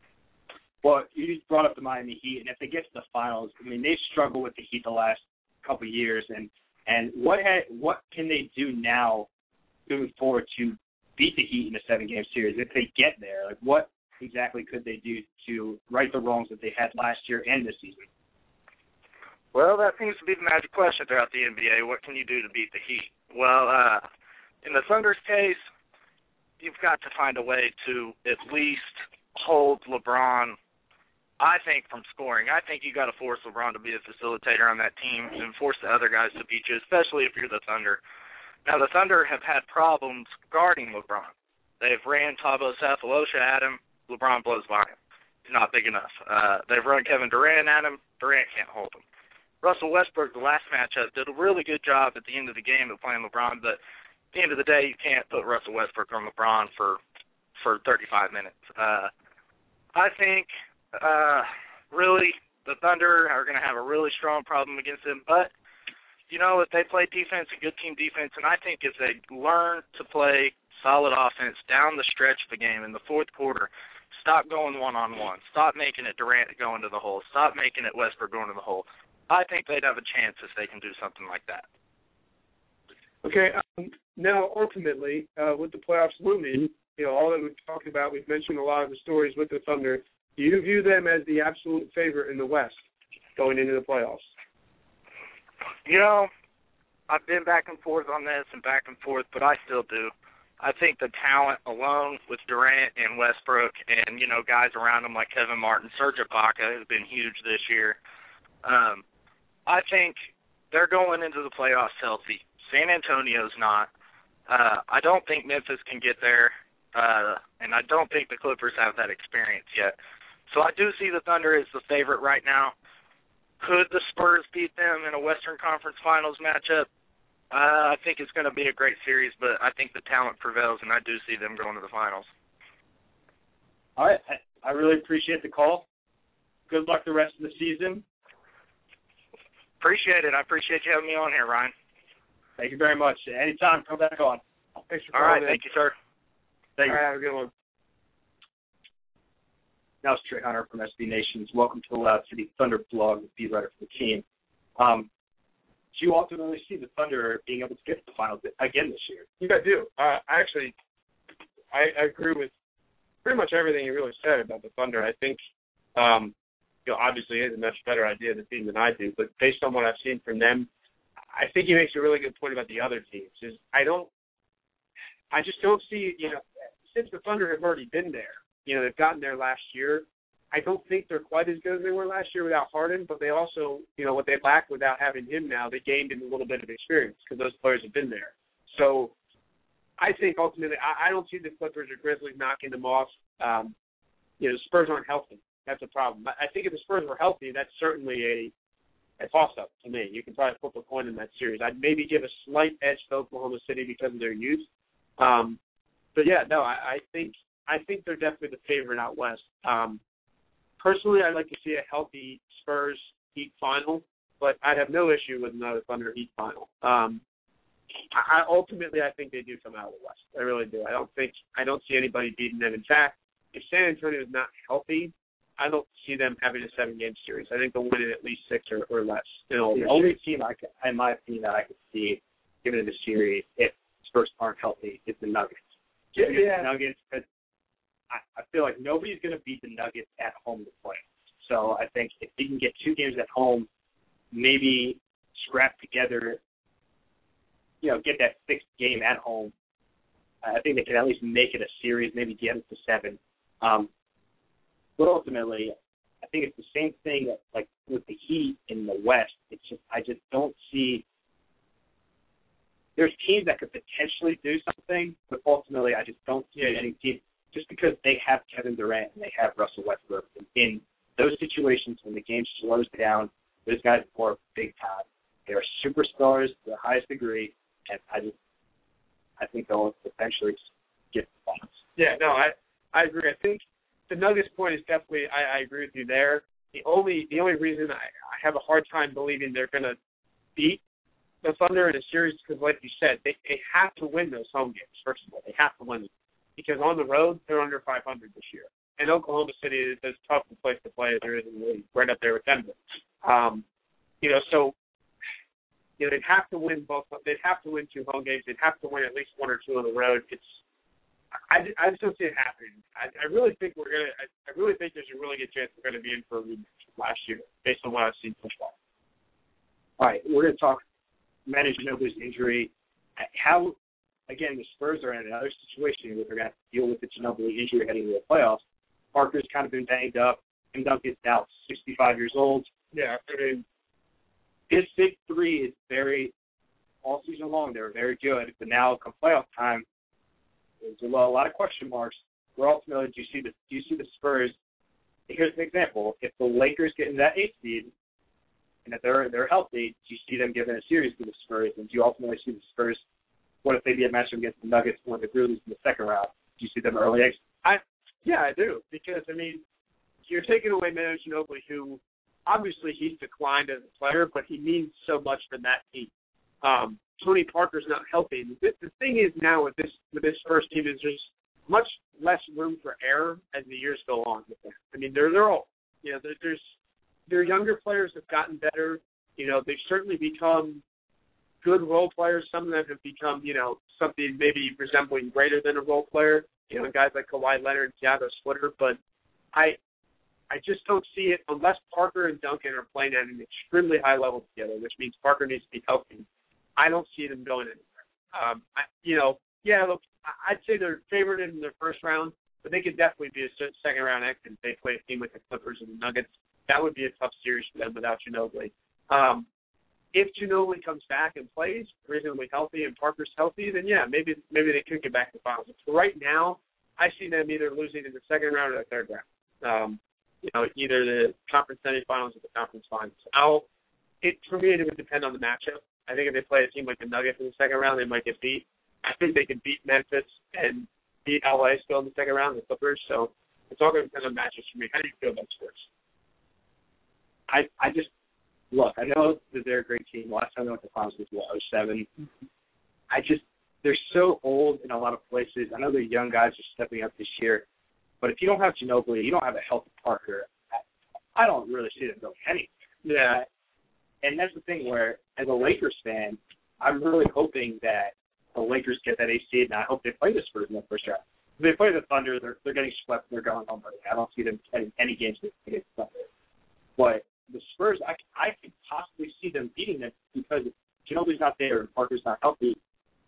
Well, you just brought up the Miami Heat, and if they get to the finals, I mean, they've struggled with the Heat the last couple of years. And, and what ha- what can they do now moving forward to beat the Heat in a seven-game series if they get there? Like, what exactly could they do to right the wrongs that they had last year and this season? Well, that seems to be the magic question throughout the N B A. What can you do to beat the Heat? Well, uh, in the Thunder's case, you've got to find a way to at least hold LeBron, I think, from scoring. I think you got to force LeBron to be a facilitator on that team and force the other guys to beat you, especially if you're the Thunder. Now, the Thunder have had problems guarding LeBron. They've ran Thabo Sefolosha at him. LeBron blows by him. He's not big enough. Uh, they've run Kevin Durant at him. Durant can't hold him. Russell Westbrook, the last matchup, did a really good job at the end of the game of playing LeBron, but at the end of the day, you can't put Russell Westbrook on LeBron for, for thirty-five minutes. Uh, I think, uh, really, the Thunder are going to have a really strong problem against him, but you know, if they play defense, a good team defense, and I think if they learn to play solid offense down the stretch of the game in the fourth quarter, stop going one-on-one, stop making it Durant go into the hole, stop making it Westbrook go into the hole, I think they'd have a chance if they can do something like that. Okay, um, now ultimately, uh, with the playoffs looming, you know, all that we've talked about, we've mentioned a lot of the stories with the Thunder. Do you view them as the absolute favorite in the West going into the playoffs? You know, I've been back and forth on this and back and forth, but I still do. I think the talent alone with Durant and Westbrook and, you know, guys around them like Kevin Martin, Serge Ibaka has been huge this year. Um, I think they're going into the playoffs healthy. San Antonio's not. Uh, I don't think Memphis can get there, uh, and I don't think the Clippers have that experience yet. So I do see the Thunder as the favorite right now. Could the Spurs beat them in a Western Conference Finals matchup? Uh, I think it's going to be a great series, but I think the talent prevails, and I do see them going to the finals. All right. I, I really appreciate the call. Good luck the rest of the season. Appreciate it. I appreciate you having me on here, Ryan. Thank you very much. Anytime, come back on. Thanks for All right. in. Thank you, sir. Thank All you. right, have a good one. Now it's Trey Hunter from S B Nations. Welcome to the Loud City Thunder blog, the beat writer for the team. Um, do you ultimately see the Thunder being able to get to the finals again this year? Yeah, I do. Uh, I actually, I, I agree with pretty much everything you really said about the Thunder. I think, um, you know, obviously he has a much better idea of the team than I do, but based on what I've seen from them, I think he makes a really good point about the other teams. Is I don't, I just don't see, you know, since the Thunder have already been there, you know, they've gotten there last year. I don't think they're quite as good as they were last year without Harden, but they also, you know, what they lack without having him now, they gained in a little bit of experience because those players have been there. So I think ultimately, I, I don't see the Clippers or Grizzlies knocking them off. Um, you know, the Spurs aren't healthy. That's a problem. I think if the Spurs were healthy, that's certainly a, a toss-up to me. You can probably flip a coin in that series. I'd maybe give a slight edge to Oklahoma City because of their youth. Um, but yeah, no, I, I think I think they're definitely the favorite out west. Um, personally, I'd like to see a healthy Spurs Heat final, but I'd have no issue with another Thunder Heat final. Um, I, ultimately, I think they do come out of the West. I really do. I don't think I don't see anybody beating them. In fact, if San Antonio is not healthy, I don't see them having a seven-game series. I think they'll win it at least six or, or less. The only team, I can, in my opinion, that I could see giving it a series if Spurs aren't healthy is the Nuggets. Yeah, yeah. The Nuggets, because I, I feel like nobody's going to beat the Nuggets at home to play. So I think if you can get two games at home, maybe scrap together, you know, get that sixth game at home, I think they can at least make it a series, maybe get it to seven. Um, but ultimately, I think it's the same thing that, like with the Heat in the West. It's just I just don't see. There's teams that could potentially do something, but ultimately, I just don't see any team just because they have Kevin Durant and they have Russell Westbrook. In those situations when the game slows down, those guys are big time. They are superstars to the highest degree, and I just I think they'll eventually get the balance. Yeah, no, I I agree. I think the Nuggets point is definitely I, I agree with you there. The only the only reason I, I have a hard time believing they're going to beat the Thunder in a series because, like you said, they they have to win those home games. First of all, they have to win them because on the road they're under five hundred this year, and Oklahoma City is as tough a place to play as there is in the league, right up there with Denver. Um, you know, so. You know, they'd have to win both. They'd have to win two home games. They'd have to win at least one or two on the road. It's, I, I just don't see it happening. I, I really think we're gonna. I, I really think there's a really good chance we're gonna be in for a rematch from last year, based on what I've seen so far. All right, we're gonna talk Manu Ginobili's injury. How, again, the Spurs are in another situation where they're gonna have to deal with the Ginobili injury heading into the playoffs. Parker's kind of been banged up. Tim Duncan's now sixty-five years old. Yeah, I mean. His big three is very, all season long, they were very good. But now, come playoff time, there's a lot of question marks. Where ultimately, do you see the do you see the Spurs? Here's an example: if the Lakers get in that eighth seed, and if they're they're healthy, do you see them giving a series to the Spurs? And do you ultimately see the Spurs? What if they be a matchup against the Nuggets or the Grizzlies in the second round? Do you see them early exit? I yeah, I do because I mean, you're taking away Manu Ginobili, who. Obviously, he's declined as a player, but he means so much for that team. Um, Tony Parker's not healthy. The, the thing is now with this with this first team is there's much less room for error as the years go on with them. I mean, they're they're all you know there, there's their younger players have gotten better. You know, they've certainly become good role players. Some of them have become you know something maybe resembling greater than a role player. You know, guys like Kawhi Leonard and Thiago Splitter. But I. I just don't see it unless Parker and Duncan are playing at an extremely high level together, which means Parker needs to be healthy. I don't see them going anywhere. Um, I, you know, yeah, look, I'd say they're favored in their first round, but they could definitely be a second round exit if they play a team with the Clippers and the Nuggets. That would be a tough series for them without Ginobili. Um, if Ginobili comes back and plays reasonably healthy and Parker's healthy, then yeah, maybe maybe they could get back to the finals. But right now, I see them either losing in the second round or the third round. Um, You know, either the conference semifinals or the conference finals. I'll, it for me, it would depend on the matchup. I think if they play a team like the Nuggets in the second round, they might get beat. I think they could beat Memphis and beat L A still in the second round, the Clippers. So it's all going to depend on matchups for me. How do you feel about Spurs? I I just look. I know that they're a great team. Last time they went to the finals was what, oh seven. I just they're so old in a lot of places. I know the young guys are stepping up this year. But if you don't have Ginobili, you don't have a healthy Parker, I, I don't really see them going anywhere. Yeah. And that's the thing where, as a Lakers fan, I'm really hoping that the Lakers get that eighth seed, and I hope they play the Spurs in the first round. If they play the Thunder, they're they're getting swept, and they're going home. I don't see them getting any games against the Thunder. But the Spurs, I, I could possibly see them beating them because Ginobili's not there and Parker's not healthy.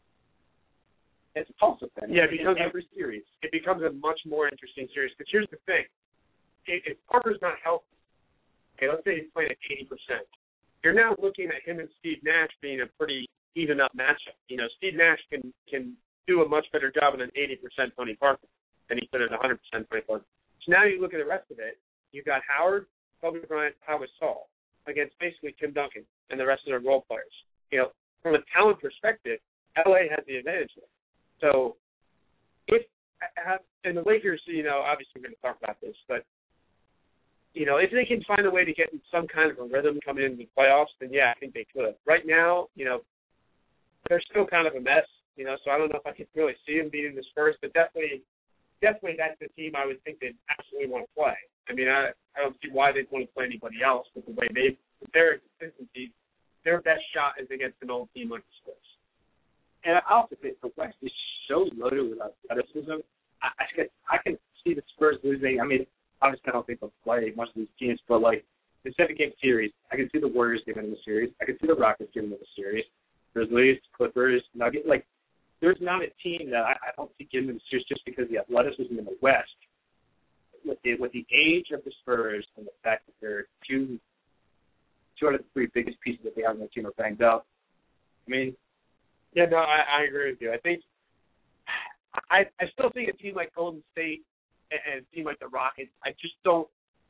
It's a toss-up then. Yeah, because every series. It becomes a much more interesting series. Because here's the thing. If, if Parker's not healthy, okay, let's say he's playing at eighty percent, you're now looking at him and Steve Nash being a pretty even-up matchup. You know, Steve Nash can, can do a much better job in an eighty percent Tony Parker than he could at one hundred percent Tony Parker. So now you look at the rest of it. You've got Howard, Kobe Bryant, Howard Saul against basically Tim Duncan and the rest of their role players. You know, from a talent perspective, L A has the advantage there. So, if and the Lakers, you know, obviously we're going to talk about this, but you know, if they can find a way to get in some kind of a rhythm coming into the playoffs, then yeah, I think they could. Right now, you know, they're still kind of a mess. You know, so I don't know if I could really see them beating the Spurs, but definitely, definitely that's the team I would think they'd absolutely want to play. I mean, I I don't see why they'd want to play anybody else, but the way they, their consistency, their best shot is against an old team like the Spurs. And I also think the West is so loaded with athleticism. I, I, can, I can see the Spurs losing. I mean, obviously I don't think they'll play much of these teams, but like the seven-game series, I can see the Warriors giving them a series. I can see the Rockets giving them a series. Grizzlies, Clippers, Nuggets. Like, there's not a team that I, I don't see giving them a series just because the athleticism in the West, with the, with the age of the Spurs and the fact that they're two, two out of the three biggest pieces that they have on their team are banged up. I mean, yeah, no, I, I agree with you. I think I I still think a team like Golden State and, and a team like the Rockets, I just don't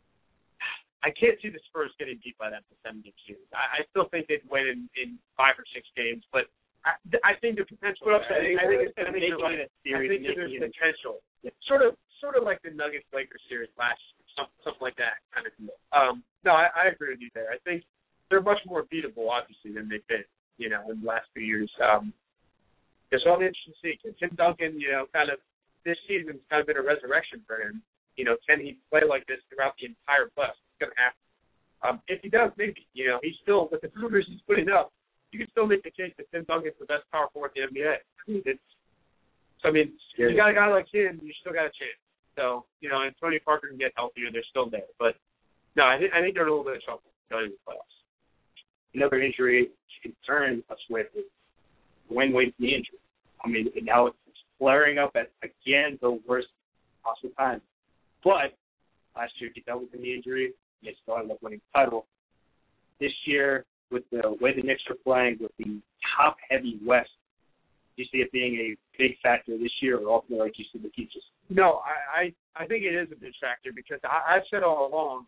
I can't see the Spurs getting beat by them for seven game series. I, I still think they'd win in, in five or six games, but I, I think the potential I think, I think, it's, I think, there's, like, I think there's potential. Yeah. Sort of sort of like the Nuggets Lakers series last year, something, something like that kind of deal. Um no, I, I agree with you there. I think they're much more beatable obviously than they've been. You know, in the last few years. Um, it's all interesting to see. Tim Duncan, you know, kind of this season's kind of been a resurrection for him. You know, can he play like this throughout the entire playoffs? It's going to happen. Um, if he does, maybe. You know, he's still, with the numbers he's putting up, you can still make the case that Tim Duncan's the best power forward in the N B A. It's, so, I mean, yeah. You got a guy like him, you still got a chance. So, you know, and Tony Parker can get healthier, they're still there. But, no, I think, I think they're in a little bit of trouble going into the playoffs. Another injury to concern us with is Dwayne Wade's knee injury. I mean, now it's flaring up at, again, the worst possible time. But last year he dealt with the knee injury. They still ended up winning the title. This year, with the way the Knicks are playing, with the top-heavy West, do you see it being a big factor this year, or ultimately, like you said, the Heat just? No, I, I, I think it is a big factor because I, I've said all along,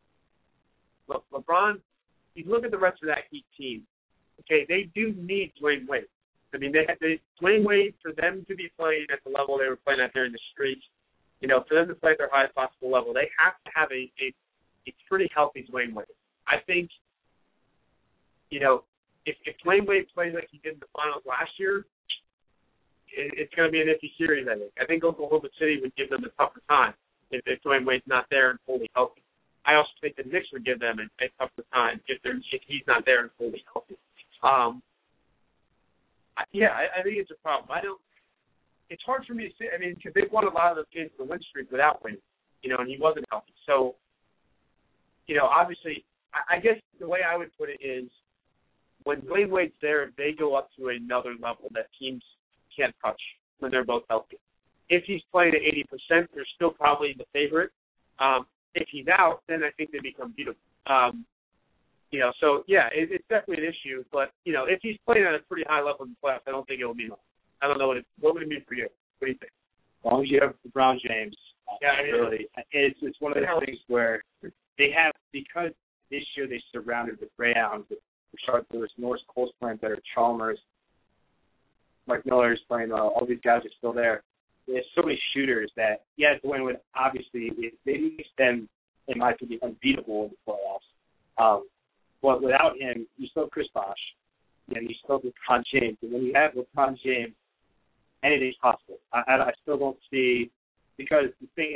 Le, LeBron, you look at the rest of that Heat team, okay, they do need Dwayne Wade. I mean, they, they Dwayne Wade, for them to be playing at the level they were playing at there in the streets, you know, for them to play at their highest possible level, they have to have a, a, a pretty healthy Dwayne Wade. I think, you know, if, if Dwayne Wade plays like he did in the finals last year, it, it's going to be an iffy series, I think. I think Oklahoma City would give them a tougher time if, if Dwayne Wade's not there and fully healthy. I also think the Knicks would give them a, a tougher time if, they're, if he's not there and fully healthy. Um, I, yeah, I, I think it's a problem. I don't. It's hard for me to say. I mean, because they've won a lot of those games in the win streak without Wade, you know, and he wasn't healthy. So, you know, obviously, I, I guess the way I would put it is, when Dwayne Wade's there, they go up to another level that teams can't touch when they're both healthy. If he's playing at eighty percent, they're still probably the favorite. Um, if he's out, then I think they become beatable. Um, you know, so, yeah, it, it's definitely an issue. But, you know, if he's playing at a pretty high level in the playoffs, I don't think it will mean much. I don't know what it, what would it mean for you. What do you think? As long as you have LeBron James, yeah, I mean, really, it's, it's one of those things where they have, because this year they surrounded with Greyhounds, with Rashard Lewis, Norris Cole's playing better, Chalmers, Mike Miller's playing well, all these guys are still there. There's so many shooters that, yeah, Dwayne Wade, obviously, it, it makes them, in my opinion, unbeatable in the playoffs. Um, but without him, you still have Chris Bosh, and you still have LeBron James. And when you have LeBron James, anything's possible. I, I, I still don't see, because the thing is,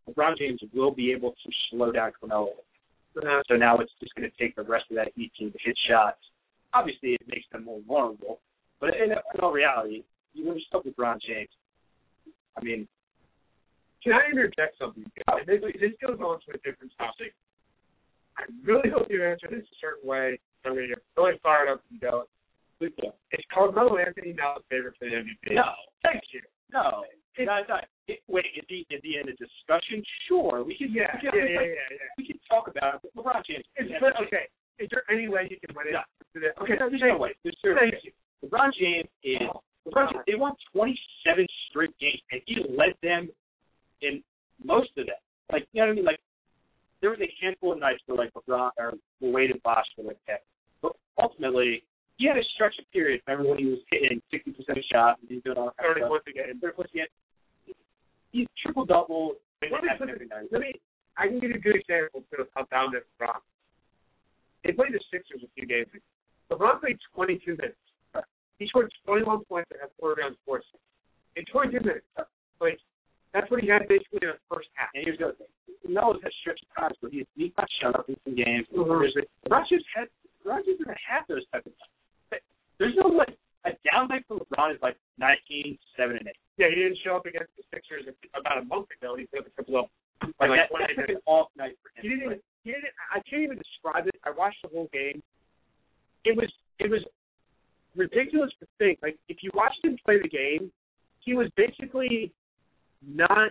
LeBron James will be able to slow down Carmelo. Uh, so now it's just going to take the rest of that Heat team to hit shots. Obviously, it makes them more vulnerable. But in, in all reality, you when you stuck with LeBron James, I mean, can I interject something? This, this goes on to a different topic. I really hope you answer this a certain way. I'm going to get really fired up and go. Is Carmelo Anthony now the favorite for the M V P? No. Thank you. No. It, no, no. It, wait, is he, is he in a discussion? Sure. We can, yeah, we can, yeah, we yeah, can, yeah, yeah. We can talk about it. LeBron James. Is, but, okay. Is there any way you can win it? No. Okay, no, there's no way. There's no Thank way. you. LeBron James is LeBron James, they won twenty-seven straight games, and he led them in most of them. Like, you know what I mean? Like, there was a handful of nights where, like, LeBron or Wade and Bosh were like that. But ultimately, he had a stretch of period. Remember when he was hitting sixty percent of shots and he was doing all kinds of stuff. Once again. Once again, he's triple-double. Let me, let me, I can give you a good example to come down to LeBron. They played the Sixers a few games ago. LeBron played twenty-two minutes. He scored twenty-one points and had four rounds, four assists. In twenty-two minutes. Like, that's what he had basically in the first half. And here's the other thing. Melo's had stretch of times where he, he got shut up in some games. Mm-hmm. LeBron James had, LeBron James didn't have those type of times. There's no, like, a down night for LeBron is like nineteen, seven, and eight. Yeah, he didn't show up against the Sixers about a month ago. He played a triple double. Like, like that, that's like an off night for him. He didn't even, he didn't, I can't even describe it. I watched the whole game. It was, it was ridiculous to think. Like, if you watched him play the game, he was basically not.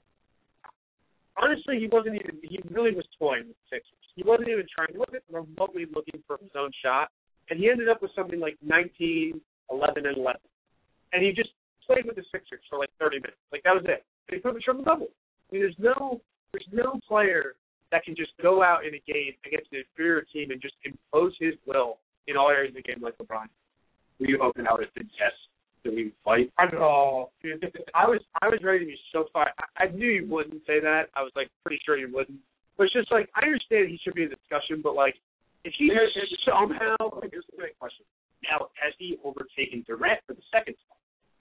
Honestly, he wasn't even. He really was toying with the Sixers. He wasn't even trying. He wasn't remotely looking for his own shot, and he ended up with something like nineteen, eleven, and eleven. And he just played with the Sixers for like thirty minutes. Like, that was it. And he put him in triple double. I mean, there's no, there's no player that can just go out in a game against an inferior team and just impose his will in all areas of the game like LeBron. Were you hoping I would have said yes? Did we fight? I know. I was I was ready to be so fired. I, I knew you wouldn't say that. I was like pretty sure you wouldn't. But it's just like, I understand he should be in the discussion, but like if he There's, somehow like, here's the great question. Now, has he overtaken Durant for the second spot?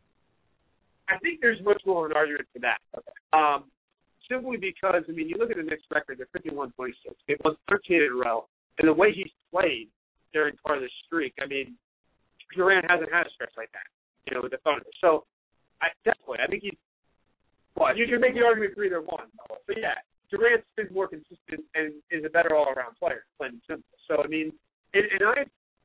I think there's much more of an argument for that. Okay. Um, simply because, I mean, you look at the Knicks record, they're fifty-one twenty-six. It was thirteen in a row. And the way he's played during part of the streak, I mean, Durant hasn't had a stretch like that, you know, with the Thunder. So, I, definitely, I think he's, well, you can make the argument for either one. But, yeah, Durant's been more consistent and is a better all-around player, plain and simple. So, I mean, and, and I,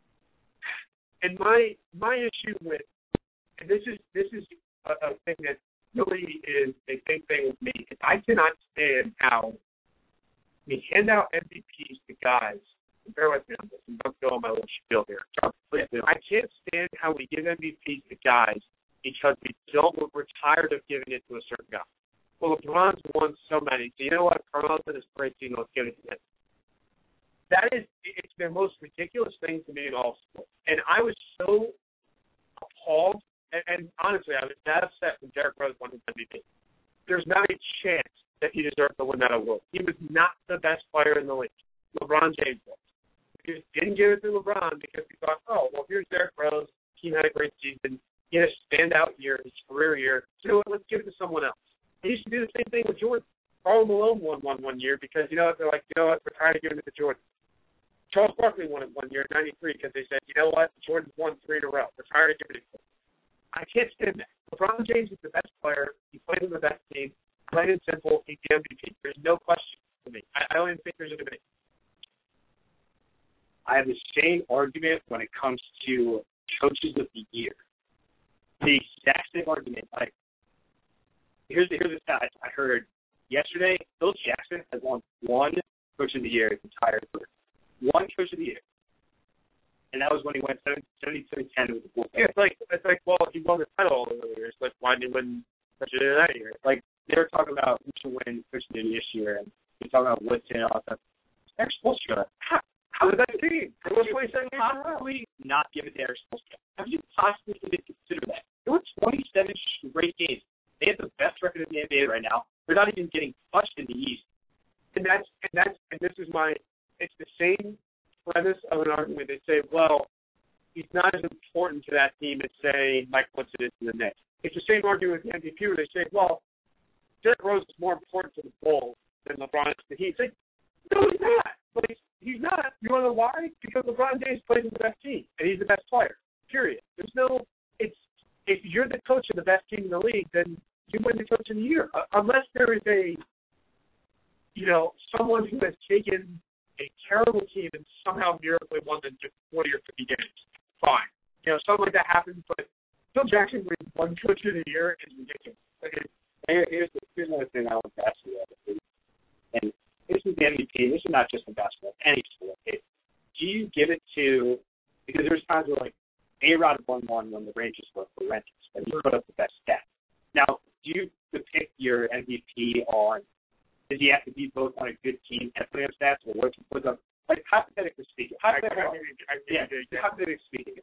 and my my issue with, and this is this is a, a thing that really is a big thing with me, is I cannot stand how we hand out M V Ps to guys. Bear with me on this, and don't go on my little spiel here. I can't stand how we give M V Ps to guys because we don't. We're tired of giving it to a certain guy. Well, LeBron's won so many, so you know what? Carmelo's in this great team. Let's give it to him. That is, it's the most ridiculous thing to me in all sports. And I was so appalled, and, and honestly, I was that upset when Derrick Rose won his M V P. There's not a chance that he deserved to win that award. He was not the best player in the league. LeBron James was. We just didn't give it to LeBron because we thought, oh, well, here's Derrick Rose. He had a great season. He had a standout year, his career year. So let's give it to someone else. They used to do the same thing with Jordan. Karl Malone won one one year because, you know, they're like, you know what, we're tired of giving it to Jordan. Charles Barkley won it one year in ninety-three because they said, you know what, Jordan's won three in a row. We're tired of giving it to him. I can't stand that. LeBron James is the best player. He played on the best team. Plain and simple, he's the M V P. There's no question to me. I, I don't even think there's a debate. I have the same argument when it comes to coaches of the year. The exact same argument. Like, here's the here's the stat I heard yesterday. Phil Jackson has won one coach of the year his entire career. One coach of the year, and that was when he went seventy-two ten with the Bulls. Yeah, it's like it's like well, he won the title all the years. Like, why didn't he win coach of the year that year? Like, they were talking about who should win coach of the year this year, and they're talking about Woodson and all that stuff. Eric Spoelstra. How, how is that team? How could you possibly not give it to Eric Spoelstra? How could you possibly even consider that? They were twenty-seven straight games. They have the best record in the N B A right now. They're not even getting touched in the East. And that's and that's and this is my. It's the same premise of an argument. They say, well, he's not as important to that team as, say, Mike Woodson is to the Knicks. It's the same argument with the M V P where they say, well, Derrick Rose is more important to the Bulls than LeBron is to the Heat. It's like, no, he's not. Like, he's not. You want to know why? Because LeBron James plays with the best team, and he's the best player. Period. There's no. It's if you're the coach of the best team in the league, then you win the coach of the year. Uh, unless there is a, you know, someone who has taken a terrible team and somehow miraculously won them just forty or fifty games. Fine. You know, something like that happens, but Phil Jackson wins one coach of the year is ridiculous. Okay. Here, here's, the, here's another thing I want to ask you. And this is the M V P. This is not just in basketball, any sport. Okay? Do you give it to, because there's times where, like, A-Rod won one when the Rangers were horrendous, but he put up the best stats. Now, do you depict your M V P on, does he have to be both on a good team and putting up stats, or what he puts up? Like, hypothetically speaking, hypothetically, yeah, hypothetically speaking,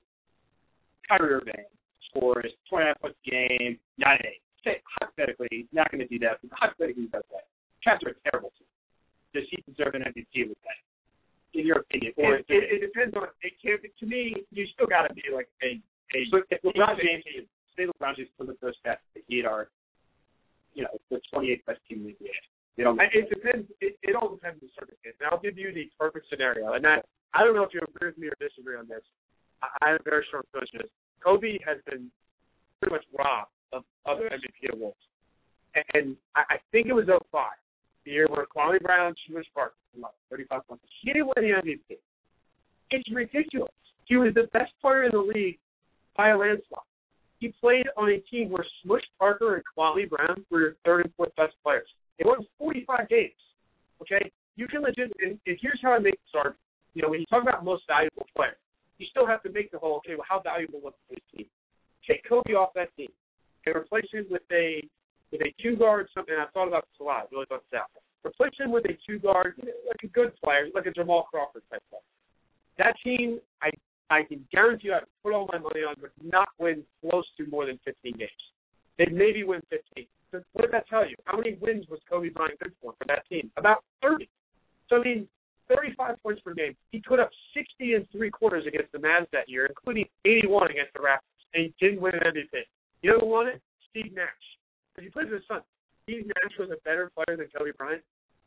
Kyrie Irving scores twenty-nine points a game, nine and eight. Say, hypothetically, he's not going to do that, but hypothetically, he does that. Cavs are a terrible team. Does he deserve an M V P with that? In your opinion, or it, it, it depends on. It can to me. You still got to be like a a. So if LeBron James, say LeBron James put up those stats, the Heat are, you know, the twenty-eighth best team in the N B A. They don't. It depends. It, it all depends on the circumstance. And I'll give you the perfect scenario, and that I don't know if you agree with me or disagree on this. I, I have a very strong feeling this. Kobe has been pretty much robbed of other M V P awards, and, and I, I think it was oh five. The year where Kwame Brown, Smush Parker, thirty-five points. He didn't win the M V P. It's ridiculous. He was the best player in the league by a landslide. He played on a team where Smush Parker and Kwame Brown were your third and fourth best players. They won forty-five games. Okay? You can legit, and, and here's how I make this argument. You know, when you talk about most valuable player, you still have to make the whole, okay, well, how valuable was this team? Take Kobe off that team and replace him with a with a two-guard, something, I've thought about this a lot, really thought this out. Replace him with a two-guard, like a good player, like a Jamal Crawford type player. That team, I I can guarantee you I'd put all my money on, but not win close to more than fifteen games. They'd maybe win fifteen. So what did that tell you? How many wins was Kobe Bryant good for for that team? About thirty. So, I mean, thirty-five points per game. He put up sixty and three quarters against the Mavs that year, including eighty-one against the Raptors, and he didn't win an M V P. You know who won it? Steve Nash. Because he played with his son. Steve Nash was a better player than Kobe Bryant.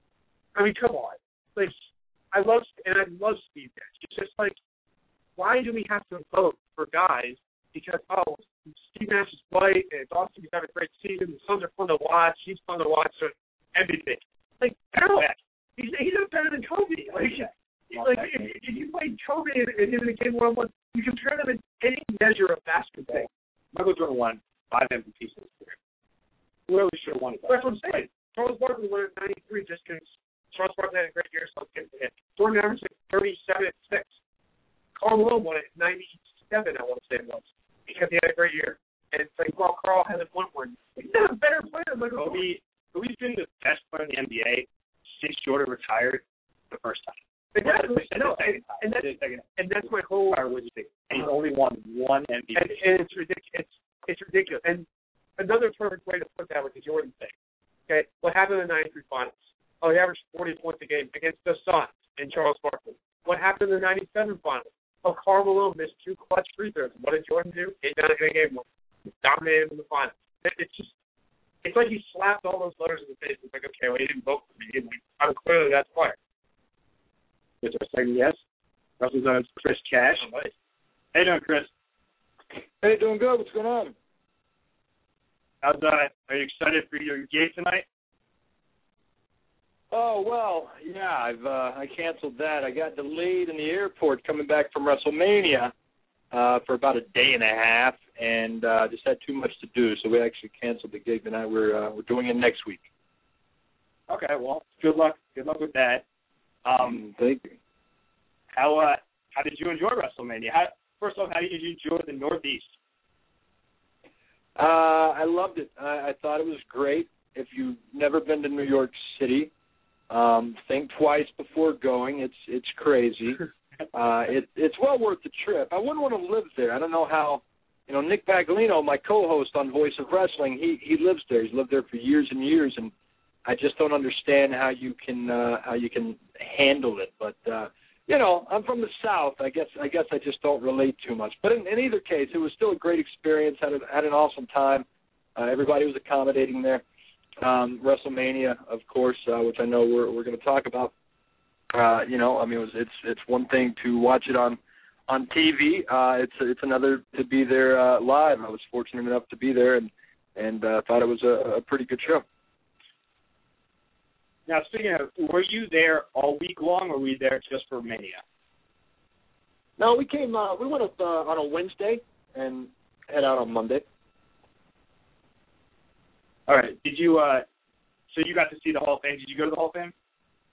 I mean, come on. Like, I love, and I love Steve Nash. It's just like, why do we have to vote for guys because, oh, Steve Nash is white, and it's awesome, he's having a great season, the Suns are fun to watch, he's fun to watch, so M V P. Like, hell, he's, he's not better than Kobe. Like, like if, if you played Kobe and, and him in a game one-on-one, you compare them in any measure of basketball. Michael Jordan won five M V Ps in his career. Who really should have won it? That's what I'm saying. Charles Barkley won it in ninety-three just because Charles Barkley had a great year, so let's get it. Jordan averaged like thirty-seven and six. Karl Malone won it in ninety-seven, I want to say it was, because he had a great year. And it's like, well, Karl hasn't won one. He's not a better player than Michael Kobe. Kobe's been the best player in the N B A since Jordan retired the first time. Exactly. No, and, and, that's, and that's my whole. And he's only won one M V P. And, and it's ridiculous. It's, it's ridiculous. And another perfect way to put that was the Jordan thing. Okay, what happened in the ninety-three finals? Oh, he averaged forty points a game against the Suns and Charles Barkley. What happened in the ninety-seven finals? Oh, Karl Malone missed two clutch free throws. What did Jordan do? He done it in a game one. He dominated in the finals. It, it's just, it's like he slapped all those letters in the face. It's like, okay, well, he didn't vote for me. He didn't. I'm clearly that player. It's our second yes. Russell's on Chris Cash. Oh, nice. How you doing, Chris? Hey, doing good. What's going on? How's uh? Are you excited for your game tonight? Oh well, yeah. I've uh, I canceled that. I got delayed in the airport coming back from WrestleMania uh, for about a day and a half, and uh, just had too much to do, so we actually canceled the gig tonight. We're uh, we're doing it next week. Okay. Well, good luck. Good luck with that. Um, Thank you. How uh how did you enjoy WrestleMania? How, first off, how did you enjoy the Northeast? Uh, I loved it. I, I thought it was great. If you've never been to New York City, um, think twice before going. It's it's crazy. Uh, it, it's well worth the trip. I wouldn't want to live there. I don't know how. You know, Nick Paglino, my co-host on Voice of Wrestling, he he lives there. He's lived there for years and years, and I just don't understand how you can uh, how you can handle it. But uh, you know, I'm from the South. I guess I guess I just don't relate too much. But in, in either case, it was still a great experience. Had a, had an awesome time. Uh, everybody was accommodating there. um, WrestleMania, of course, uh, which I know we're we're going to talk about. Uh, you know, I mean, it was, it's it's one thing to watch it on on T V. Uh, it's it's another to be there uh, live. I was fortunate enough to be there, and and uh, thought it was a, a pretty good show. Now, speaking of, were you there all week long, or were you there just for Mania? No, we came. Uh, we went up uh, on a Wednesday and head out on Monday. All right. Did you? Uh, so you got to see the Hall of Fame. Did you go to the Hall of Fame?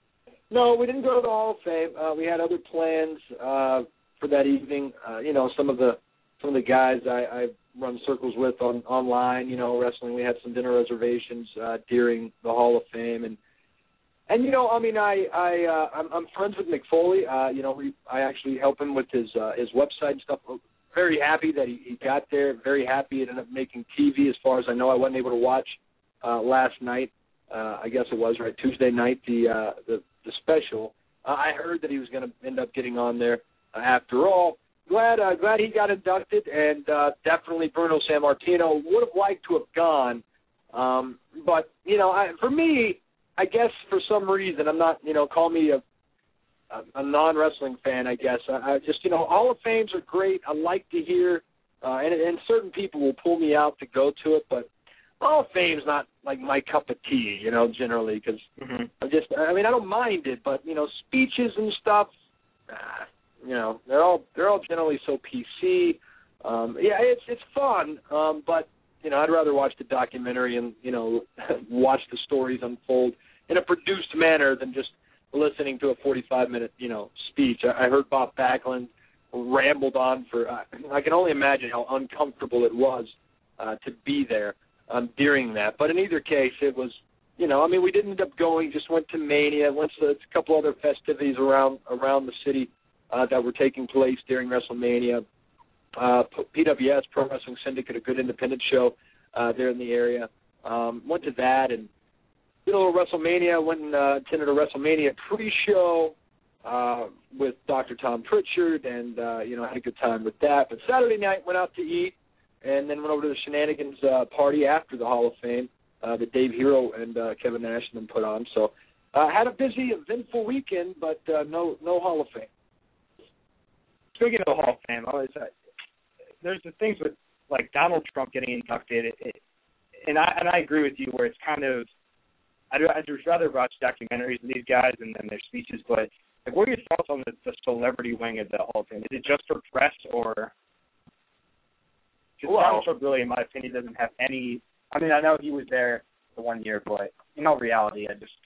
No, we didn't go to the Hall of Fame. Uh, we had other plans uh, for that evening. Uh, you know, some of the some of the guys I, I run circles with on online. You know, wrestling. We had some dinner reservations uh, during the Hall of Fame, and and you know, I mean, I I uh, I'm, I'm friends with Mick Foley. Uh, you know, we I actually help him with his uh, his website and stuff. Very happy that he, he got there. Very happy it ended up making T V. As far as I know, I wasn't able to watch uh, last night. Uh, I guess it was right Tuesday night. The uh, the the special. Uh, I heard that he was going to end up getting on there. Uh, after all, glad uh, glad he got inducted, and uh, definitely Bruno Sammartino would have liked to have gone. Um, but you know, I, for me, I guess for some reason, I'm not. You know, call me a a, a non-wrestling fan. I guess I, I just you know, Hall of Fames are great. I like to hear, uh, and and certain people will pull me out to go to it, but Hall of Fame's not like my cup of tea, you know, generally, because mm-hmm. I'm just, I mean, I don't mind it, but, you know, speeches and stuff, uh, you know, they're all they're all generally so P C. Um, yeah, it's it's fun, um, but, you know, I'd rather watch the documentary and, you know, watch the stories unfold in a produced manner than just listening to a forty-five minute, you know, speech. I, I heard Bob Backlund rambled on for, uh, I can only imagine how uncomfortable it was uh, to be there. Um, during that. But in either case, it was, you know, I mean, we didn't end up going, just went to Mania, went to a couple other festivities around around the city uh, that were taking place during WrestleMania. Uh, P W S, Pro Wrestling Syndicate, a good independent show uh, there in the area. Um, went to that and did a little WrestleMania, went and uh, attended a WrestleMania pre-show uh, with Doctor Tom Pritchard and, uh, you know, had a good time with that. But Saturday night, went out to eat. And then went over to the Shenanigans uh, party after the Hall of Fame uh, that Dave Hero and uh, Kevin Nash and them put on. So uh, had a busy, eventful weekend, but uh, no no Hall of Fame. Speaking of the Hall of Fame, always, uh, there's the things with like Donald Trump getting inducted, it, it, and I and I agree with you where it's kind of I'd, I'd just rather watch documentaries of these guys and then their speeches. But like, what are your thoughts on the, the celebrity wing of the Hall of Fame? Is it just for press or? Because well, Donald Trump really, in my opinion, doesn't have any – I mean, I know he was there for one year, but in all reality, I just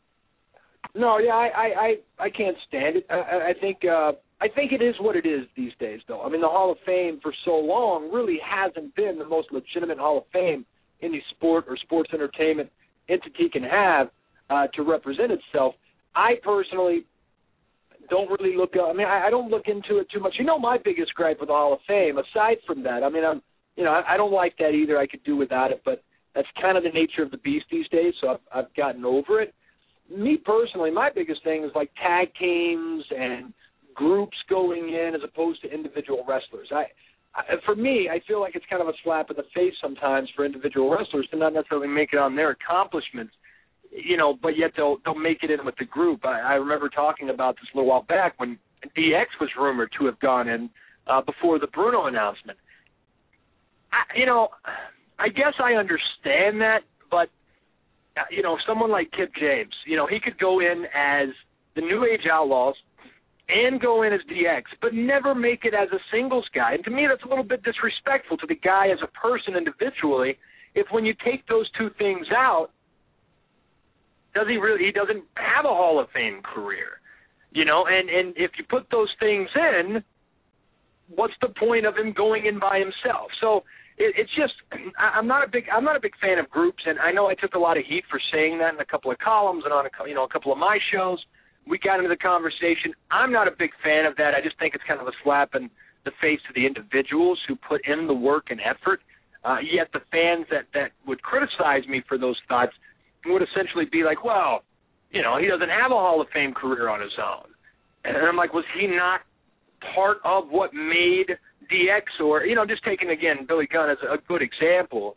– No, yeah, I, I, I, I can't stand it. I, I think uh, I think it is what it is these days, though. I mean, the Hall of Fame for so long really hasn't been the most legitimate Hall of Fame any sport or sports entertainment entity can have uh, to represent itself. I personally don't really look – I mean, I, I don't look into it too much. You know my biggest gripe with the Hall of Fame, aside from that, I mean, I'm, you know, I, I don't like that either. I could do without it, but that's kind of the nature of the beast these days, so I've, I've gotten over it. Me personally, my biggest thing is like tag teams and groups going in as opposed to individual wrestlers. I, I, for me, I feel like it's kind of a slap in the face sometimes for individual wrestlers to not necessarily make it on their accomplishments, you know, but yet they'll they'll make it in with the group. I, I remember talking about this a little while back when D X was rumored to have gone in uh, before the Bruno announcement. I, you know, I guess I understand that, but you know, someone like Kip James, you know, he could go in as the New Age Outlaws and go in as D X, but never make it as a singles guy. And to me, that's a little bit disrespectful to the guy as a person individually. If when you take those two things out, does he really? He doesn't have a Hall of Fame career, you know. And and if you put those things in, what's the point of him going in by himself? So it, it's just I'm not a big I'm not a big fan of groups, and I know I took a lot of heat for saying that in a couple of columns and on a you know a couple of my shows. We got into the conversation. I'm not a big fan of that. I just think it's kind of a slap in the face to the individuals who put in the work and effort. Uh, yet the fans that that would criticize me for those thoughts would essentially be like, well, you know, he doesn't have a Hall of Fame career on his own. And I'm like, was he not part of what made D X or, you know, just taking, again, Billy Gunn as a good example.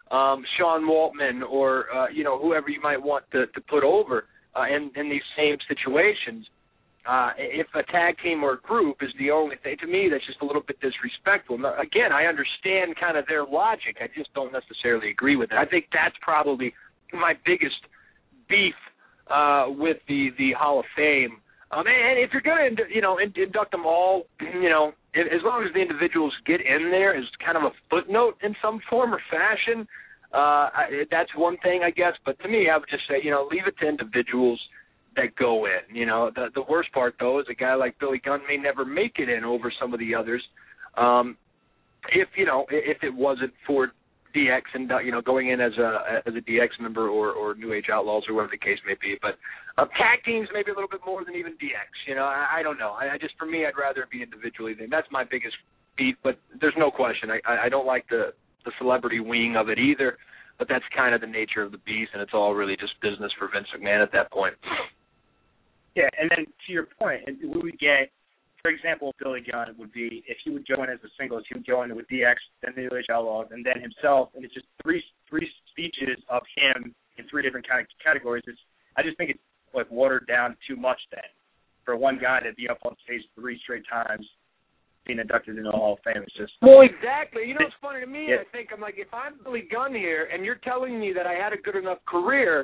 um, Sean Waltman or, uh, you know, whoever you might want to, to put over uh, in, in these same situations. Uh, if a tag team or a group is the only thing, to me, that's just a little bit disrespectful. Now, again, I understand kind of their logic. I just don't necessarily agree with it. I think that's probably my biggest beef uh, with the, the Hall of Fame. Um, and if you're going to, you know, induct them all, you know, as long as the individuals get in there as kind of a footnote in some form or fashion, uh, that's one thing, I guess. But to me, I would just say, you know, leave it to individuals that go in. You know, the the worst part though is a guy like Billy Gunn may never make it in over some of the others. Um, if you know, if it wasn't for D X and you know going in as a as a D X member or, or New Age Outlaws or whatever the case may be, but uh, tag teams maybe a little bit more than even D X. You know, I, I don't know. I, I just for me, I'd rather it be individually. Than that's my biggest beef. But there's no question. I I don't like the the celebrity wing of it either. But that's kind of the nature of the beast, and it's all really just business for Vince McMahon at that point. Yeah, and then to your point, we would get, for example, Billy Gunn would be, if he would go in as a singles, he would go in with D X, then the New Age Outlaws, and then himself, and it's just three three speeches of him in three different kind of categories. It's, I just think it's like watered down too much then for one guy to be up on stage three straight times being inducted into the Hall of Fame. It's just well, exactly. You know, it's funny to me. Yeah. I think I'm like, if I'm Billy Gunn here, and you're telling me that I had a good enough career.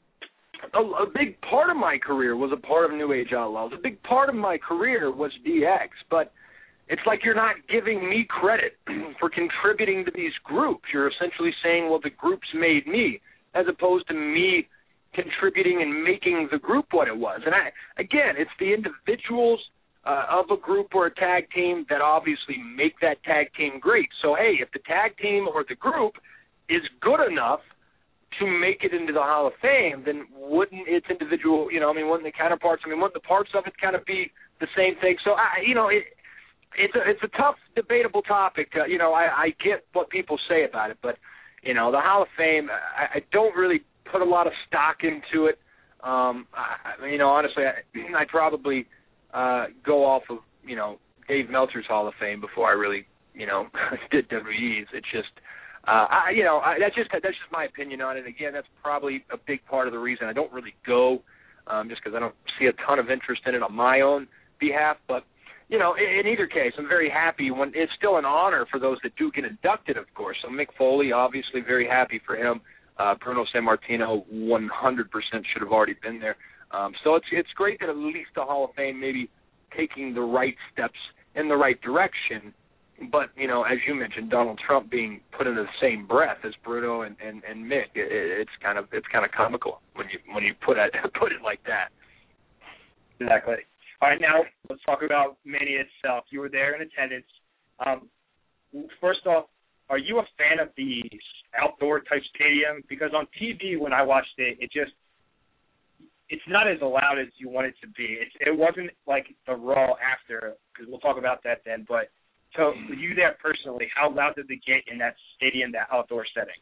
A, a big part of my career was a part of New Age Outlaws. A big part of my career was D X, but it's like you're not giving me credit for contributing to these groups. You're essentially saying, well, the groups made me, as opposed to me contributing and making the group what it was. And I, again, it's the individuals uh, of a group or a tag team that obviously make that tag team great. So, hey, if the tag team or the group is good enough to make it into the Hall of Fame, then wouldn't its individual, you know, I mean, wouldn't the counterparts, I mean, wouldn't the parts of it kind of be the same thing? So, I, you know, it, it's a, it's a tough, debatable topic. Uh, you know, I, I get what people say about it, but, you know, the Hall of Fame, I, I don't really put a lot of stock into it. Um, I, you know, honestly, I, I probably uh, go off of, you know, Dave Meltzer's Hall of Fame before I really, you know, did W W E's. It's just, Uh, I, you know, I, that's just that's just my opinion on it. Again, that's probably a big part of the reason I don't really go, um, just because I don't see a ton of interest in it on my own behalf. But, you know, in, in either case, I'm very happy when it's still an honor for those that do get inducted, of course. So Mick Foley, obviously very happy for him. Uh, Bruno Sammartino, one hundred percent should have already been there. Um, so it's it's great that at least the Hall of Fame may be taking the right steps in the right direction. But, you know, as you mentioned, Donald Trump being put in the same breath as Bruno and, and, and Mick, it, it's kind of it's kind of comical when you when you put it put it like that. Exactly. All right, now let's talk about Mania itself. You were there in attendance. Um, first off, are you a fan of the outdoor type stadium? Because on T V when I watched it, it just it's not as loud as you want it to be. It, it wasn't like the Raw after, because we'll talk about that then, but. So, were you there personally? How loud did it get in that stadium, that outdoor setting?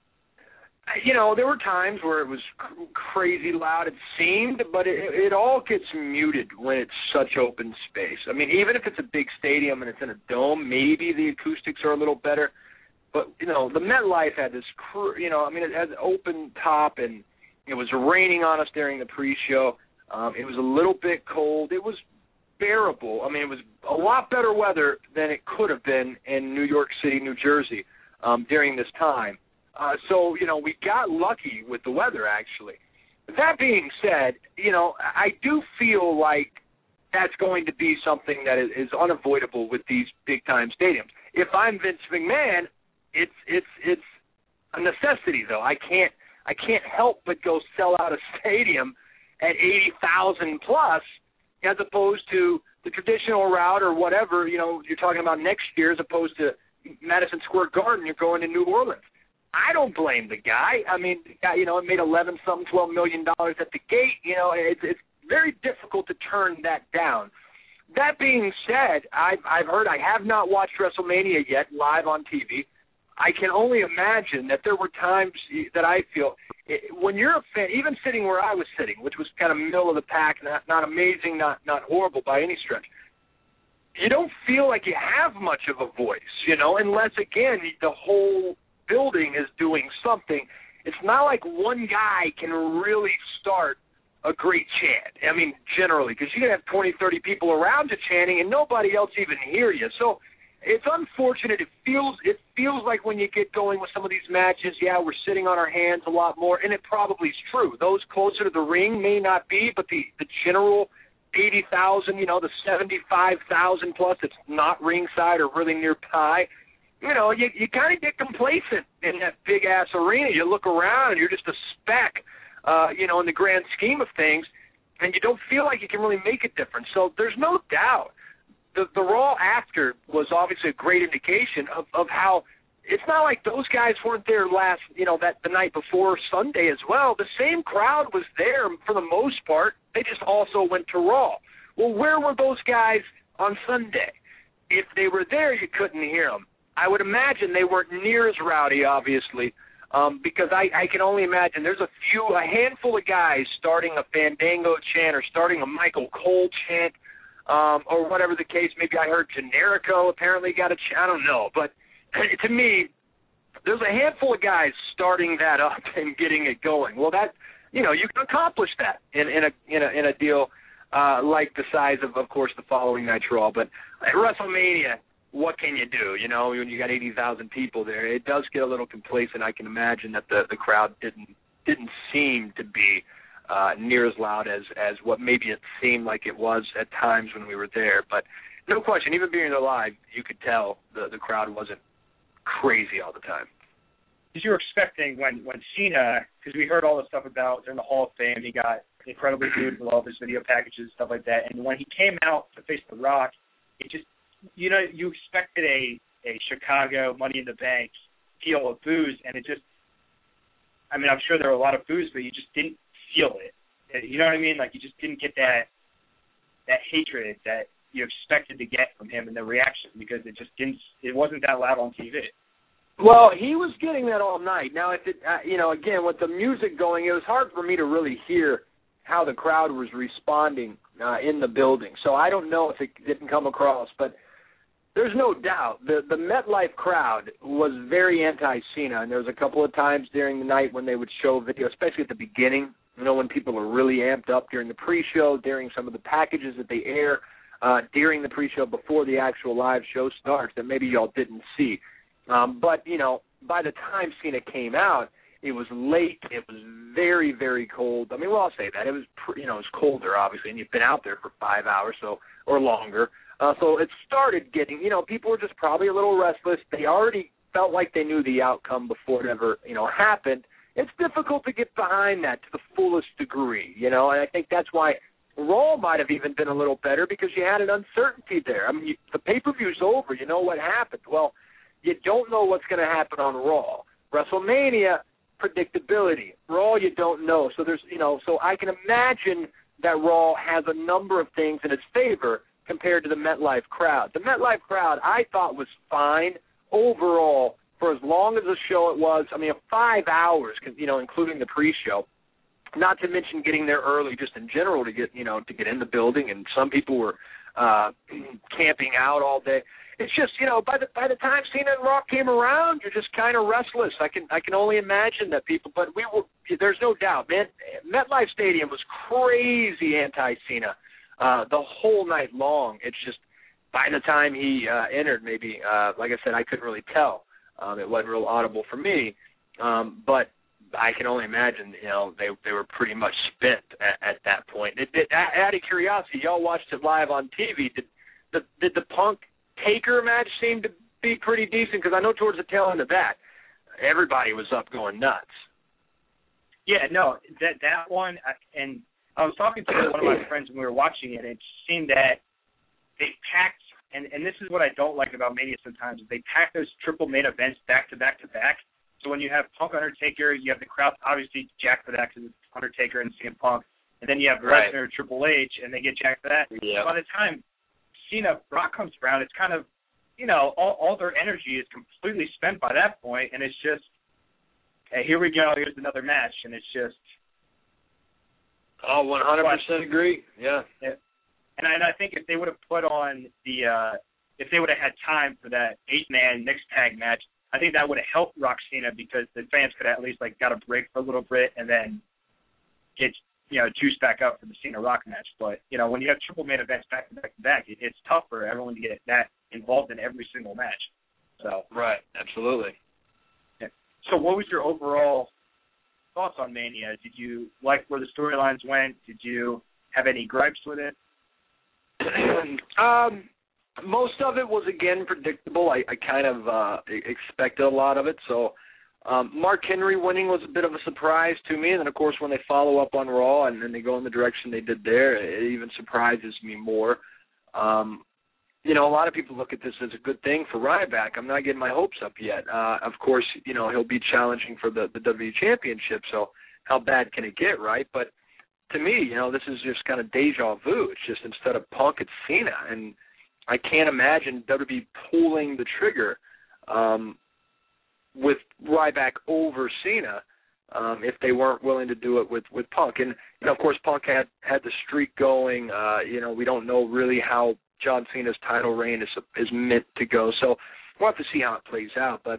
You know, there were times where it was crazy loud, it seemed, but it, it all gets muted when it's such open space. I mean, even if it's a big stadium and it's in a dome, maybe the acoustics are a little better. But, you know, the MetLife had this, you know, I mean, it had an open top, and it was raining on us during the pre-show. Um, it was a little bit cold. It was bearable. I mean, it was a lot better weather than it could have been in New York City, New Jersey um, during this time. Uh, so, you know, we got lucky with the weather, actually. That being said, you know, I do feel like that's going to be something that is, is unavoidable with these big-time stadiums. If I'm Vince McMahon, it's it's it's a necessity, though. I can't I can't help but go sell out a stadium at eighty thousand plus, as opposed to the traditional route or whatever, you know, you're talking about next year, as opposed to Madison Square Garden, you're going to New Orleans. I don't blame the guy. I mean, the guy, you know, it made eleven something, twelve million dollars at the gate. You know, it's it's very difficult to turn that down. That being said, I've I've heard, I have not watched WrestleMania yet live on T V. I can only imagine that there were times that I feel, when you're a fan, even sitting where I was sitting, which was kind of middle of the pack, not, not amazing, not not horrible by any stretch, you don't feel like you have much of a voice, you know, unless, again, the whole building is doing something. It's not like one guy can really start a great chant. I mean, generally, because you can have twenty, thirty people around you chanting and nobody else even hear you. So it's unfortunate. It feels it feels like when you get going with some of these matches, yeah, we're sitting on our hands a lot more, and it probably is true. Those closer to the ring may not be, but the, the general eighty thousand, you know, the seventy-five thousand plus that's not ringside or really nearby, you know, you, you kind of get complacent in that big-ass arena. You look around and you're just a speck, uh, you know, in the grand scheme of things, and you don't feel like you can really make a difference. So there's no doubt. The, the Raw after was obviously a great indication of, of how it's not like those guys weren't there last, you know, that the night before Sunday as well. The same crowd was there for the most part. They just also went to Raw. Well, where were those guys on Sunday? If they were there, you couldn't hear them. I would imagine they weren't near as rowdy, obviously, um, because I, I can only imagine there's a few, a handful of guys starting a Fandango chant or starting a Michael Cole chant, Um, or whatever the case. Maybe I heard Generico apparently got a ch- I don't know. But to me, there's a handful of guys starting that up and getting it going. Well, that, you know, you can accomplish that in, in a in a in a deal uh, like the size of, of course, the following night's Raw. But at WrestleMania, what can you do? You know, when you got eighty thousand people there, it does get a little complacent. I can imagine that the the crowd didn't didn't seem to be Uh, near as loud as, as what maybe it seemed like it was at times when we were there. But no question, even being there live, you could tell the, the crowd wasn't crazy all the time. Because you were expecting when, when Cena, because we heard all the stuff about during the Hall of Fame, he got incredibly good with all of his video packages and stuff like that. And when he came out to face The Rock, it just, you know, you expected a, a Chicago Money in the Bank feel of booze, and it just, I mean, I'm sure there were a lot of boos, but you just didn't feel it. You know what I mean? Like, you just didn't get that that hatred that you expected to get from him in the reaction, because it just didn't, it wasn't that loud on T V. Well, he was getting that all night. Now, if it, uh, you know, again, with the music going, it was hard for me to really hear how the crowd was responding uh, in the building. So I don't know if it didn't come across, but there's no doubt the the MetLife crowd was very anti-Cena, and there was a couple of times during the night when they would show video, especially at the beginning, you know, when people are really amped up during the pre-show, during some of the packages that they air uh, during the pre-show before the actual live show starts that maybe y'all didn't see. Um, but, you know, by the time Cena came out, it was late. It was very, very cold. I mean, well, I'll say that. It was, pre- you know, it was colder, obviously, and you've been out there for five hours so or longer. Uh, so it started getting, you know, people were just probably a little restless. They already felt like they knew the outcome before it ever, you know, happened. It's difficult to get behind that to the fullest degree, you know, and I think that's why Raw might have even been a little better, because you had an uncertainty there. I mean, you, the pay-per-view's over. You know what happened. Well, you don't know what's going to happen on Raw. WrestleMania, predictability. Raw, you don't know. So there's, you know, so I can imagine that Raw has a number of things in its favor compared to the MetLife crowd. The MetLife crowd, I thought, was fine overall for as long as the show it was. I mean, five hours, you know, including the pre-show. Not to mention getting there early, just in general, to get, you know, to get in the building. And some people were uh, camping out all day. It's just, you know, by the by the time Cena and Rock came around, you're just kind of restless. I can I can only imagine that people. But we were. There's no doubt, man. MetLife Stadium was crazy anti-Cena uh, the whole night long. It's just by the time he uh, entered, maybe uh, like I said, I couldn't really tell. Um, it wasn't real audible for me, um, but I can only imagine, you know, they they were pretty much spent at, at that point. It, it, out of curiosity, y'all watched it live on T V. Did the did the Punk Taker match seem to be pretty decent? Because I know towards the tail end of that, everybody was up going nuts. Yeah, no, that that one, and I was talking to one of my friends when we were watching it, and it seemed that they packed, and, and this is what I don't like about Mania sometimes, is they pack those triple main events back to back to back. So when you have Punk Undertaker, you have the crowd obviously jacked for that because it's Undertaker and C M Punk. And then you have right. Lesnar, Triple H, and they get jacked for that. Yep. By the time Cena, Brock comes around, it's kind of, you know, all, all their energy is completely spent by that point, and it's just, hey, here we go, here's another match, and it's just. Oh, one hundred percent agree. Yeah. yeah. And, I, and I think if they would have put on the, uh, if they would have had time for that eight-man mixed tag match, I think that would have helped Rock Cena because the fans could at least like got a break for a little bit and then get you know juiced back up for the Cena Rock match. But you know when you have triple main events back to back to back, it, it's tough for everyone to get that involved in every single match. So right, absolutely. Yeah. So what was your overall thoughts on Mania? Did you like where the storylines went? Did you have any gripes with it? um, most of it was, again, predictable. I, I kind of uh, expected a lot of it. So um, Mark Henry winning was a bit of a surprise to me. And then, of course, when they follow up on Raw and then they go in the direction they did there, it even surprises me more. Um, you know, a lot of people look at this as a good thing for Ryback. I'm not getting my hopes up yet. Uh, of course, you know, he'll be challenging for the, the W W E Championship, so how bad can it get, right? But to me, you know, this is just kind of deja vu. It's just instead of Punk, it's Cena. And I can't imagine W W E pulling the trigger um, with Ryback over Cena um, if they weren't willing to do it with, with Punk. And, you know, of course, Punk had, had the streak going. Uh, you know, we don't know really how John Cena's title reign is is meant to go. So we'll have to see how it plays out. But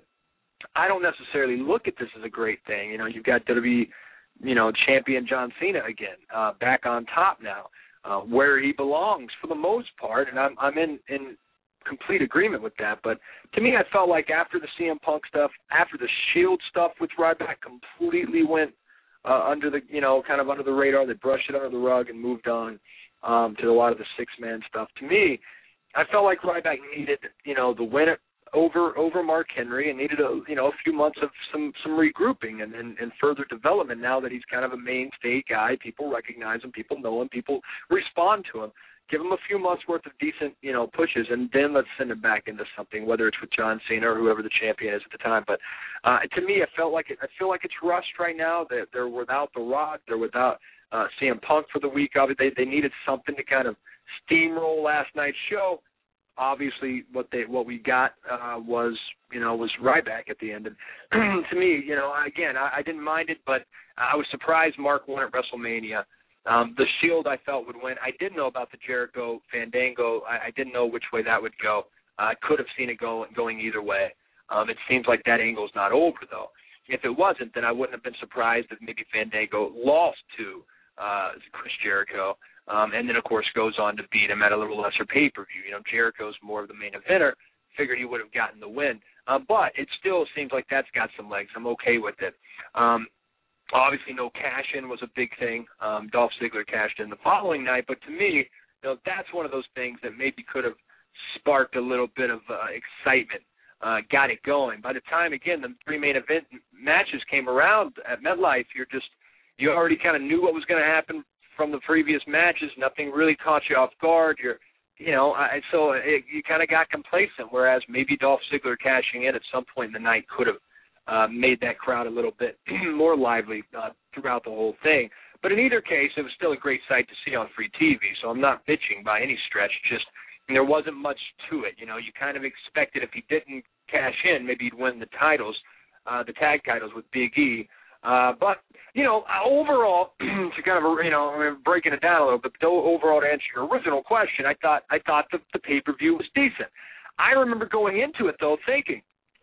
I don't necessarily look at this as a great thing. You know, you've got W W E, you know, champion John Cena again, uh, back on top now, uh, where he belongs for the most part. And I'm I'm in, in complete agreement with that. But to me, I felt like after the C M Punk stuff, after the Shield stuff with Ryback completely went uh, under the, you know, kind of under the radar, they brushed it under the rug and moved on. Um, to a lot of the six-man stuff. To me, I felt like Ryback needed, you know, the win over over Mark Henry and needed a, you know, a few months of some, some regrouping and, and, and further development now that he's kind of a mainstay guy. People recognize him, people know him, people respond to him. Give him a few months worth of decent, you know, pushes, and then let's send him back into something, whether it's with John Cena or whoever the champion is at the time. But uh, to me, I felt like it, I feel like it's rushed right now. They're, they're without The Rock. They're without Uh, C M Punk for the week of it. They they needed something to kind of steamroll last night's show. Obviously, what they what we got uh, was you know was Ryback at the end. And to me, you know, again, I, I didn't mind it, but I was surprised Mark won at WrestleMania. Um, the Shield I felt would win. I didn't know about the Jericho Fandango. I, I didn't know which way that would go. I uh, could have seen it go going either way. Um, it seems like that angle's not over though. If it wasn't, then I wouldn't have been surprised if maybe Fandango lost to Uh, Chris Jericho, um, and then, of course, goes on to beat him at a little lesser pay-per-view. You know, Jericho's more of the main eventer. Figured he would have gotten the win. Uh, but it still seems like that's got some legs. I'm okay with it. Um, obviously, no cash-in was a big thing. Um, Dolph Ziggler cashed in the following night. But to me, you know, that's one of those things that maybe could have sparked a little bit of uh, excitement, uh, got it going. By the time, again, the three main event matches came around at MetLife, you're just You already kind of knew what was going to happen from the previous matches. Nothing really caught you off guard. You're, you know, I, so it, you kind of got complacent. Whereas maybe Dolph Ziggler cashing in at some point in the night could have uh, made that crowd a little bit more lively uh, throughout the whole thing. But in either case, it was still a great sight to see on free T V. So I'm not bitching by any stretch. Just there wasn't much to it. You know, you kind of expected if he didn't cash in, maybe he'd win the titles, uh, the tag titles with Big E. Uh, but, you know, overall, to kind of, you know, I mean, breaking it down a little bit, but overall, to answer your original question, I thought I thought the, the pay-per-view was decent. I remember going into it, though, thinking,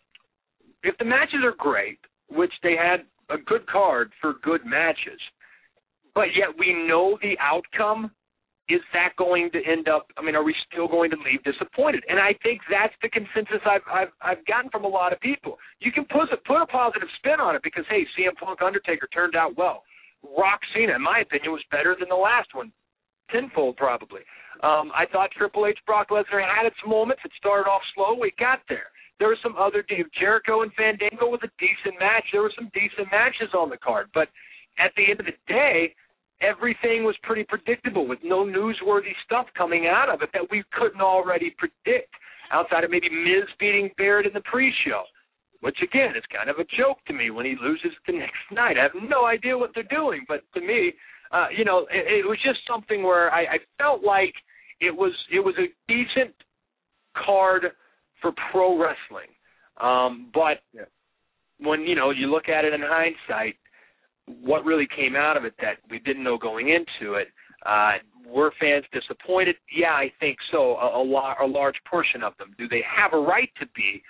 if the matches are great, which they had a good card for good matches, but yet we know the outcome, is that going to end up, I mean, are we still going to leave disappointed? And I think that's the consensus I've I've, I've gotten from a lot of people. You can put a, put a positive spin on it because, hey, C M Punk Undertaker turned out well. Rock Cena, in my opinion, was better than the last one, tenfold probably. Um, I thought Triple H Brock Lesnar had its moments. It started off slow. We got there. There were some other, Jericho and Fandango was a decent match. There were some decent matches on the card. But at the end of the day, everything was pretty predictable with no newsworthy stuff coming out of it that we couldn't already predict outside of maybe Miz beating Barrett in the pre-show, which, again, is kind of a joke to me when he loses the next night. I have no idea what they're doing, but to me, uh, you know, it, it was just something where I, I felt like it was it was a decent card for pro wrestling. Um, but yeah. when, you know, you look at it in hindsight, what really came out of it that we didn't know going into it, uh, were fans disappointed? Yeah, I think so, a, a, lar- a large portion of them. Do they have a right to be?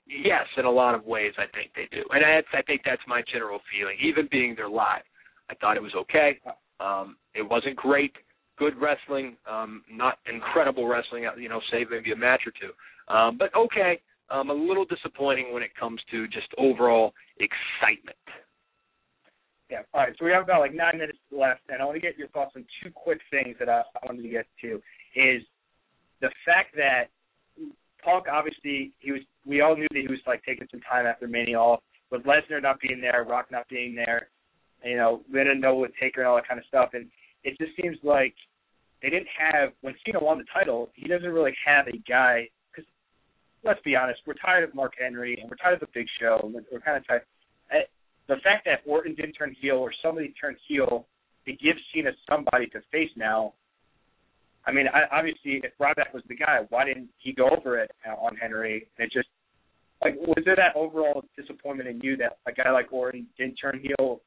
yes, in a lot of ways, I think they do. And I, I think that's my general feeling. Even being there live, I thought it was okay. Um, it wasn't great. Good wrestling, um, not incredible wrestling, you know, save maybe a match or two. Um, but okay, um, a little disappointing when it comes to just overall excitement. Yeah, all right, so we have about like nine minutes left, and I want to get your thoughts on two quick things that I, I wanted to get to, is the fact that Punk, obviously, he was. we all knew that he was like taking some time after Mania off, with Lesnar not being there, Rock not being there, you know, we didn't know with Taker and all that kind of stuff, and it just seems like they didn't have, when Cena won the title, he doesn't really have a guy, because let's be honest, we're tired of Mark Henry, and we're tired of the Big Show, and we're, we're kind of tired. The fact that Orton didn't turn heel or somebody turned heel to give Cena somebody to face now, I mean, I, obviously, if Ryback was the guy, why didn't he go over it on Henry? And it just, like, was there that overall disappointment in you that a guy like Orton didn't turn heel?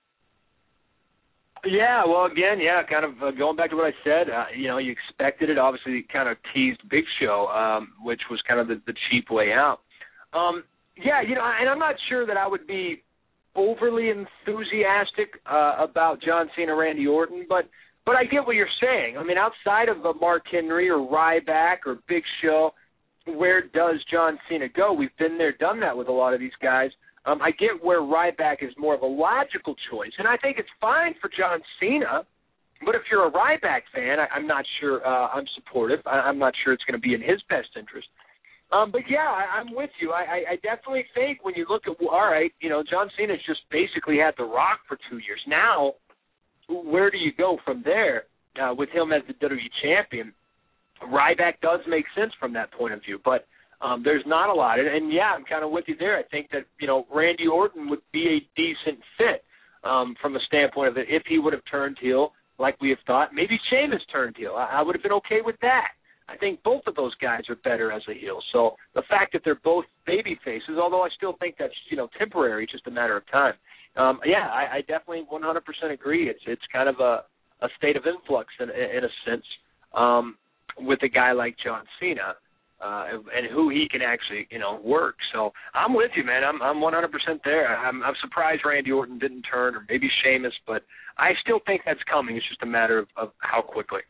Yeah, well, again, yeah, kind of uh, going back to what I said, uh, you know, you expected it. Obviously, kind of teased Big Show, um, which was kind of the, the cheap way out. Um, yeah, you know, and I'm not sure that I would be overly enthusiastic uh, about John Cena, Randy Orton, but but I get what you're saying. I mean, outside of uh, Mark Henry or Ryback or Big Show, where does John Cena go? We've been there, done that with a lot of these guys. Um, I get where Ryback is more of a logical choice, and I think it's fine for John Cena, but if you're a Ryback fan, I, I'm not sure uh, I'm supportive. I, I'm not sure it's going to be in his best interest. Um, but, yeah, I, I'm with you. I, I, I definitely think when you look at, all right, you know, John Cena's just basically had The Rock for two years. Now, where do you go from there uh, with him as the W W E champion? Ryback does make sense from that point of view, but um, there's not a lot. And, and, yeah, I'm kind of with you there. I think that, you know, Randy Orton would be a decent fit um, from a standpoint of it if he would have turned heel like we have thought. Maybe Sheamus turned heel. I, I would have been okay with that. I think both of those guys are better as a heel. So the fact that they're both baby faces, although I still think that's, you know, temporary, just a matter of time. Um, yeah, I, I definitely one hundred percent agree. It's it's kind of a, a state of influx in, in a sense um, with a guy like John Cena uh, and who he can actually, you know, work. So I'm with you, man. I'm I'm one hundred percent there. I'm, I'm surprised Randy Orton didn't turn, or maybe Sheamus, but I still think that's coming. It's just a matter of, of how quickly.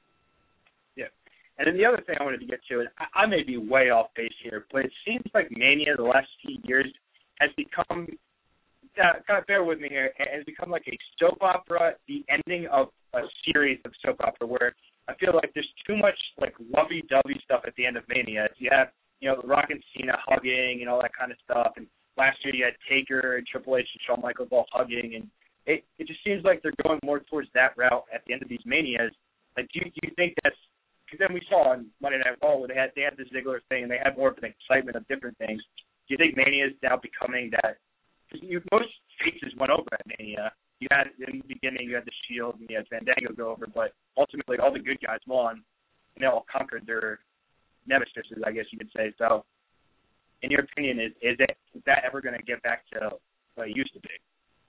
And then the other thing I wanted to get to, and I, I may be way off base here, but it seems like Mania the last few years has become, uh, kind of bear with me here, has become like a soap opera, the ending of a series of soap opera where I feel like there's too much like lovey-dovey stuff at the end of Mania. You have, you know, Rock and Cena hugging and all that kind of stuff, and last year you had Taker and Triple H and Shawn Michaels all hugging, and it, it just seems like they're going more towards that route at the end of these Manias. Like, do you, do you think that's, because then we saw on Monday Night Raw where they had they had the Ziggler thing and they had more of an excitement of different things. Do you think Mania is now becoming that? Because most faces went over at Mania. You had in the beginning you had the Shield and you had Fandango go over, but ultimately all the good guys won and they all conquered their nemesis, I guess you could say. So, in your opinion, is is, it, is that ever going to get back to what it used to be?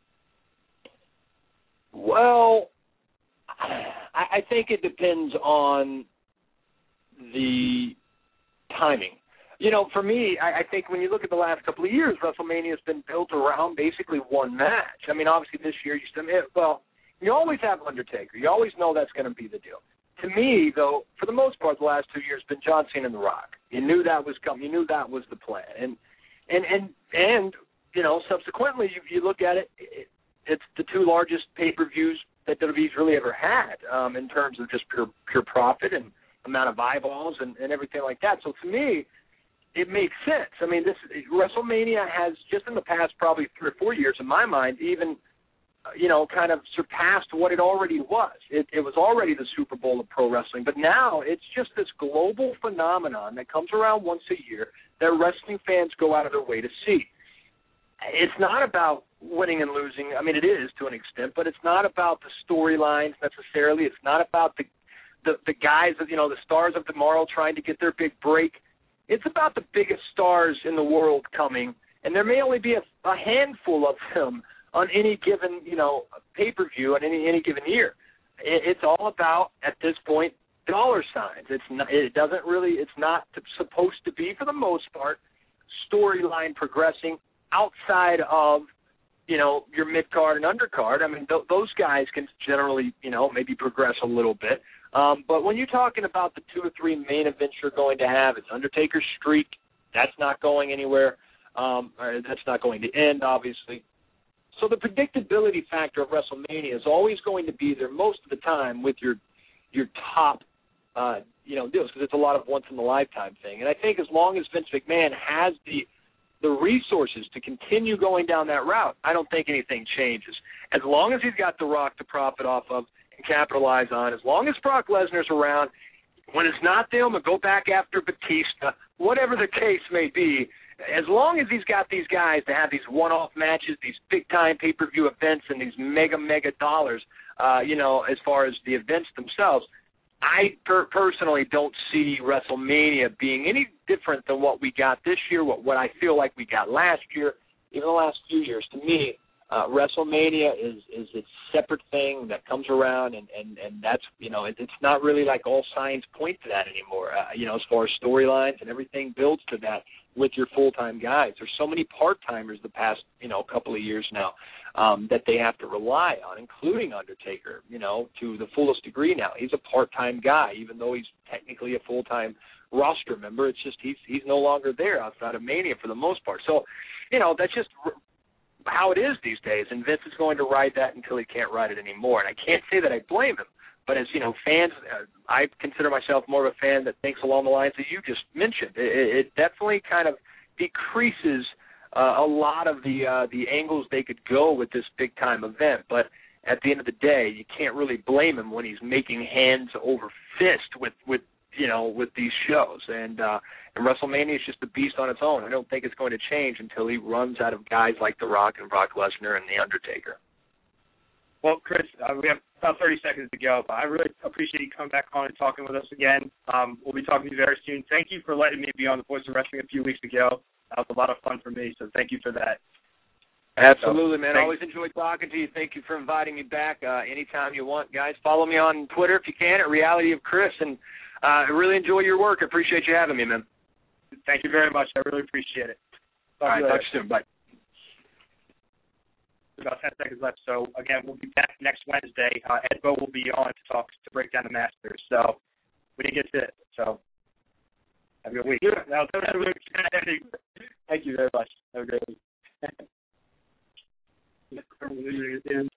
Well, I, I think it depends on the timing. You know, for me, I, I think when you look at the last couple of years, WrestleMania has been built around basically one match. I mean, obviously this year you still, well, you always have Undertaker. You always know that's going to be the deal. To me, though, for the most part, the last two years have been John Cena and The Rock. You knew that was coming. You knew that was the plan. And, and, and, and you know, subsequently, you, you look at it, it, it's the two largest pay-per-views that W W E's really ever had um, in terms of just pure pure profit and amount of eyeballs and, and everything like that. So to me, it makes sense. I mean, this WrestleMania has just in the past probably three or four years, in my mind, even uh, you know, kind of surpassed what it already was. It, it was already the Super Bowl of pro wrestling, but now it's just this global phenomenon that comes around once a year that wrestling fans go out of their way to see. It's not about winning and losing. I mean, it is to an extent, but it's not about the storylines necessarily. It's not about the, the the guys, you know, the stars of tomorrow trying to get their big break. It's about the biggest stars in the world coming, and there may only be a, a handful of them on any given, you know, pay-per-view on any any given year. It, it's all about, at this point, dollar signs. It's not, it doesn't really. It's not supposed to be, for the most part, storyline progressing outside of, you know, your mid-card and undercard. I mean, th- those guys can generally, you know, maybe progress a little bit. Um, but when you're talking about the two or three main events you're going to have, it's Undertaker's streak. That's not going anywhere. Um, or that's not going to end, obviously. So the predictability factor of WrestleMania is always going to be there most of the time with your your top, uh, you know, deals, because it's a lot of once-in-a-lifetime thing. And I think as long as Vince McMahon has the the resources to continue going down that route, I don't think anything changes. As long as he's got The Rock to profit off of and capitalize on, as long as Brock Lesnar's around, when it's not them, or go back after Batista, whatever the case may be, as long as he's got these guys to have these one-off matches, these big-time pay-per-view events, and these mega, mega dollars, uh, you know, as far as the events themselves, I per- personally don't see WrestleMania being any different than what we got this year, what, what I feel like we got last year, even the last few years. To me, uh, WrestleMania is is its separate thing that comes around, and, and, and that's, you know, it, it's not really like all signs point to that anymore. Uh, you know, as far as storylines and everything builds to that with your full-time guys. There's so many part-timers the past, you know, couple of years now um, that they have to rely on, including Undertaker, you know, to the fullest degree now. He's a part-time guy, even though he's technically a full-time roster member. It's just he's he's no longer there outside of Mania for the most part. So, you know, that's just how it is these days, and Vince is going to ride that until he can't ride it anymore. And I can't say that I blame him, but as, you know, fans, uh, I consider myself more of a fan that thinks along the lines that you just mentioned. It, it definitely kind of decreases uh, a lot of the uh, the angles they could go with this big-time event. But at the end of the day, you can't really blame him when he's making hands over fist with, with you know, with these shows. And, uh, and WrestleMania is just a beast on its own. I don't think it's going to change until he runs out of guys like The Rock and Brock Lesnar and The Undertaker. Well, Chris, uh, we have about thirty seconds to go, but I really appreciate you coming back on and talking with us again. Um, we'll be talking to you very soon. Thank you for letting me be on the Voice of Wrestling a few weeks ago. That was a lot of fun for me, so thank you for that. Absolutely, so, man. I always enjoyed talking to you. Thank you for inviting me back uh, anytime you want, guys. Follow me on Twitter if you can at Reality of Chris, and uh, I really enjoy your work. I appreciate you having me, man. Thank you very much. I really appreciate it. Talk All right, to you talk to you soon. Bye. About ten seconds left. So again, we'll be back next Wednesday. Uh, Ed Bo will be on to talk to break down the Masters. So we didn't get to it. So have a good week. Now, thank you very much. Have a great week.